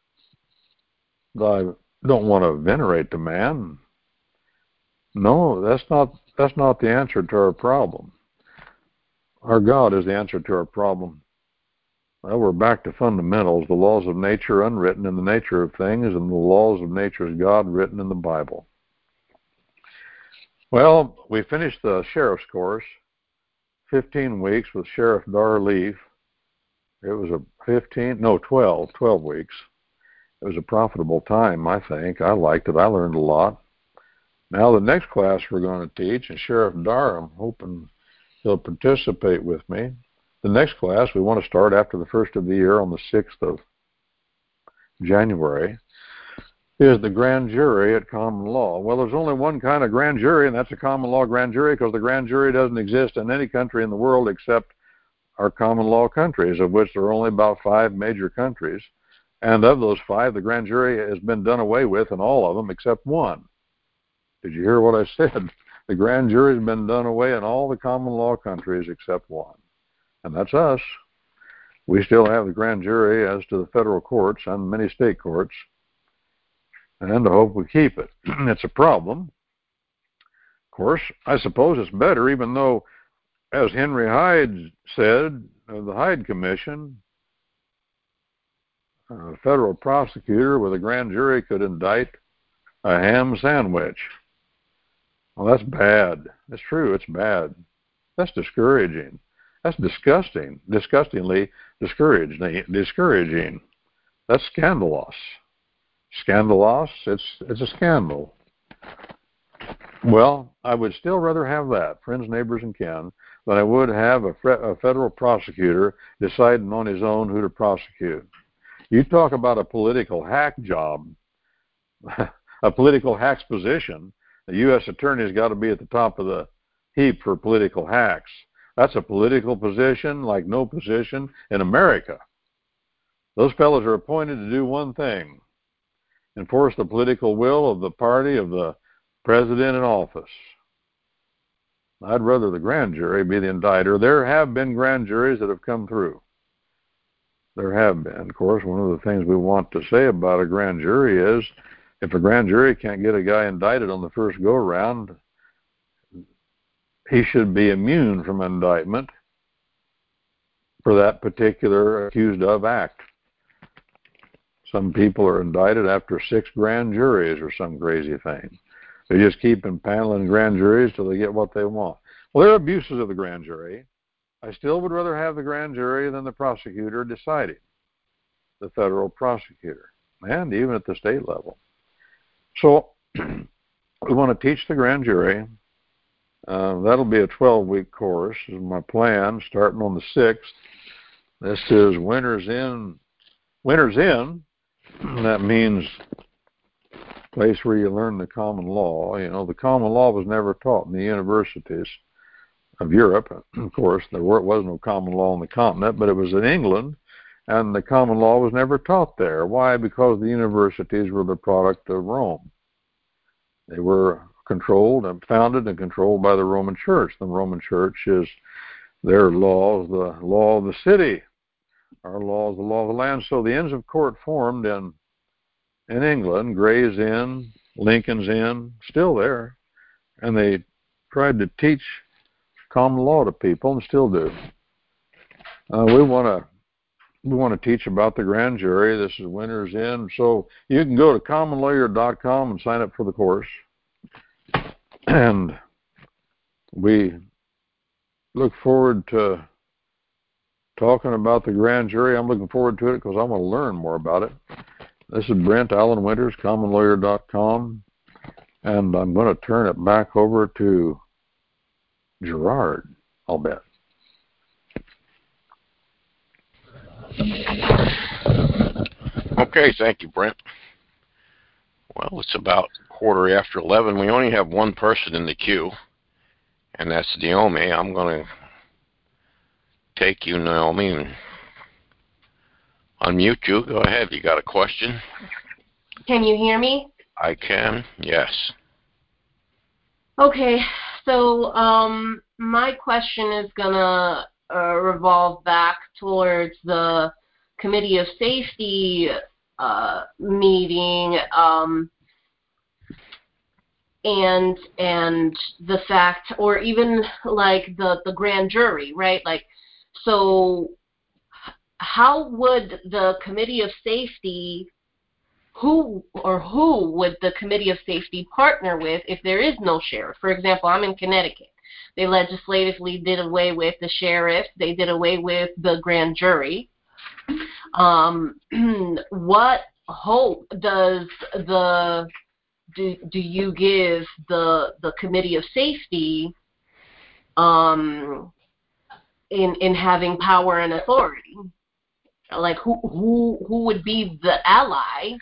I don't want to venerate the man. No, that's not that's not the answer to our problem. Our God is the answer to our problem. Well, we're back to fundamentals, the laws of nature unwritten in the nature of things, and the laws of nature's God written in the Bible. Well, we finished the sheriff's course, fifteen weeks with Sheriff Dar Leaf. It was a fifteen, no, twelve, twelve weeks. It was a profitable time, I think. I liked it. I learned a lot. Now the next class we're going to teach, and Sheriff Dar, I'm hoping he'll participate with me. The next class we want to start after the first of the year on the sixth of January is the grand jury at common law. Well, there's only one kind of grand jury, and that's a common law grand jury, because the grand jury doesn't exist in any country in the world except our common law countries, of which there are only about five major countries. And of those five, the grand jury has been done away with in all of them except one. Did you hear what I said? The grand jury has been done away in all the common law countries except one. And that's us. We still have the grand jury as to the federal courts and many state courts. And I hope we keep it. It's a problem. Of course, I suppose it's better, even though, as Henry Hyde said, of the Hyde Commission, a federal prosecutor with a grand jury could indict a ham sandwich. Well, that's bad. That's true. It's bad. That's discouraging. That's disgusting. Disgustingly discouraging. Discouraging. That's scandalous. Scandalous. It's it's a scandal. Well, I would still rather have that, friends, neighbors, and kin, than I would have a, a federal prosecutor deciding on his own who to prosecute. You talk about a political hack job, a political hack's position. The U S attorney's got to be at the top of the heap for political hacks. That's a political position like no position in America. Those fellows are appointed to do one thing: enforce the political will of the party of the president in office. I'd rather the grand jury be the indicter. There have been grand juries that have come through. There have been. Of course, one of the things we want to say about a grand jury is, if a grand jury can't get a guy indicted on the first go-around, he should be immune from indictment for that particular accused of act. Some people are indicted after six grand juries or some crazy thing. They just keep impaneling grand juries till they get what they want. Well, there are abuses of the grand jury. I still would rather have the grand jury than the prosecutor deciding, the federal prosecutor, and even at the state level. So we want to teach the grand jury. Uh, that'll be a twelve-week course is my plan, starting on the sixth. This is Winter's Inn. Winter's Inn, that means place where you learn the common law. You know, the common law was never taught in the universities of Europe. Of course, there was no common law on the continent, but it was in England, and the common law was never taught there. Why? Because the universities were the product of Rome. They were controlled and founded and controlled by the Roman Church. The Roman Church is their law, the law of the city. Our law is the law of the land. So the Inns of Court formed in in England, Gray's Inn, Lincoln's Inn, still there, and they tried to teach common law to people and still do. Uh, we want to we want to teach about the grand jury. This is Winter's Inn. So you can go to common lawyer dot com and sign up for the course. And we look forward to talking about the grand jury. I'm looking forward to it because I want to learn more about it. This is Brent Allen Winters, common lawyer dot com, and I'm going to turn it back over to Gerard, I'll bet. Okay, thank you, Brent. Well, it's about quarter after eleven. We only have one person in the queue, and that's Naomi. I'm going to take you, Naomi, and unmute you. Go ahead. You got a question? Can you hear me? I can, yes. Okay, so um, my question is going to uh, revolve back towards the Committee of Safety uh, meeting um, and and the fact, or even like the, the grand jury, right? Like, so how would the Committee of Safety, who or who would the Committee of Safety partner with if there is no sheriff? For example, I'm in Connecticut. They legislatively did away with the sheriff. They did away with the grand jury. Um, what hope does the do, do you give the the Committee of Safety um, in in having power and authority? Like who who who would be the ally?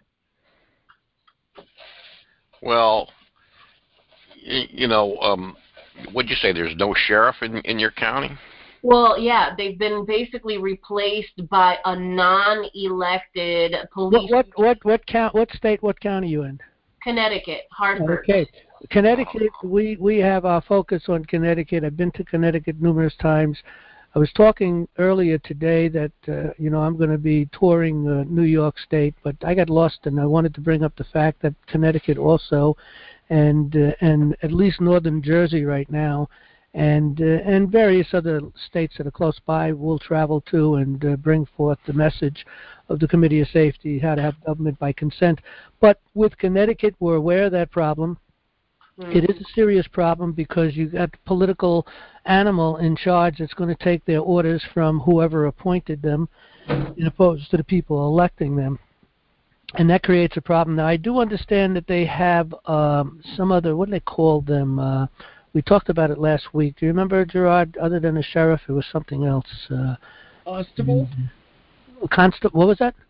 Well, you, you know, um, what'd you say? There's no sheriff in in your county? Well, yeah, they've been basically replaced by a non-elected police. What what what what, count, what state? What county are you in? Connecticut, Hartford. Okay, Connecticut. We we have our focus on Connecticut. I've been to Connecticut numerous times. I was talking earlier today that uh, you know I'm going to be touring uh, New York State, but I got lost, and I wanted to bring up the fact that Connecticut also, and uh, and at least northern Jersey right now, and uh, and various other states that are close by will travel to and uh, bring forth the message of the Committee of Safety, how to have government by consent. But with Connecticut, we're aware of that problem. It is a serious problem because you've got a political animal in charge that's going to take their orders from whoever appointed them, as opposed to the people electing them. And that creates a problem. Now, I do understand that they have um, some other, what do they call them? Uh, we talked about it last week. Do you remember, Gerard, other than a sheriff, it was something else? Uh, Constable? Constable, what was that?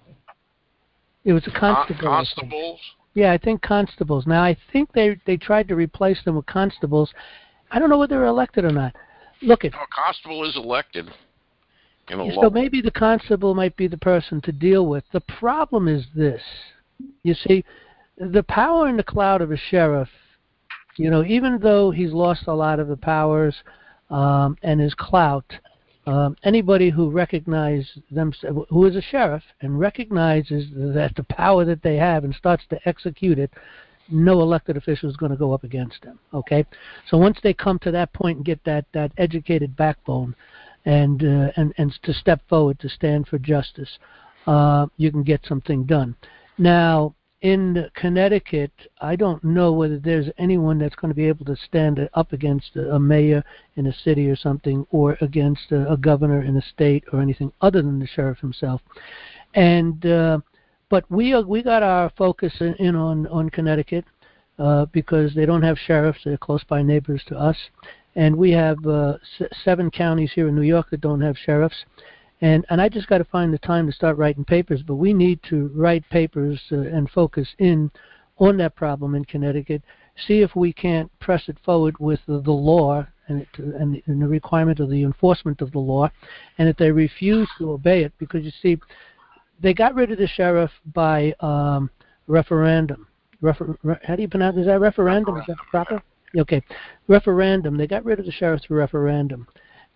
It was a constable. Con- constables? Yeah, I think constables. Now, I think they they tried to replace them with constables. I don't know whether they're elected or not. Look at. No, constable is elected. In a so law. Maybe the constable might be the person to deal with. The problem is this. You see, the power in the cloud of a sheriff, you know, even though he's lost a lot of the powers um, and his clout, Um, anybody who recognizes them, who is a sheriff and recognizes that the power that they have and starts to execute it, no elected official is going to go up against them. Okay, so once they come to that point and get that, that educated backbone, and uh, and and to step forward to stand for justice, uh, you can get something done. Now, in Connecticut, I don't know whether there's anyone that's going to be able to stand up against a, a mayor in a city or something, or against a, a governor in a state or anything other than the sheriff himself. And uh, but we are, we got our focus in, in on on Connecticut uh, because they don't have sheriffs; they're close by neighbors to us, and we have uh, s- seven counties here in New York that don't have sheriffs. And and I just got to find the time to start writing papers. But we need to write papers uh, and focus in on that problem in Connecticut. See if we can't press it forward with the, the law and, it, and, the, and the requirement of the enforcement of the law. And if they refuse to obey it, because you see, they got rid of the sheriff by um, referendum. Refer, re, how do you pronounce it? Is that referendum? Is that proper? Okay. Referendum. They got rid of the sheriff through referendum.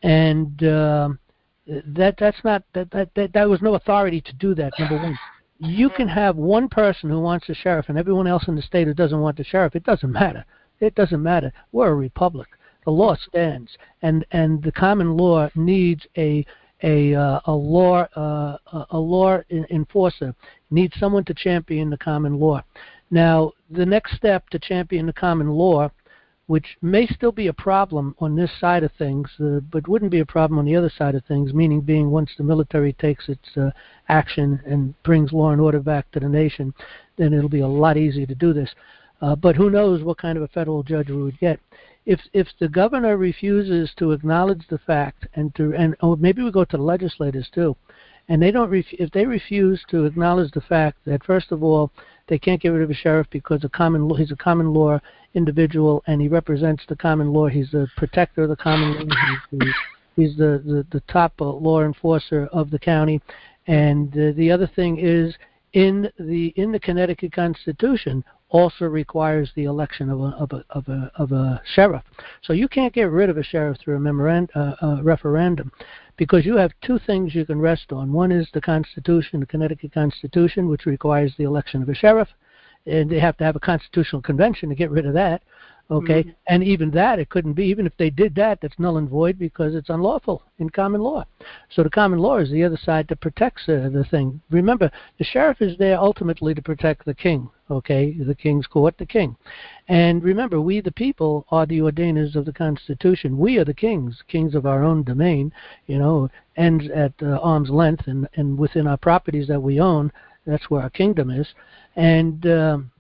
And um, that that's not that, that that that was no authority to do that, number one. You can have one person who wants a sheriff and everyone else in the state who doesn't want the sheriff. It doesn't matter. It doesn't matter. We're a republic. The law stands, and and the common law needs a a uh, a law uh, a law enforcer. Needs someone to champion the common law. Now, the next step to champion the common law, which may still be a problem on this side of things, uh, but wouldn't be a problem on the other side of things, meaning being once the military takes its uh, action and brings law and order back to the nation, then it'll be a lot easier to do this. Uh, but who knows what kind of a federal judge we would get. If if the governor refuses to acknowledge the fact, and to and oh, maybe we go to the legislators too, and they don't ref, if they refuse to acknowledge the fact that, first of all, they can't get rid of a sheriff because a common law, he's a common law individual and he represents the common law. He's the protector of the common law. He's the, he's the, the, the top uh, law enforcer of the county. And uh, the other thing is, in the in the Connecticut Constitution, also requires the election of a of a of a, of a sheriff. So you can't get rid of a sheriff through a memorandum, uh, uh, referendum, because you have two things you can rest on. One is the Constitution, the Connecticut Constitution, which requires the election of a sheriff, and they have to have a constitutional convention to get rid of that. Okay, mm-hmm. And even that, it couldn't be. Even if they did that, that's null and void because it's unlawful in common law. So the common law is the other side that protects uh, the thing. Remember, the sheriff is there ultimately to protect the king. Okay, the king's court, the king. And remember, we the people are the ordainers of the Constitution. We are the kings, kings of our own domain, you know, ends at uh, arm's length, and, and within our properties that we own, that's where our kingdom is. And um,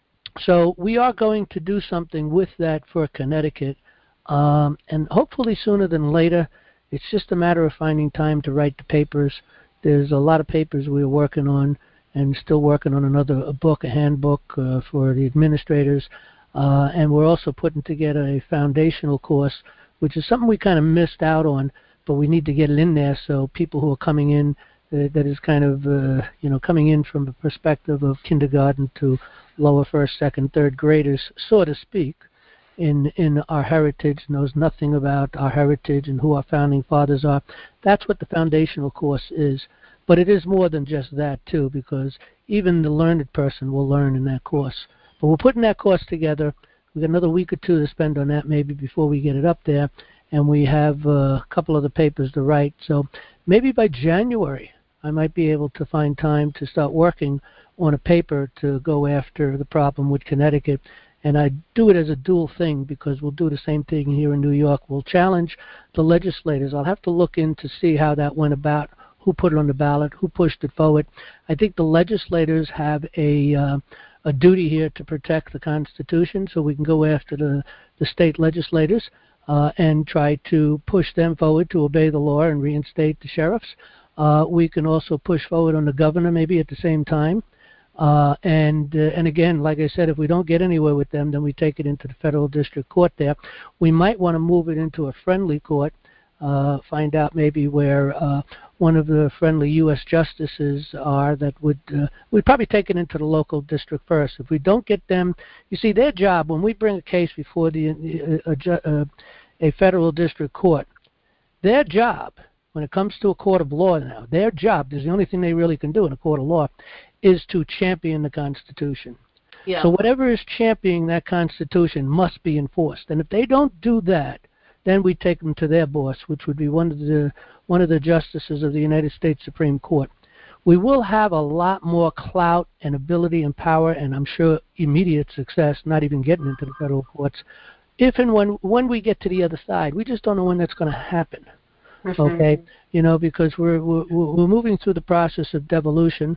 so we are going to do something with that for Connecticut, um, and hopefully sooner than later. It's just a matter of finding time to write the papers. There's a lot of papers we're working on, and still working on another a book, a handbook uh, for the administrators. Uh, and we're also putting together a foundational course, which is something we kind of missed out on, but we need to get it in there so people who are coming in, uh, that is kind of, uh, you know, coming in from the perspective of kindergarten to lower first, second, third graders, so to speak, in in our heritage, knows nothing about our heritage and who our founding fathers are. That's what the foundational course is. But it is more than just that, too, because even the learned person will learn in that course. But we're putting that course together. We've got another week or two to spend on that maybe before we get it up there. And we have uh, a couple of the papers to write. So maybe by January, I might be able to find time to start working on a paper to go after the problem with Connecticut. And I do it as a dual thing because we'll do the same thing here in New York. We'll challenge the legislators. I'll have to look in to see how that went about, who put it on the ballot, who pushed it forward. I think the legislators have a uh, a duty here to protect the Constitution, so we can go after the, the state legislators uh, and try to push them forward to obey the law and reinstate the sheriffs. Uh, we can also push forward on the governor maybe at the same time. Uh, and uh, and again, like I said, if we don't get anywhere with them, then we take it into the federal district court there. We might want to move it into a friendly court, uh, find out maybe where uh, one of the friendly U S justices are that would, uh, we'd probably take it into the local district first. If we don't get them, you see, their job, when we bring a case before the uh, uh, a federal district court, their job, when it comes to a court of law now, their job, there's the only thing they really can do in a court of law, is to champion the Constitution. Yeah. So whatever is championing that Constitution must be enforced. And if they don't do that, then we take them to their boss, which would be one of the one of the justices of the United States Supreme Court. We will have a lot more clout and ability and power, and I'm sure immediate success, not even getting into the federal courts, if and when when we get to the other side. We just don't know when that's going to happen. Mm-hmm. Okay, you know, because we're, we're we're moving through the process of devolution,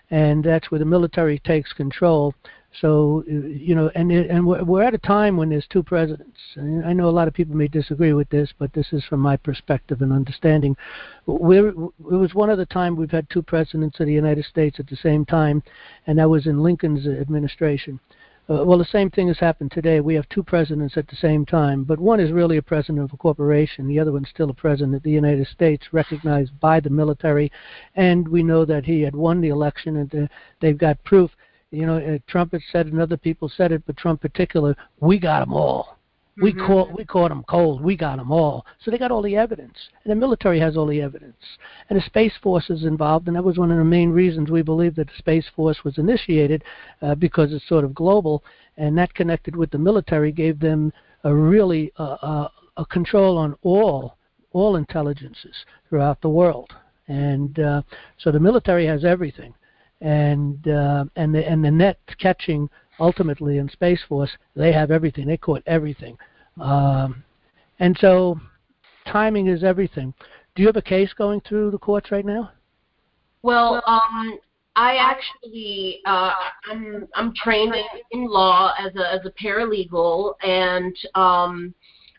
and that's where the military takes control. So, you know, and and we're at a time when there's two presidents. And I know a lot of people may disagree with this, but this is from my perspective and understanding. We're, it was one of the time we've had two presidents of the United States at the same time, and that was in Lincoln's administration. Uh, well, the same thing has happened today. We have two presidents at the same time, but one is really a president of a corporation. The other one's still a president of the United States, recognized by the military, and we know that he had won the election, and uh, they've got proof. You know, uh, Trump had said it, and other people said it, but Trump in particular, we got them all. Mm-hmm. We caught we caught them cold. We got them all. So they got all the evidence, and the military has all the evidence, and the Space Force is involved, and that was one of the main reasons we believe that the Space Force was initiated, uh, because it's sort of global, and that connected with the military gave them a really uh, uh, a control on all all intelligences throughout the world, and uh, so the military has everything. And uh, and the and the net catching ultimately in Space Force, they have everything. They caught everything, um, and so timing is everything. Do you have a case going through the courts right now? Well, um, I actually uh, I'm I'm trained in, in law as a as a paralegal, and um,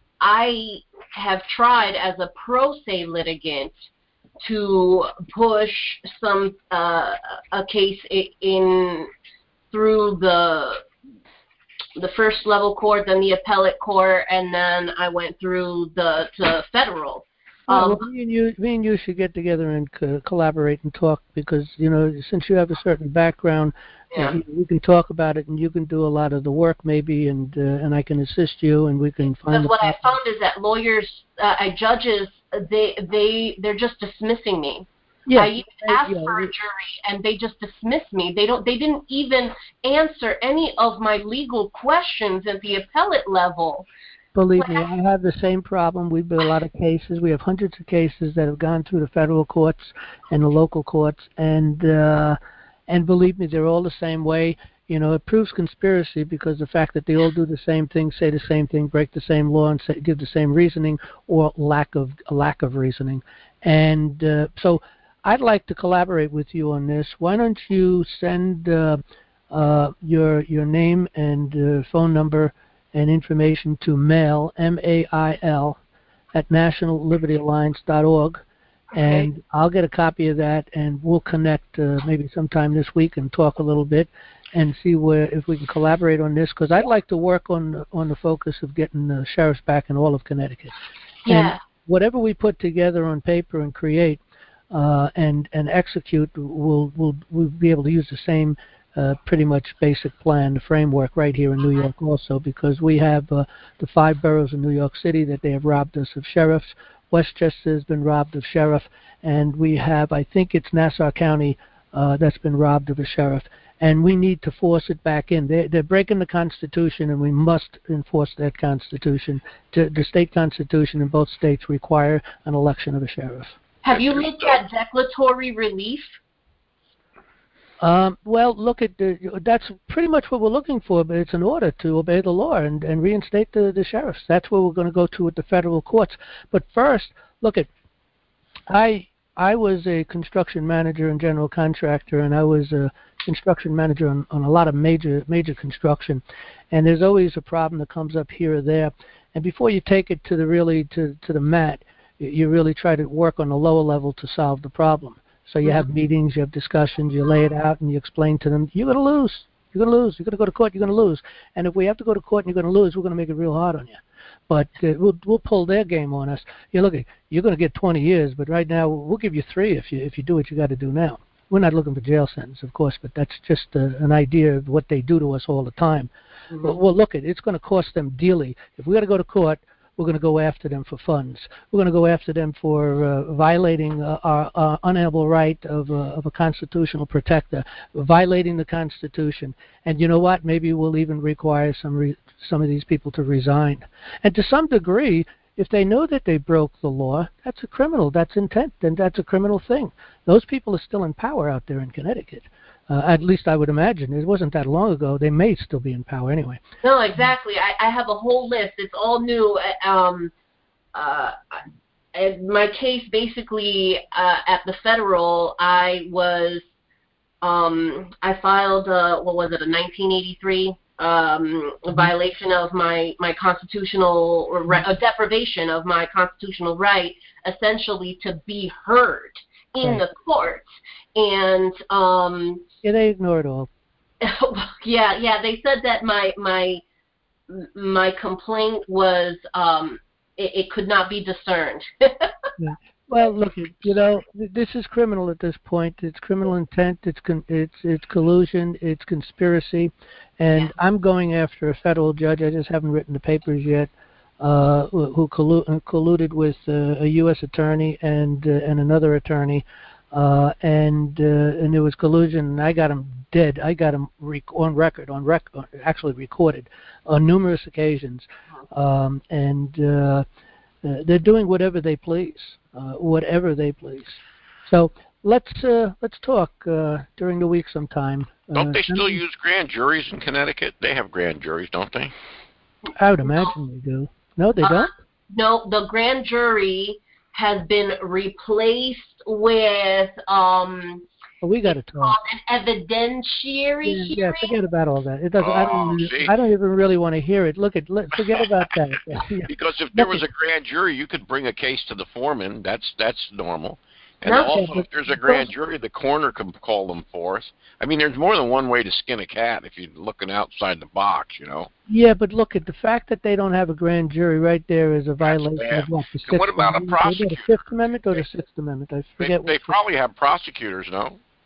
I have tried as a pro se litigant to push some uh, a case in through the the first level court, then the appellate court, and then I went through the to federal. Um, well, me and you, me and you should get together and co- collaborate and talk, because you know, since you have a certain background, yeah. uh, we can talk about it, and you can do a lot of the work maybe, and uh, and I can assist you, and we can find. But what I found is that lawyers, uh, judges, they they they're just dismissing me. Yeah, I even asked yeah, for a jury, and they just dismissed me. They don't. They didn't even answer any of my legal questions at the appellate level. Believe me, I have the same problem. We've been a lot of cases. We have hundreds of cases that have gone through the federal courts and the local courts, and uh, and believe me, they're all the same way. You know, it proves conspiracy because the fact that they all do the same thing, say the same thing, break the same law, and say, give the same reasoning, or lack of lack of reasoning. And uh, so, I'd like to collaborate with you on this. Why don't you send uh, uh, your your name and uh, phone number and information to mail, M A I L, at national liberty alliance dot org, and okay. I'll get a copy of that, and we'll connect uh, maybe sometime this week and talk a little bit and see where if we can collaborate on this, because I'd like to work on the, on the focus of getting the sheriffs back in all of Connecticut. Yeah. And whatever we put together on paper and create uh, and and execute, we'll we'll we'll be able to use the same uh, pretty much basic plan, the framework right here in New York also, because we have uh, the five boroughs in New York City that they have robbed us of sheriffs. Westchester has been robbed of sheriff, and we have, I think it's Nassau County uh, that's been robbed of a sheriff. And we need to force it back in. They're, they're breaking the Constitution, and we must enforce that Constitution. To, the state Constitution in both states require an election of a sheriff. Have you looked at declaratory relief? Um, well, look at the, that's pretty much what we're looking for, but it's an order to obey the law and, and reinstate the, the sheriffs. That's where we're going to go to with the federal courts. But first, look at, I I was a construction manager and general contractor, and I was a construction manager on, on a lot of major major construction. And there's always a problem that comes up here or there. And before you take it to the really to, to the mat, you really try to work on the lower level to solve the problem. So you have meetings, you have discussions, you lay it out, and you explain to them, you're going to lose. You're going to lose. You're going to go to court, you're going to lose. And if we have to go to court and you're going to lose, we're going to make it real hard on you. But uh, we'll we'll pull their game on us. You look, you're going to get twenty years, but right now we'll give you three if you if you do what you got to do now. We're not looking for jail sentence, of course, but that's just uh, an idea of what they do to us all the time. Mm-hmm. But well, look, it it's going to cost them dearly. If we got to go to court, we're going to go after them for funds. We're going to go after them for uh, violating uh, our, our unalienable right of, uh, of a constitutional protector, violating the Constitution. And you know what? Maybe we'll even require some re- some of these people to resign. And to some degree, if they know that they broke the law, that's a criminal. That's intent, and that's a criminal thing. Those people are still in power out there in Connecticut. Uh, at least I would imagine. It wasn't that long ago. They may still be in power anyway. No, exactly. I, I have a whole list. It's all new. Um, uh, and my case basically uh, at the federal, I was um, I filed uh, what was it, a nineteen eighty-three um, a violation of my my constitutional right, a deprivation of my constitutional right, essentially to be heard in Right. the courts, and um, Yeah, they ignore it all. yeah, yeah, they said that my my my complaint was um, it, it could not be discerned. Yeah. Well, look, you know, th- this is criminal at this point. It's criminal intent. It's con- it's it's collusion. It's conspiracy, and Yeah. I'm going after a federal judge. I just haven't written the papers yet. Uh, who who collu- colluded with uh, a U S attorney and uh, and another attorney, uh, and uh, and there was collusion. And I got him dead. I got him rec- on record, on rec- actually recorded on numerous occasions, um, and. Uh, Uh, they're doing whatever they please, uh, whatever they please. So let's uh, let's talk uh, during the week sometime. Don't Uh, they still use grand juries in Connecticut? They have grand juries, don't they? I would imagine they do. No, they Uh, don't. No, the grand jury has been replaced with um, Well, we got to talk. an evidentiary Yeah, yeah, hearing. forget about all that. It doesn't. I Oh, don't. see? I don't even really want to hear it. Look at. Let, forget about that. Because if there was a grand jury, you could bring a case to the foreman. That's that's normal. And No. also, Yeah, but if there's a grand jury, the coroner can call them forth. I mean, there's more than one way to skin a cat if you're looking outside the box, you know. Yeah, but look at the fact that they don't have a grand jury right there is a violation bad. of what? The And what Sixth about a Amendment? Is that prosecutor? The Fifth Amendment or the Sixth Amendment? I They, forget. they what probably have prosecutors, no?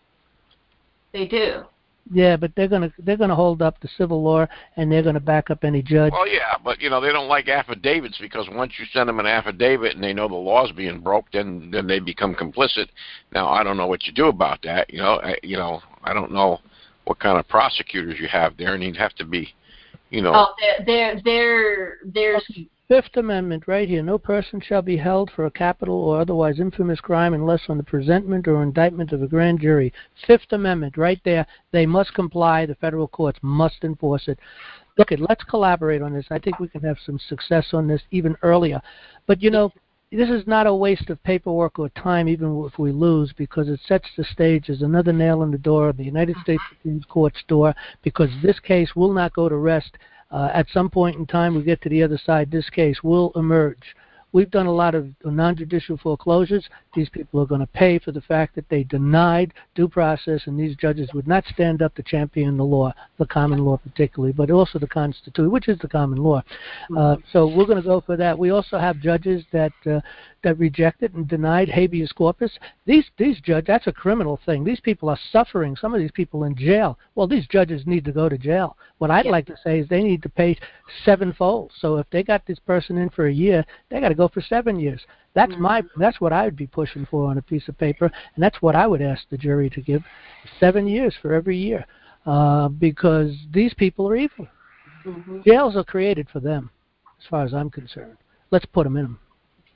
They do. Yeah, but they're gonna they're gonna hold up the civil law and they're gonna back up any judge. Well, yeah, but you know they don't like affidavits because once you send them an affidavit and they know the law's being broke, then then they become complicit. Now I don't know what you do about that. You know, I, you know I don't know what kind of prosecutors you have there, and you'd have to be, you know. Oh, there, there, there, there's. Fifth Amendment right here. No person shall be held for a capital or otherwise infamous crime unless on the presentment or indictment of a grand jury. Fifth Amendment right there. They must comply. The federal courts must enforce it. Look, it, let's collaborate on this. I think we can have some success on this even earlier. But, you know, this is not a waste of paperwork or time, even if we lose, because it sets the stage as another nail in the door of the United States Supreme Court's door, because this case will not go to rest. Uh, at some point in time, we get to the other side, this case will emerge. We've done a lot of non-judicial foreclosures. These people are going to pay for the fact that they denied due process, and these judges would not stand up to champion the law, the common law particularly, but also the Constitution, which is the common law. Uh, so we're going to go for that. We also have judges that uh, that rejected and denied habeas corpus. These these judges, that's a criminal thing. These people are suffering. Some of these people in jail. Well, these judges need to go to jail. What I'd like to say is they need to pay sevenfold. So if they got this person in for a year, they got to go for seven years. That's my. That's what I would be pushing for on a piece of paper, and that's what I would ask the jury to give: seven years for every year, uh, because these people are evil. Mm-hmm. Jails are created for them, as far as I'm concerned. Let's put them in them.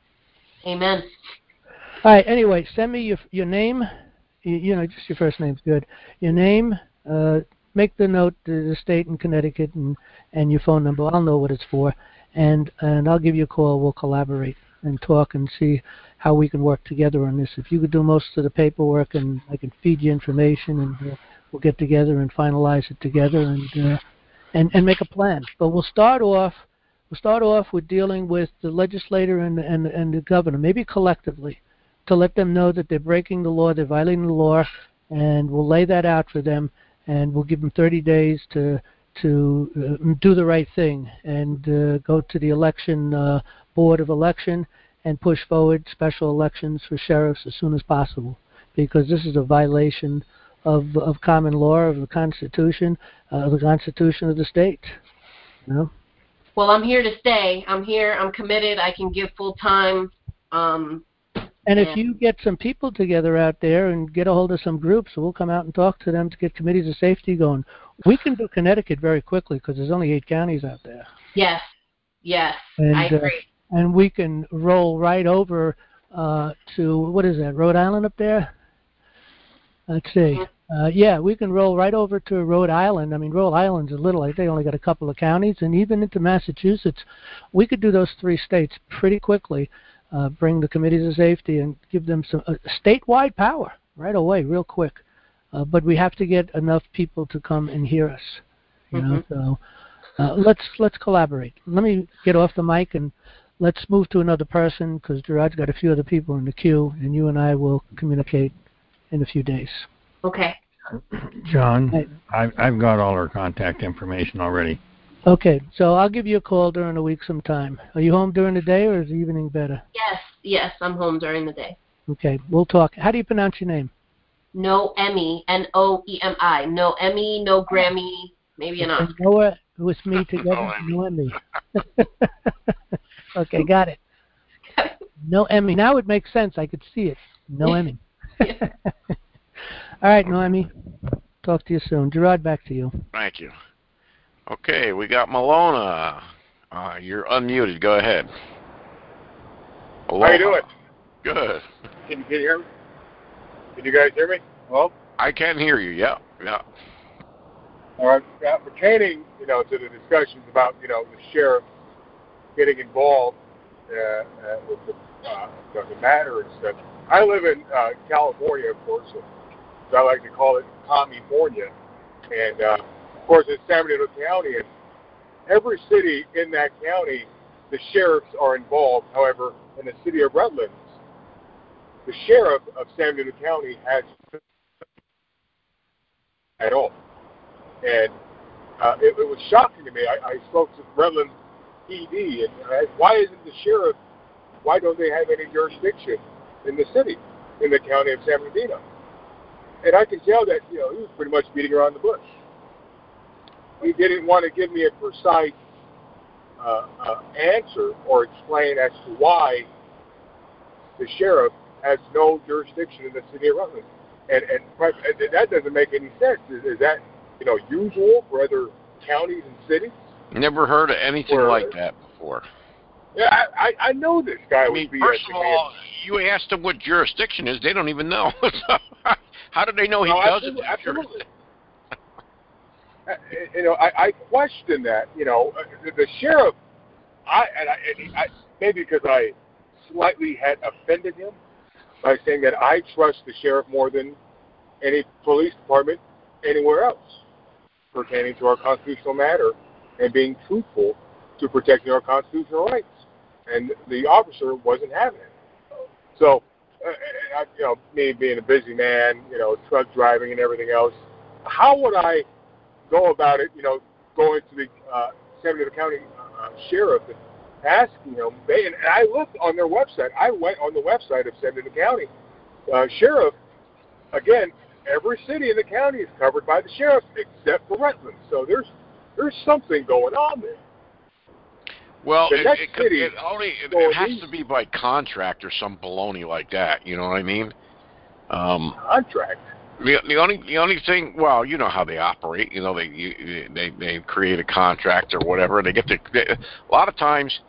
Amen. All right. Anyway, send me your your name. You, you know, just your first name's good. Your name. Uh, make the note to the state in Connecticut and and your phone number. I'll know what it's for, and and I'll give you a call. We'll collaborate and talk and see how we can work together on this. If you could do most of the paperwork, and I can feed you information, and uh, we'll get together and finalize it together and uh, and and make a plan. But we'll start off. We'll start off with dealing with the legislator and and and the governor, maybe collectively, to let them know that they're breaking the law, they're violating the law, and we'll lay that out for them, and we'll give them thirty days to to uh, do the right thing and uh, go to the election uh, board of election and push forward special elections for sheriffs as soon as possible, because this is a violation of of common law, of the Constitution, uh, the Constitution of the state. You know. Well, I'm here to stay. I'm here. I'm committed. I can give full time. Um, and if you get some people together out there and get a hold of some groups, we'll come out and talk to them to get committees of safety going. We can do Connecticut very quickly because there's only eight counties out there. Yes. Yes. And, I agree. Uh, and we can roll right over uh, to, what is that, Rhode Island up there? Let's see. Mm-hmm. Uh, yeah, we can roll right over to Rhode Island. I mean, Rhode Island's a little, like they only got a couple of counties, and even into Massachusetts. We could do those three states pretty quickly, uh, bring the committees of safety and give them some uh, statewide power right away, real quick. uh, but we have to get enough people to come and hear us. You Mm-hmm. know, so uh, let's let's collaborate. Let me get off the mic and let's move to another person because Gerard's got a few other people in the queue, and you and I will communicate in a few days. Okay. John, Hey. I've, I've got all her contact information already. Okay, so I'll give you a call during the week sometime. Are you home during the day or is the evening better? Yes, yes, I'm home during the day. Okay, we'll talk. How do you pronounce your name? Noemi, N O E M I. No Emmy, no Grammy, maybe an Oscar. Noah with me together. Noemi. Okay, got it. Noemi. Now it makes sense. I could see it. Noemi. All right, Noemi. Talk to you soon. Gerard, back to you. Thank you. Okay, we got Malona. Uh, you're unmuted. Go ahead. Aloha. How you doing? Good. Can you, can you hear me? Can you guys hear me? Hello? I can hear you. Yeah, yeah. All right. Uh, pertaining, you know, to the discussions about, you know, the sheriff getting involved uh, uh, with the, uh, the matter and stuff. I live in uh, California, of course, so, so I like to call it California, and uh, of course it's San Bernardino County, and every city in that county, the sheriffs are involved. However, in the city of Redlands, the sheriff of San Bernardino County has at all. And uh, it, it was shocking to me. I, I spoke to Redlands P D, and I asked, why isn't the sheriff, why don't they have any jurisdiction in the city, in the county of San Bernardino? And I can tell that, you know, he was pretty much beating around the bush. He didn't want to give me a precise uh, uh, answer or explain as to why the sheriff has no jurisdiction in the city of Rutland. And, and, and that doesn't make any sense. Is, is that, you know, usual for other counties and cities? Never heard of anything Where, like that before. Yeah, I, I, I know this guy I would mean, be... first a, of all, you asked them what jurisdiction is. They don't even know. How do they know he no, doesn't? absolutely. absolutely. You know, I, I question that. You know, the, the sheriff, I and, I, and I maybe because I slightly had offended him by saying that I trust the sheriff more than any police department anywhere else pertaining to our constitutional matter and being truthful to protecting our constitutional rights. And the officer wasn't having it. So, uh, I, you know, me being a busy man, you know, truck driving and everything else, how would I go about it, you know, going to the uh, San Bernardino County uh, Sheriff and asking him, they, and I looked on their website, I went on the website of San Bernardino County uh, Sheriff, again, every city in the county is covered by the sheriff except for Redlands. So there's there's something going on there. Well, the it, next it, city it, only, it, it has to be by contract or some baloney like that. You know what I mean? Um, contract. The, the only the only thing, well, you know how they operate. You know, they you, they they create a contract or whatever. They get the they, a lot of times.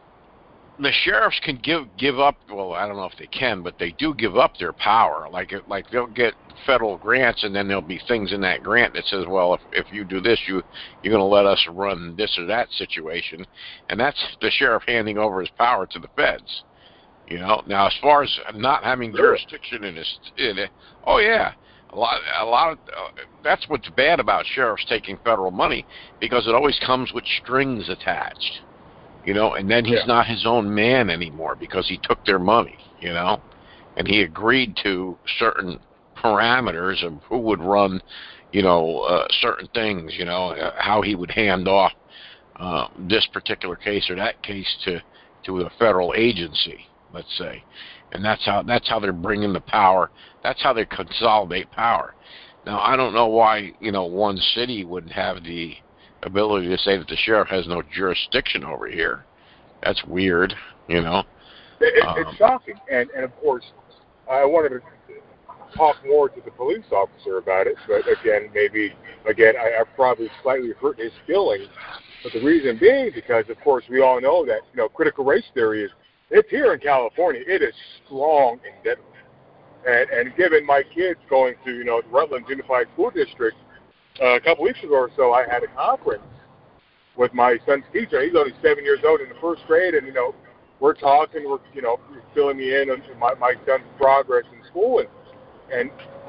The sheriffs can give give up. Well, I don't know if they can, but they do give up their power. Like like they'll get federal grants, and then there'll be things in that grant that says, well, if if you do this, you you're going to let us run this or that situation, and that's the sheriff handing over his power to the feds. You know. Now, as far as not having jurisdiction in this, in it, oh yeah, a lot a lot of uh, that's what's bad about sheriffs taking federal money, because it always comes with strings attached. You know, and then he's yeah. not his own man anymore because he took their money, you know, and he agreed to certain parameters of who would run, you know, uh, certain things, you know, uh, how he would hand off uh, this particular case or that case to to a federal agency, let's say. And that's how that's how they're bringing the power. That's how they consolidate power. Now, I don't know why, you know, one city would have the ability to say that the sheriff has no jurisdiction over here. That's weird, you know. It, um, it's shocking, and and of course, I wanted to talk more to the police officer about it, but again, maybe again, I, I probably slightly hurt his feelings. But the reason being, because of course we all know that, you know, critical race theory is it's here in California. It is strong and deadly, and and given my kids going to, you know, the Rutland Unified School District. Uh, a couple weeks ago or so, I had a conference with my son's teacher. He's only seven years old in the first grade, and, you know, we're talking, we're, you know, filling me in on my, my son's progress in school. And, and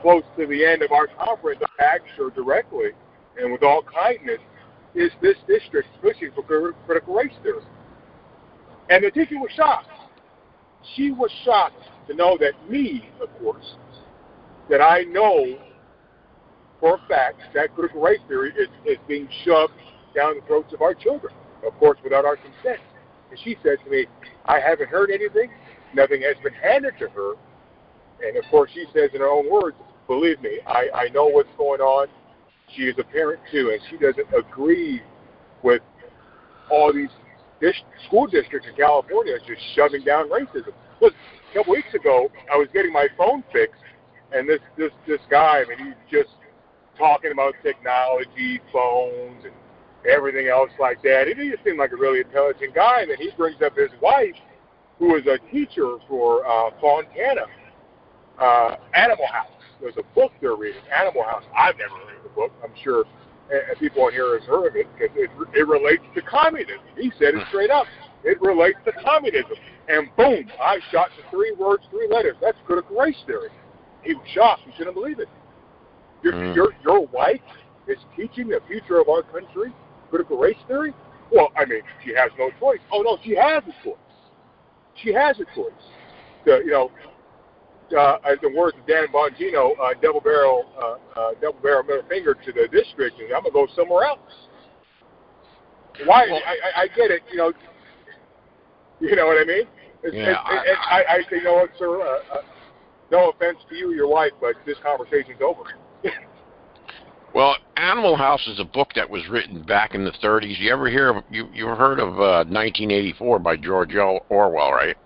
close to the end of our conference, I asked her directly, and with all kindness, is this district pushing for critical race theory? And the teacher was shocked. She was shocked to know that me, of course, that I know for a fact that critical race theory is, is being shoved down the throats of our children, of course, without our consent. And she said to me, I haven't heard anything. Nothing has been handed to her. And, of course, she says in her own words, believe me, I, I know what's going on. She is a parent, too, and she doesn't agree with all these dis- school districts in California just shoving down racism. Look, a couple weeks ago, I was getting my phone fixed, and this, this, this guy, I mean, he's just talking about technology, phones, and everything else like that. And he just seemed like a really intelligent guy, and then he brings up his wife, who is a teacher for uh, Fontana uh, Animal House. There's a book they're reading, Animal House. I've never read the book. I'm sure uh, people on here have heard of it because it, it relates to communism. He said it straight up. It relates to communism. And boom, I shot the three words, three letters. That's critical race theory. He was shocked. He couldn't believe it. Your, mm. your, your wife is teaching the future of our country critical race theory? Well, I mean, she has no choice. Oh, no, she has a choice. She has a choice. The, you know, uh, as the words of Dan Bongino, uh, double barrel, uh, uh, double barrel middle finger to the district, and I'm gonna go somewhere else. Why? Well, I, I, I get it. You know, you know what I mean? It's, yeah, it's, I, it, I, I say, you know what, sir? Uh, uh, no offense to you, or your wife, but this conversation's over. Well, Animal House is a book that was written back in the thirties. You ever hear of you? You heard of uh, nineteen eighty-four by George Orwell, right?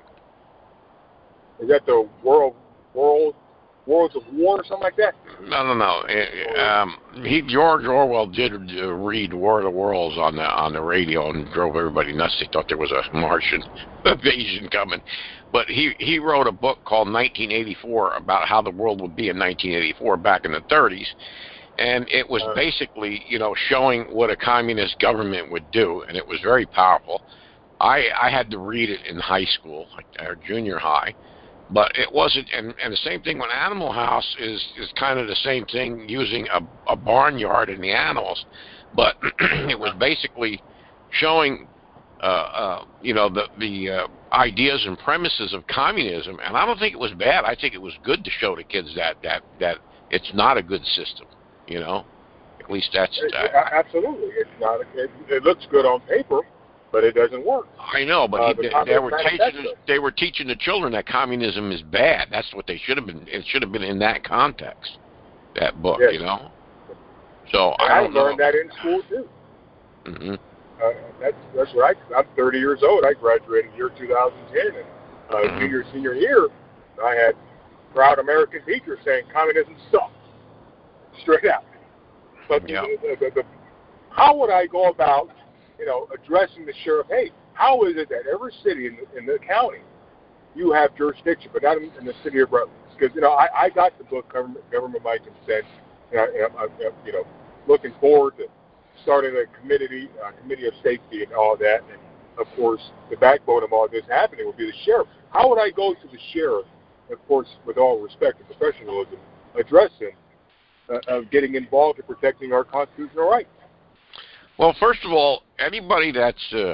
Is that the World World Worlds of War or something like that? No, no, no. Um, he George Orwell did uh, read War of the Worlds on the on the radio and drove everybody nuts. They thought there was a Martian invasion coming. But he he wrote a book called nineteen eighty-four about how the world would be in nineteen eighty-four back in the thirties. And it was basically, you know, showing what a communist government would do, and it was very powerful. I I had to read it in high school, like or junior high, but it wasn't. And, and the same thing with Animal House is is kind of the same thing, using a, a barnyard and the animals, but it was basically showing, uh, uh, you know, the the uh, ideas and premises of communism. And I don't think it was bad. I think it was good to show the kids that that that it's not a good system. You know, at least that's uh, absolutely. It's not. It, it looks good on paper, but it doesn't work. I know, but uh, he, the they, they were teaching. They were teaching the children that communism is bad. That's what they should have been. It should have been in that context. That book, yes. You know. So and I, I don't learned know. that in school too. Mm-hmm. Uh, that's that's what I. I'm thirty years old. I graduated in the year two thousand ten, and uh, mm-hmm. junior senior year, I had proud American teachers saying communism sucks. Straight out. But yeah. the, the, the, how would I go about, you know, addressing the sheriff? Hey, how is it that every city in the, in the county you have jurisdiction, but not in, in the city of Rutledge? Because you know, I, I got the book Government, Government by Consent, and, I, and I'm, I'm, you know, looking forward to starting a committee, uh, committee of safety and all that. And of course, the backbone of all this happening would be the sheriff. How would I go to the sheriff? Of course, with all respect and professionalism, address him. Uh, of getting involved in protecting our constitutional rights? Well, first of all, anybody that's uh,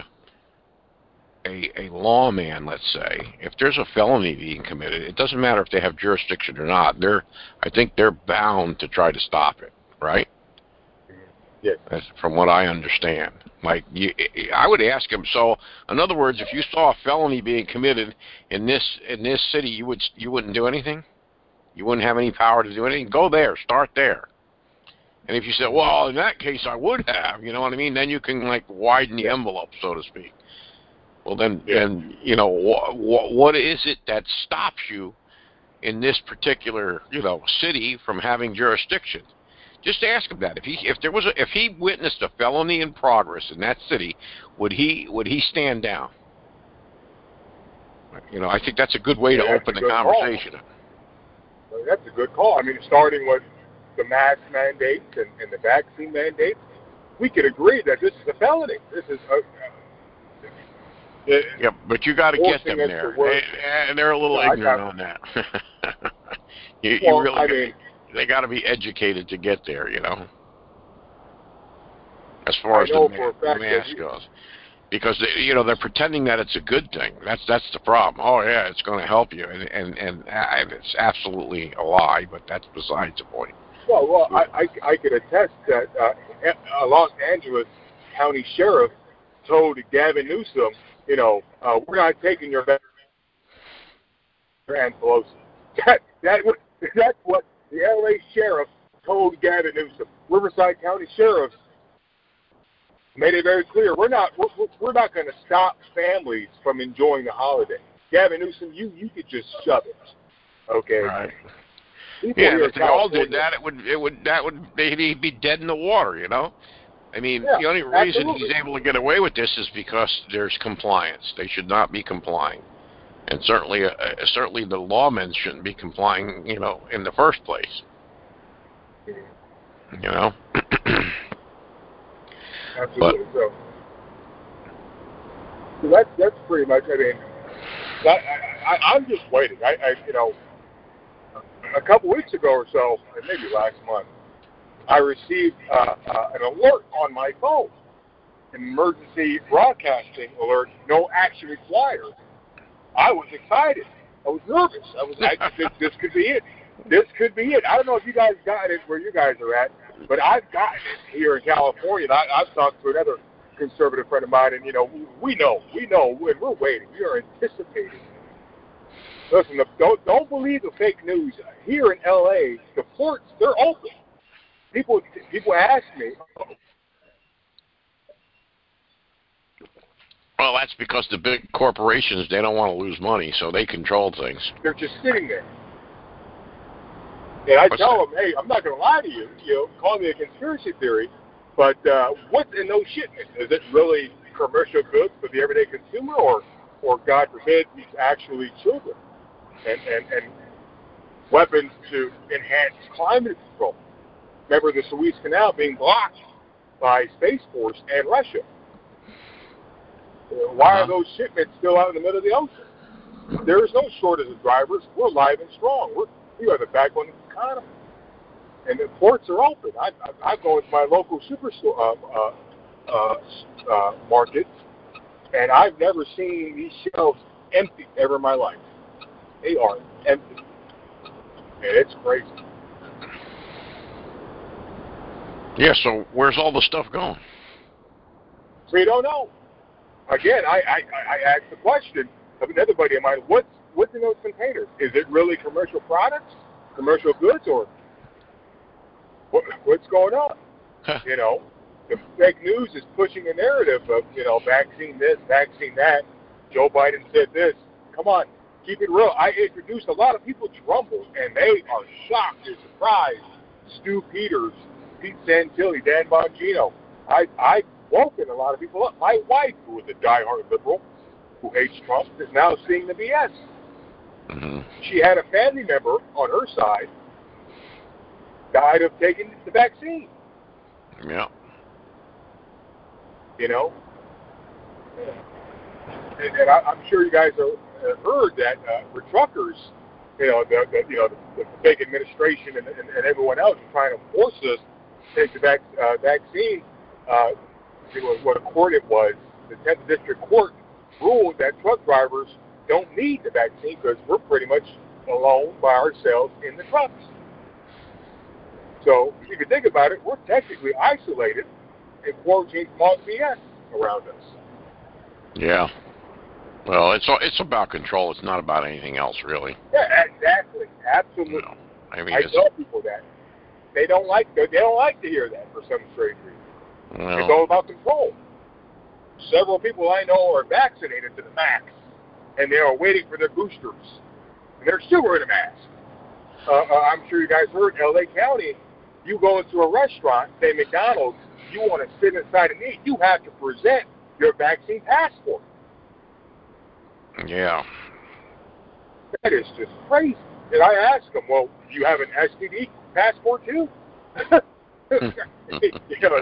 a, a lawman, let's say, if there's a felony being committed, it doesn't matter if they have jurisdiction or not. They're, I think they're bound to try to stop it, right? Yes. That's from what I understand. Like, you, I would ask him. So, in other words, if you saw a felony being committed in this in this city, you would you wouldn't do anything. You wouldn't have any power to do anything. Go there. Start there. And if you said, well, in that case, I would have, you know what I mean? Then you can, like, widen the envelope, so to speak. Well, then, yeah. then you know, wh wh what is it that stops you in this particular, you know, city from having jurisdiction? Just ask him that. If he, if there was, a, if he witnessed a felony in progress in that city, would he, would he stand down? You know, I think that's a good way yeah, to open the conversation. Call. That's a good call. I mean, starting with the mask mandates and, and the vaccine mandates, we could agree that this is a felony. This is a, uh, yeah, but you got to get them there, and, and they're a little yeah, ignorant on that. you, well, you really I gotta, mean, they got to be educated to get there, you know. As far I as know the, for a ma- fact the that mask you- goes, because they, you know they're pretending that it's a good thing. That's that's the problem. Oh yeah, it's going to help you, and and and uh, it's absolutely a lie. But that's besides the point. Well, well, I, I, I could attest that uh, a Los Angeles County Sheriff told Gavin Newsom, you know, uh, we're not taking your back and Pelosi. That, that, that's what the L A Sheriff told Gavin Newsom. Riverside County Sheriffs made it very clear we're not we're, we're not going to stop families from enjoying the holiday. Gavin Newsom, you you could just shove it, okay? Right. People Yeah, here and in if they all California- did that, it would it would that would they'd be dead in the water, you know. I mean, Yeah, the only reason absolutely. he's able to get away with this is because there's compliance. They should not be complying, and certainly, uh, certainly, the lawmen shouldn't be complying, you know, in the first place. You know. Absolutely. So, so that's that's pretty much. I mean, that, I, I, I'm just waiting. I, I, you know, a couple weeks ago or so, or maybe last month, I received uh, uh, an alert on my phone, an emergency broadcasting alert, no action required. I was excited. I was nervous. I was. I, this, this could be it. This could be it. I don't know if you guys got it where you guys are at, but I've gotten it here in California. And I, I've talked to another conservative friend of mine, and you know, we know, we know, and we're waiting. We are anticipating. Listen, don't don't believe the fake news. Here in L A, the ports, they're open. People people ask me. Well, that's because the big corporations, they don't want to lose money, so they control things. They're just sitting there. And I What's tell them, hey, I'm not going to lie to you. You know, call me a conspiracy theory, but uh, what's in those shipments? Is it really commercial goods for the everyday consumer, or, or God forbid, these actually children and, and, and weapons to enhance climate control? Remember the Suez Canal being blocked by Space Force and Russia. Why are those shipments still out in the middle of the ocean? There is no shortage of drivers. We're live and strong. We're, we are the backbone of the economy. And the ports are open. I, I, I go into my local superstore uh, uh, uh, uh, market, and I've never seen these shelves empty ever in my life. They are empty. And it's crazy. Yeah, so where's all the stuff going? We don't know. Again, I, I, I asked the question of another buddy of mine, what's, what's in those containers? Is it really commercial products, commercial goods, or what, what's going on? You know, the fake news is pushing a narrative of, you know, vaccine this, vaccine that. Joe Biden said this. Come on, keep it real. I introduced a lot of people to Rumble, and they are shocked and surprised. Stu Peters, Pete Santilli, Dan Bongino. I, I woken a lot of people up. My wife, who is a diehard liberal, who hates Trump, is now seeing the B S. Mm-hmm. She had a family member on her side died of taking the vaccine. Yeah. You know, and, and I, I'm sure you guys have heard that uh, for truckers, you know, the, the you know the, the big administration and, and, and everyone else is trying to force us to take the vac, uh, vaccine. Uh, it was what a court it was. The tenth District Court ruled that truck drivers don't need the vaccine because we're pretty much alone by ourselves in the trucks. So if you think about it, we're technically isolated and quarantined from all the B S around us. Yeah. Well, it's it's about control. It's not about anything else, really. Yeah, exactly. Absolutely. No. I mean, I it's, tell people that. They don't like they don't like to hear that for some strange reason. well, It's all about control. Several people I know are vaccinated to the max, and they are waiting for their boosters, and they're still wearing a mask. Uh, uh, I'm sure you guys heard L A County. You go into a restaurant, say McDonald's, you want to sit inside and eat, you have to present your vaccine passport. yeah. That is just crazy. And I asked them, well, do you have an S T D passport too? you know, you know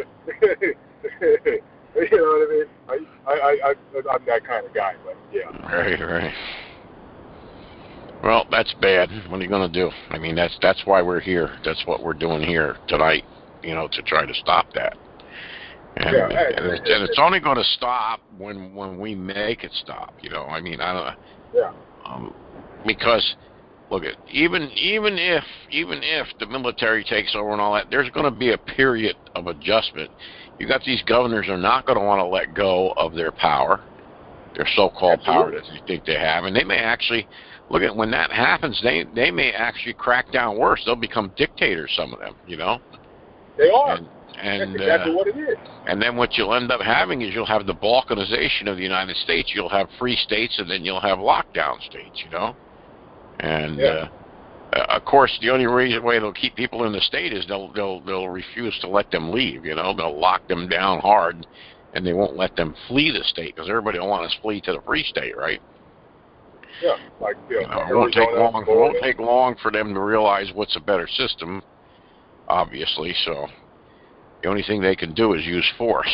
what I mean? I, I, I, I'm that kind of guy, but yeah. Right, right. Well, that's bad. What are you going to do? I mean, that's that's why we're here. That's what we're doing here tonight, you know, to try to stop that. And, Yeah, and, it's, and it's only going to stop when when we make it stop, you know. I mean, I don't Yeah. um, because look at even even if even if the military takes over and all that, there's going to be a period of adjustment. You got these governors are not going to want to let go of their power, their so-called power that they think they have, and they may actually look at when that happens. They they may actually crack down worse. They'll become dictators. Some of them, you know. They are. And, and That's exactly uh, what it is. And then what you'll end up having is you'll have the balkanization of the United States. You'll have free states, and then you'll have lockdown states, you know. And Yeah. uh, uh, of course, the only reason way they'll keep people in the state is they'll they'll they'll refuse to let them leave. You know, they'll lock them down hard, and they won't let them flee the state because everybody will want to flee to the free state, right? Yeah, like you know, You know, it won't take Arizona, long. It Florida. won't take long for them to realize what's a better system, obviously. So the only thing they can do is use force.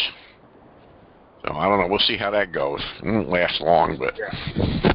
So I don't know. We'll see how that goes. It won't last long, but Yeah.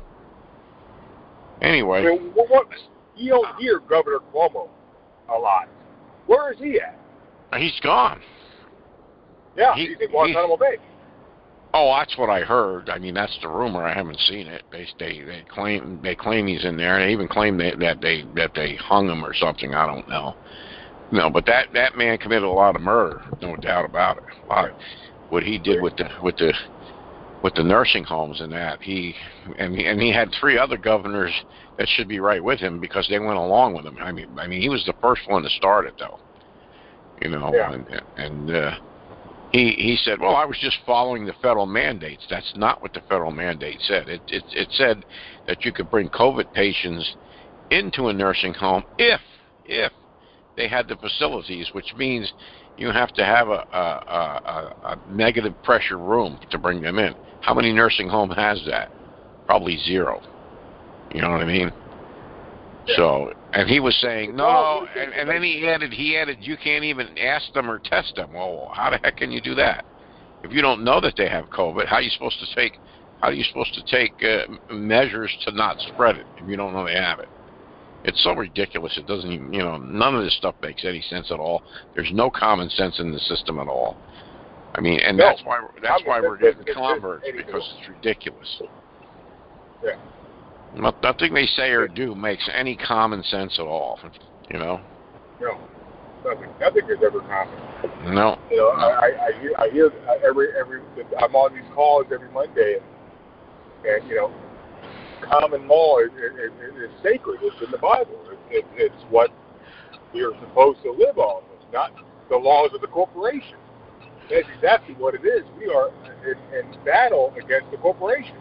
anyway. I mean, what, what, you don't hear Governor Cuomo a lot. Where is he at? He's gone. Yeah, He- he's in Guantanamo Bay. Oh, that's what I heard. I mean, that's the rumor. I haven't seen it. They they, they claim they claim he's in there. They even claim that, that they that they hung him or something. I don't know. No, but that, that man committed a lot of murder, no doubt about it. A lot. What he did with the with the with the nursing homes and that he and he, and he had three other governors that should be right with him because they went along with him. I mean, I mean he was the first one to start it though. You know, Yeah. and and uh, he he said, well, I was just following the federal mandates. That's not what the federal mandate said. It it it said that you could bring COVID patients into a nursing home if if they had the facilities, which means you have to have a, a, a, a negative pressure room to bring them in. How many nursing home has that? Probably zero. You know what I mean? Yeah. So, and he was saying, no, and, and then he added, he added, you can't even ask them or test them. Well, how the heck can you do that? If you don't know that they have COVID, how are you supposed to take, how are you supposed to take uh, measures to not spread it if you don't know they have it? It's so ridiculous. It doesn't even, you know, none of this stuff makes any sense at all. There's no common sense in the system at all. I mean, and No. that's why that's I mean, why this we're getting doesn't converts exist because it's ridiculous. Yeah. Not, nothing they say or do makes any common sense at all. You know. No. Nothing. Nothing is ever common. No. You know, no. I, I, I hear, I hear every, every, I'm on these calls every Monday, and, and you know, common law is, is, is sacred. It's in the Bible. It, it, it's what we are supposed to live on. It's not the laws of the corporation. That's exactly what it is. We are in, in battle against the corporation.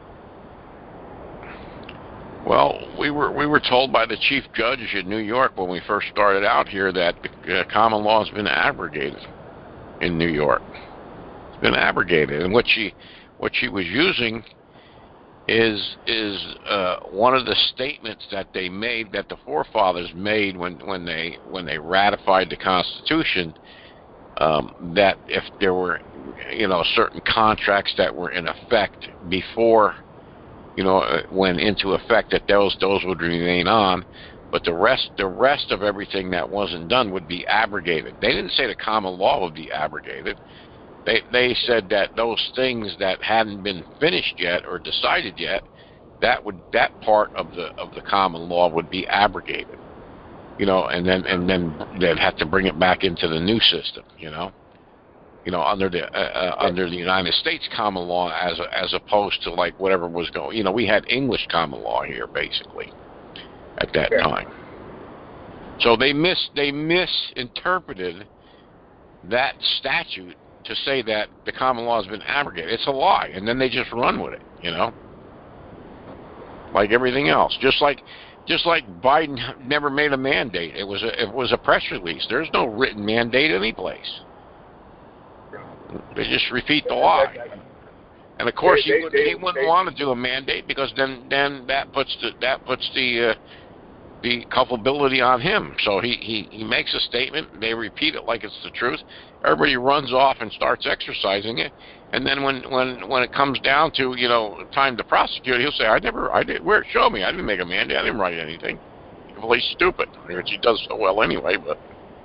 Well, we were we were told by the chief judge in New York when we first started out here that uh, common law has been abrogated in New York. It's been abrogated, and what she what she was using is is uh, one of the statements that they made that the forefathers made when when they when they ratified the Constitution. Um, that if there were, you know, certain contracts that were in effect before, you know, uh, went into effect, that those those would remain on, but the rest the rest of everything that wasn't done would be abrogated. They didn't say the common law would be abrogated. They they said that those things that hadn't been finished yet or decided yet, that would that part of the of the common law would be abrogated. You know, and then and then they'd have to bring it back into the new system. You know, you know, under the uh, uh, under the United States common law, as as opposed to like whatever was going. You know, we had English common law here basically at that time. So they mis they misinterpreted that statute to say that the common law has been abrogated. It's a lie, and then they just run with it. You know, like everything else, just like. Just like Biden never made a mandate. It was a, it was a press release. There's no written mandate anyplace. They just repeat the lie. And of course, he wouldn't, he wouldn't want to do a mandate because then, then that puts the that puts the uh, the culpability on him. So he, he, he makes a statement. They repeat it like it's the truth. Everybody runs off and starts exercising it. And then when, when, when it comes down to, you know, time to prosecute, he'll say, I never, I did, where, show me, I didn't make a mandate, I didn't write anything. Well, he's stupid, which he does so well anyway, but.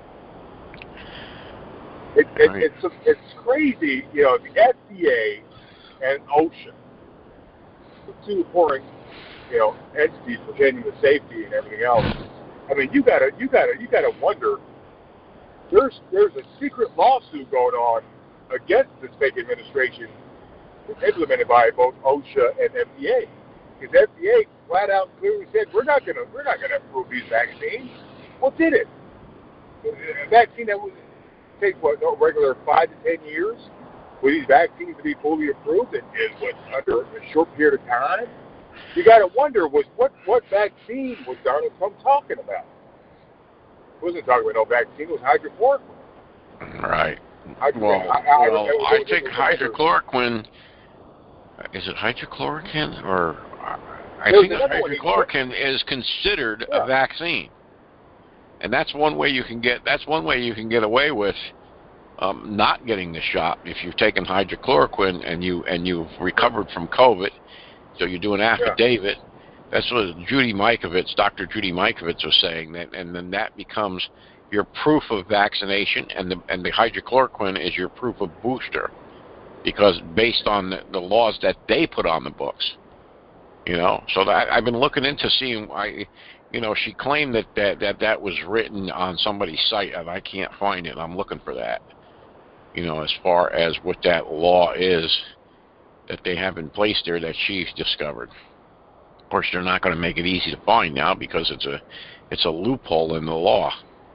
It, it, right. It's it's crazy, you know, the F D A and OSHA, the two important, you know, entities pertaining to safety and everything else. I mean, you gotta, you gotta, you gotta wonder. There's there's a secret lawsuit going on against this fake administration, implemented by both OSHA and F D A, because F D A flat out clearly said we're not gonna we're not gonna approve these vaccines. What did it? A vaccine that was take what no regular five to ten years for these vaccines to be fully approved, and is what under a short period of time. You got to wonder was what what vaccine was Donald Trump talking about? He wasn't talking about no vaccine. It was hydrochloroquine. Right. Hydro- well, I, I, well, I, I, I think hydrochloroquine. Is it hydrochloroquine or? I think hydrochloroquine is considered yeah. a vaccine. And that's one way you can get. That's one way you can get away with um, not getting the shot if you've taken hydrochloroquine and you and you've recovered from COVID. So you do an affidavit. Yeah. That's what Judy Mikovits, Doctor Judy Mikovits, was saying. That, and then that becomes your proof of vaccination, and the and the hydrochloroquine is your proof of booster, because based on the, the laws that they put on the books, you know. So that, I've been looking into seeing why. You know, she claimed that, that that that was written on somebody's site, and I can't find it. I'm looking for that. You know, as far as what that law is that they have in place there that she's discovered. Of course, they're not going to make it easy to find now because it's a it's a loophole in the law.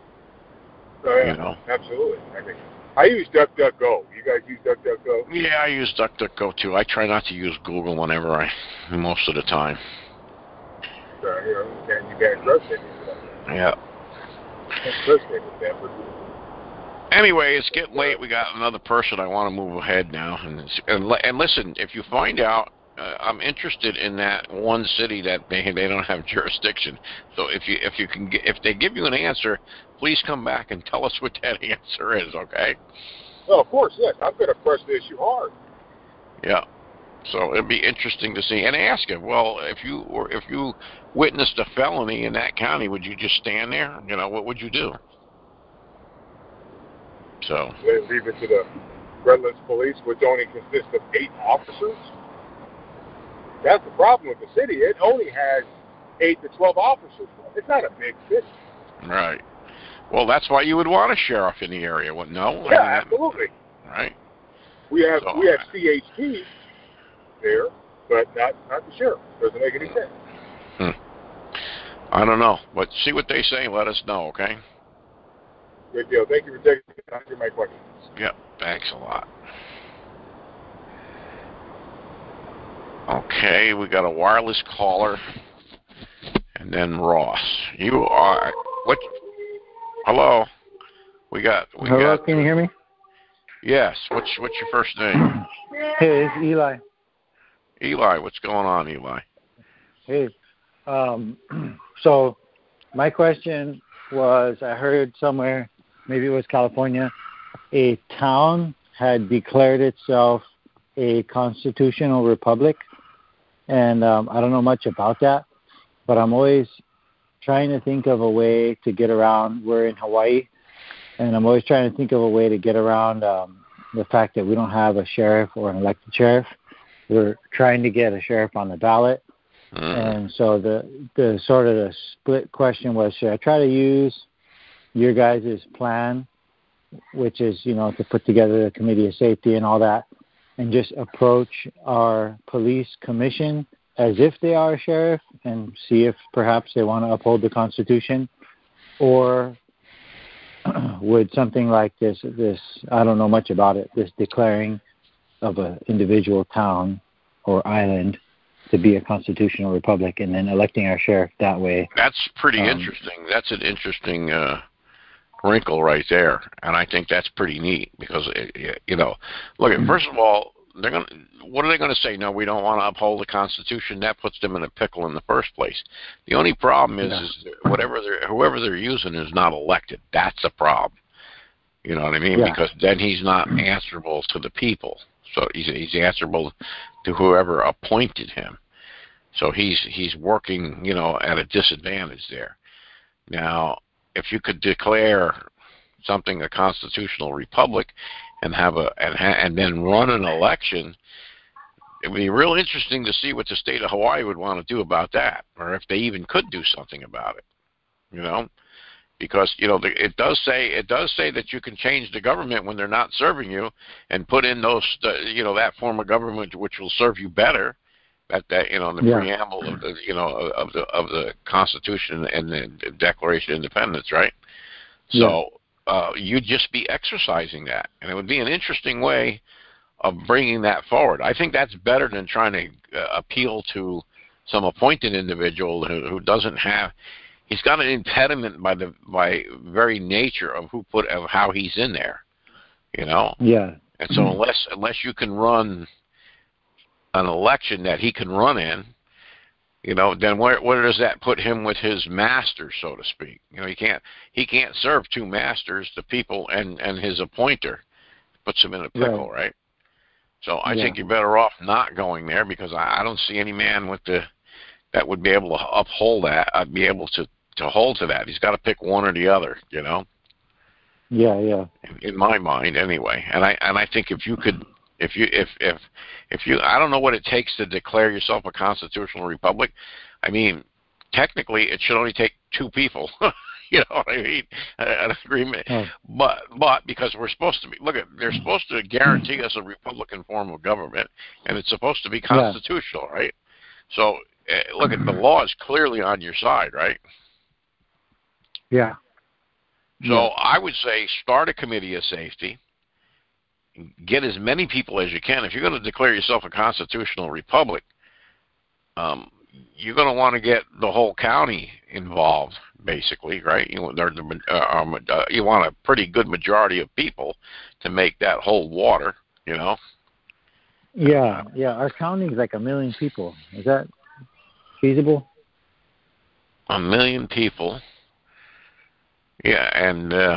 Oh, yeah, you know, absolutely. I mean, I use DuckDuckGo. You guys use DuckDuckGo? Yeah, I use DuckDuckGo too. I try not to use Google whenever I, most of the time. So, you know, you can't, you can't trust it. Yeah. You can't trust it. Anyway, it's getting late. We got another person. I want to move ahead now. And and, and listen, if you find out, uh, I'm interested in that one city that they they don't have jurisdiction. So if you if you can get, if they give you an answer, please come back and tell us what that answer is. Okay? Well, of course, yes. I'm going to press the issue hard. Yeah. So it'd be interesting to see and ask him. Well, if you or if you witnessed a felony in that county, would you just stand there? You know, what would you do? So they leave it to the Redlands Police, which only consists of eight officers. That's the problem with the city. It only has eight to twelve officers. It's not a big city. Right. Well, that's why you would want a sheriff in the area. What? No. Yeah, I mean, absolutely. Right. We have so, we have C H P there, but not not the sheriff. Doesn't make any sense. Hmm. I don't know, but see what they say. Let us know, okay? Good deal. Thank you for taking the time to my questions. Yep. Thanks a lot. Okay, we got a wireless caller, and then Ross. You are what? Hello. We got. We Hello. got, Can you hear me? Yes. What's What's your first name? Hey, it's Eli. Eli, what's going on, Eli? Hey. Um, so, my question was, I heard somewhere, maybe it was California, a town had declared itself a constitutional republic. And um, I don't know much about that, but I'm always trying to think of a way to get around. We're in Hawaii, and I'm always trying to think of a way to get around um, the fact that we don't have a sheriff or an elected sheriff. We're trying to get a sheriff on the ballot. Mm. And so the, the sort of the split question was, should I try to use your guys' plan, which is, you know, to put together the committee of safety and all that, and just approach our police commission as if they are a sheriff and see if perhaps they want to uphold the Constitution? Or would something like this, this I don't know much about it, this declaring of an individual town or island to be a constitutional republic and then electing our sheriff that way? That's pretty um, interesting. That's an interesting uh, wrinkle right there, and I think that's pretty neat because, it, you know, look, first of all, they're going. What are they going to say? No, we don't want to uphold the Constitution. That puts them in a pickle in the first place. The only problem is, yeah. is whatever they're, whoever they're using is not elected. That's a problem. You know what I mean? Yeah. Because then he's not answerable to the people. So he's he's answerable to whoever appointed him. So he's he's working, you know, at a disadvantage there. Now, if you could declare something a constitutional republic and have a and ha, and then run an election, it would be real interesting to see what the state of Hawaii would want to do about that, or if they even could do something about it. You know, because you know the, it does say it does say that you can change the government when they're not serving you, and put in those uh, you know that form of government which will serve you better. That that you know in the Yeah. preamble of the you know of the of the Constitution and the Declaration of Independence, right? So uh, you'd just be exercising that, and it would be an interesting way of bringing that forward. I think that's better than trying to uh, appeal to some appointed individual who, who doesn't have. He's got an impediment by the by very nature of who put of how he's in there, you know. Yeah. And so unless unless you can run an election that he can run in, you know, then where where does that put him with his master, so to speak? You know, he can't he can't serve two masters, the people and and his appointer. Puts him in a pickle, right? right? So I Yeah. think you're better off not going there, because I, I don't see any man with the that would be able to uphold that. I'd be able to to hold to that. He's got to pick one or the other, you know. Yeah, yeah. In, in my mind, anyway. And I and I think if you could, if you if if if you, I don't know what it takes to declare yourself a constitutional republic. I mean, technically, it should only take two people. You know what I mean? An agreement. Oh. But but because we're supposed to be, look at, they're supposed to guarantee us a Republican form of government, and it's supposed to be constitutional, yeah. right? So uh, look at the law is clearly on your side, right? Yeah. So yeah. I would say start a committee of safety. Get as many people as you can. If you're going to declare yourself a constitutional republic, um, you're going to want to get the whole county involved, basically, right? You, uh, um, uh, you want a pretty good majority of people to make that hold water, you know? Yeah, yeah. Our county is like a million people. Is that feasible? A million people. Yeah, and uh,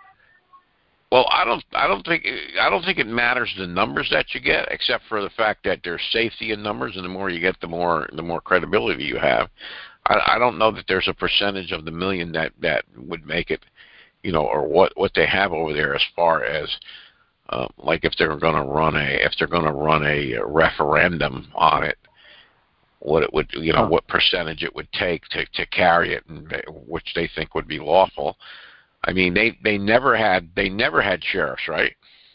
well, I don't, I don't think, I don't think it matters the numbers that you get, except for the fact that there's safety in numbers, and the more you get, the more, the more credibility you have. I, I don't know that there's a percentage of the million that that would make it, you know, or what what they have over there as far as, uh, like if they're going to run a, if they're going to run a referendum on it, what it would, you know, oh. what percentage it would take to to carry it, and which they think would be lawful. I mean, they, they never had they never had sheriffs, right?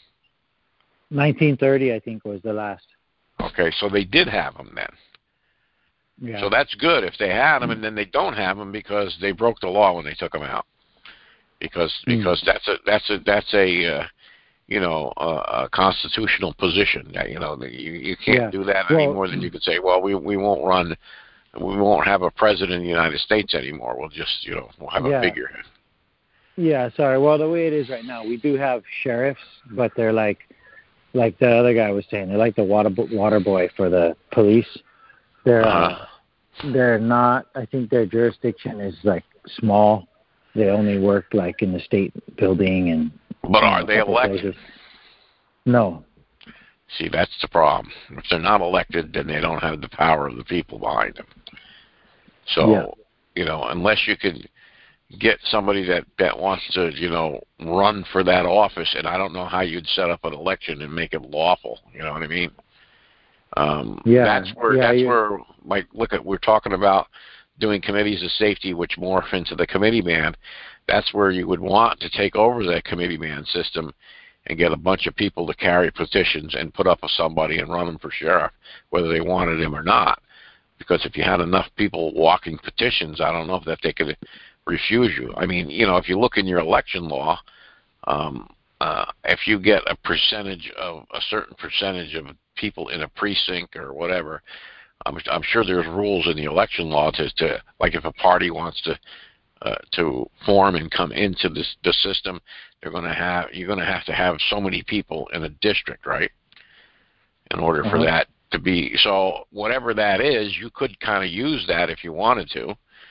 nineteen thirty, I think, was the last. Okay, so they did have them then. Yeah. So that's good if they had them, and then they don't have them because they broke the law when they took them out. Because because mm. that's a that's a that's a uh, you know a, a constitutional position. That, you know you you can't yeah. do that well, any more than you could say, well, we we won't run, we won't have a president of the United States anymore. We'll just you know we'll have yeah. a figurehead. Yeah, sorry. Well, the way it is right now, we do have sheriffs, but they're like, like the other guy was saying, they're like the water water boy for the police. They're uh, uh, they're not. I think their jurisdiction is like small. They only work like in the state building and. But are they elected? Places. No. See, that's the problem. If they're not elected, then they don't have the power of the people behind them. So, yeah. you know, unless you could get somebody that, that wants to, you know, run for that office, and I don't know how you'd set up an election and make it lawful. You know what I mean? Um, yeah. That's where, yeah, that's yeah. where, like, look at, we're talking about doing committees of safety, which morph into the committee man. That's where you would want to take over that committee man system and get a bunch of people to carry petitions and put up with somebody and run them for sheriff, whether they wanted him or not. Because if you had enough people walking petitions, I don't know if that they could refuse you. I mean, you know, if you look in your election law, um, uh, if you get a percentage of a certain percentage of people in a precinct or whatever, I'm, I'm sure there's rules in the election law to, to like if a party wants to uh, to form and come into this the system, they're going to have you're going to have to have so many people in a district, right? In order uh-huh. for that to be so, whatever that is, you could kind of use that if you wanted to.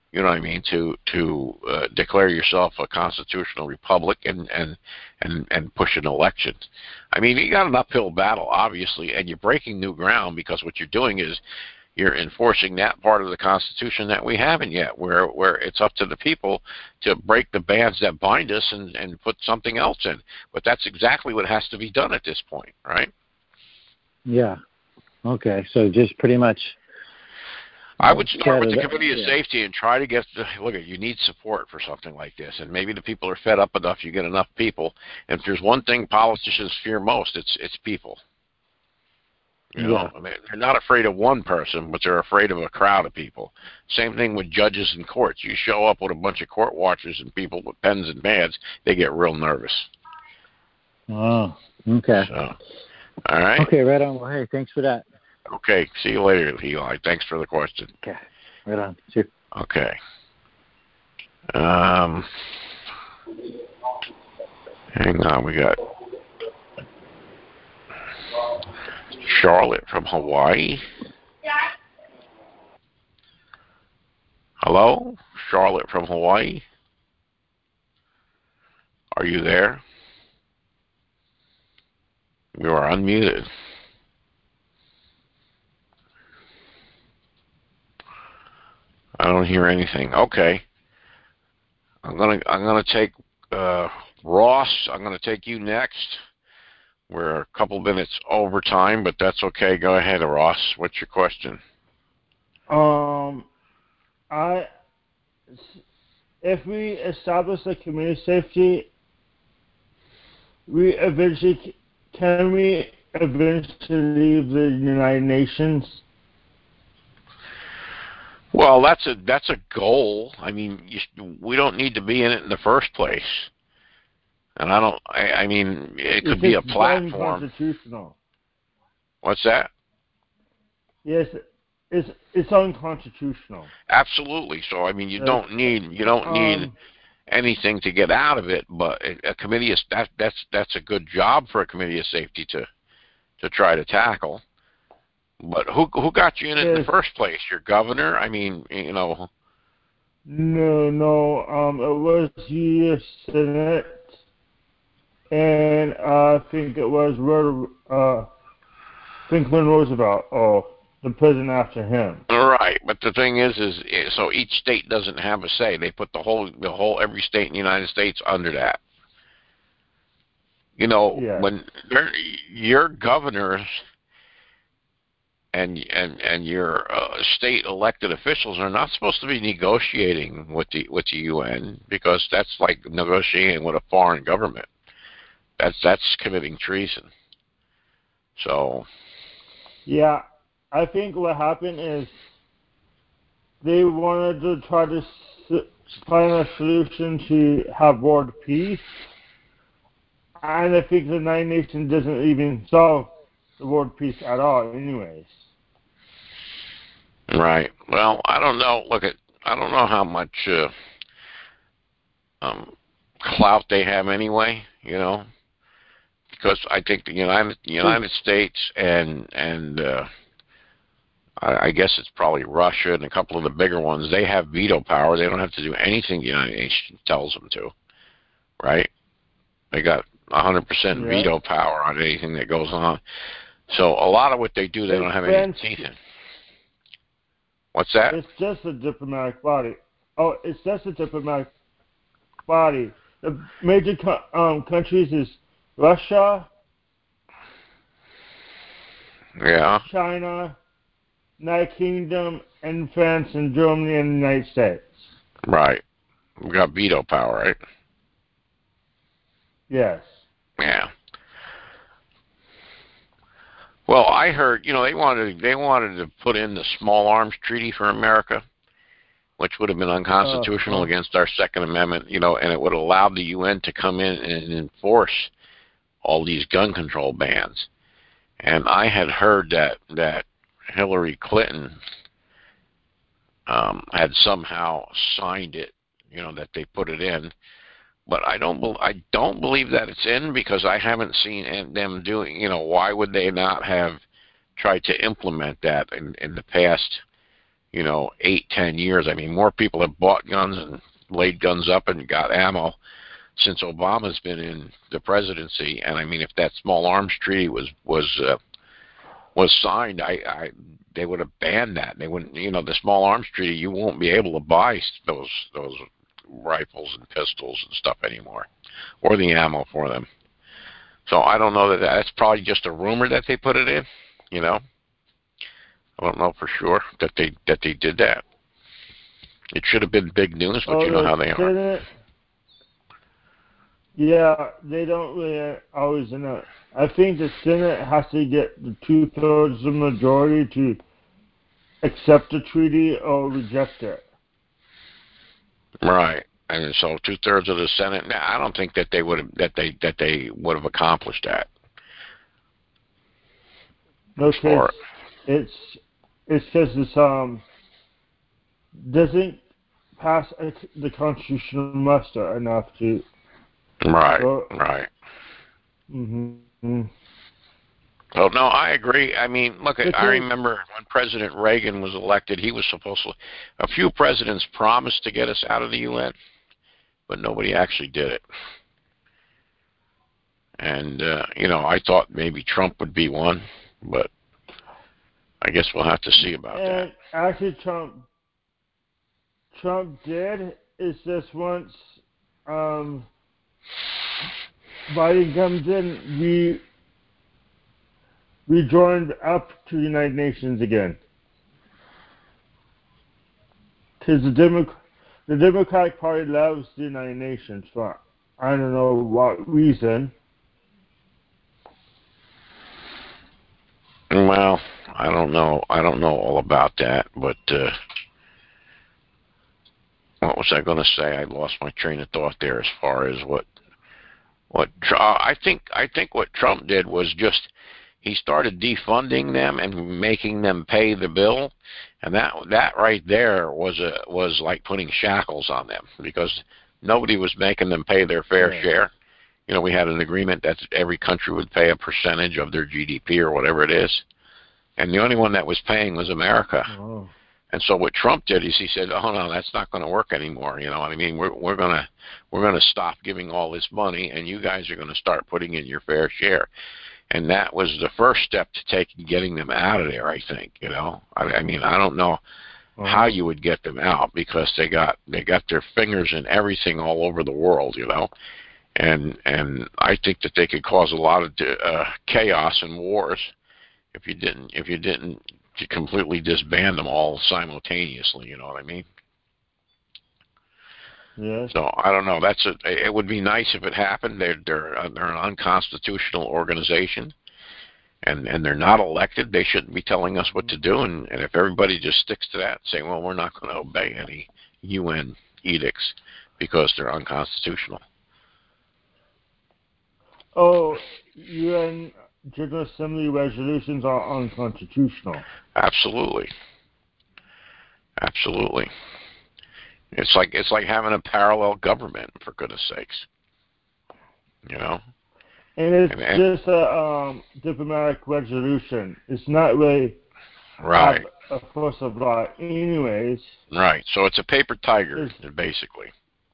You know what I mean? To to uh, declare yourself a constitutional republic and and and and push an election. I mean, you got an uphill battle, obviously, and you're breaking new ground because what you're doing is you're enforcing that part of the Constitution that we haven't yet, where where it's up to the people to break the bands that bind us and and put something else in. But that's exactly what has to be done at this point, right? Yeah. Okay. So just pretty much. I would start with the Yeah. Committee of Safety and try to get the, look at, you need support for something like this, and maybe the people are fed up enough, you get enough people, and if there's one thing politicians fear most, it's it's people. You know, Yeah. I mean, they're not afraid of one person, but they're afraid of a crowd of people. Same thing with judges and courts. You show up with a bunch of court watchers and people with pens and pads, they get real nervous. Oh, okay. So, all right. Okay, right on. Well, hey, thanks for that. Okay, see you later, Eli. Thanks for the question. Okay, right on. See you. Okay. Um, hang on, we got Charlotte from Hawaii. Hello? Charlotte from Hawaii? Are you there? You are unmuted. I don't hear anything. Okay. I'm gonna I'm gonna take uh, Ross. I'm gonna take you next. We're a couple minutes over time, but that's okay. Go ahead, Ross. What's your question? Um, I if we establish the community safety, we eventually can we eventually leave the United Nations? Well, that's a that's a goal. I mean, you, we don't need to be in it in the first place. And I don't. I, I mean, it could It's be a platform. unconstitutional. What's that? Yes, it's it's unconstitutional. Absolutely. So I mean, you Uh, don't need you don't need um, anything to get out of it. But a, a committee is that that's that's a good job for a committee of safety to to try to tackle. But who who got you in it in the Yes. first place? Your governor? I mean, you know. No, no. Um, it was U S Senate, and uh, I think it was uh, Franklin Roosevelt, or the president after him. Right, but the thing is, is is so each state doesn't have a say. They put the whole the whole every state in the United States under that. You know, Yeah. when they're, your governors and and and your uh, state elected officials are not supposed to be negotiating with the with the U N, because that's like negotiating with a foreign government. That's that's committing treason. So. Yeah, I think what happened is they wanted to try to s- find a solution to have world peace, and I think the United Nations doesn't even solve the world peace at all, anyways. Right. Well, I don't know. Look at I don't know how much uh, um, clout they have anyway. You know, because I think the United the United States and and uh, I, I guess it's probably Russia and a couple of the bigger ones. They have veto power. They don't have to do anything the United Nations tells them to. Right. They got one hundred percent Yeah. veto power on anything that goes on. So a lot of what they do, they It's don't have France- any teeth in. What's that? It's just a diplomatic body. Oh, it's just a diplomatic body. The major co- um, countries is Russia, Yeah. China, United Kingdom, and France, and Germany, and the United States. Right. We got veto power, right? Yes. Yeah. Well, I heard, you know, they wanted they wanted to put in the Small Arms Treaty for America, which would have been unconstitutional Uh, uh. against our Second Amendment, you know, and it would allow the U N to come in and enforce all these gun control bans. And I had heard that that Hillary Clinton um, had somehow signed it, you know, that they put it in. But I don't, bel I don't believe that it's in, because I haven't seen an- them doing. You know, why would they not have tried to implement that in, in the past, you know, eight, ten years. I mean, more people have bought guns and laid guns up and got ammo since Obama's been in the presidency. And I mean, if that small arms treaty was was uh, was signed, I, I they would have banned that. They wouldn't, you know, the small arms treaty. You won't be able to buy those those rifles and pistols and stuff anymore, or the ammo for them. So I don't know that that's probably just a rumor that they put it in. You know. I don't know for sure that they that they did that. It should have been big news, but oh, you know how they Senate, are. Yeah, they don't really always know. I think the Senate has to get the two-thirds of the majority to accept the treaty or reject it. Right, and so two-thirds of the Senate. Now, I don't think that they would have that they that they would have accomplished that. No, because it's it's because it's um doesn't pass a, the constitutional muster enough to. Right, vote. right. Mm-hmm. Oh no, I agree. I mean, look, Because, I remember when President Reagan was elected, he was supposed to. A few presidents promised to get us out of the U N, but nobody actually did it. And uh, you know, I thought maybe Trump would be one, but I guess we'll have to see about and that. actually, Trump Trump did. It's just once um, Biden comes in, we we joined up to the United Nations again. Because the, Demo- the Democratic Party loves the United Nations for I don't know what reason. Well, I don't know. I don't know all about that, but uh, what was I going to say? I lost my train of thought there. As far as what, what uh, I think, I think what Trump did was just he started defunding them and making them pay the bill, and that that right there was a was like putting shackles on them because nobody was making them pay their fair Yeah. share. You know, we had an agreement that every country would pay a percentage of their G D P or whatever it is. And the only one that was paying was America. Oh. And so what Trump did is he said, "Oh no, that's not going to work anymore." You know what I mean? We're we're gonna we're gonna stop giving all this money, and you guys are going to start putting in your fair share. And that was the first step to take getting them out of there. I think. You know, I, I mean, I don't know Oh. how you would get them out because they got they got their fingers in everything all over the world. You know. And and I think that they could cause a lot of uh, chaos and wars if you didn't if you didn't completely disband them all simultaneously. You know what I mean? Yes. So I don't know. That's a. It would be nice if it happened. They're they're uh, they're an unconstitutional organization, and and they're not elected. They shouldn't be telling us what to do. And, and if everybody just sticks to that, saying, well, we're not going to obey any U N edicts because they're unconstitutional. Oh, U N General Assembly resolutions are unconstitutional. Absolutely. Absolutely. It's like it's like having a parallel government, for goodness sakes. You know? And it's and, and, just a um, diplomatic resolution. It's not really right. a force of law anyways. Right. So it's a paper tiger, it's, basically.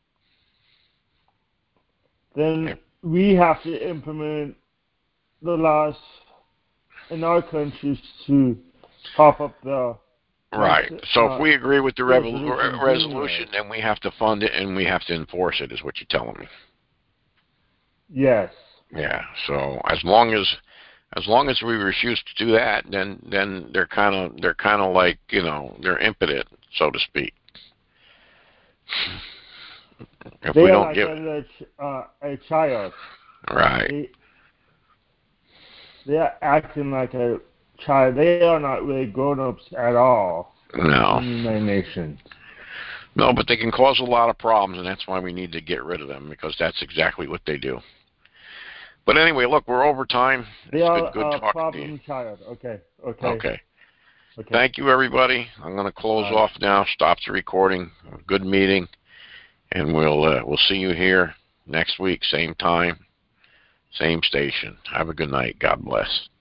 Then yeah. we have to implement the laws in our countries to pop up the right. So uh, if we agree with the resolution, revol- resolution, then we have to fund it and we have to enforce it, is what you're telling me. Yes. Yeah. So as long as as long as we refuse to do that, then then they're kind of they're kind of like you know they're impotent, so to speak. If they we are don't like give a, uh, a child. Right. They, they are acting like a child. They are not really grown-ups at all. No. In the United Nations. No, but they can cause a lot of problems, and that's why we need to get rid of them, because that's exactly what they do. But anyway, look, we're over time. They it's are been good a talking problem to you. child. Okay. Okay. Okay. Okay. Thank you, everybody. I'm going to close All off right. now. Stop the recording. Good meeting, and we'll uh, we'll see you here next week, same time, same station. Have a good night. God bless.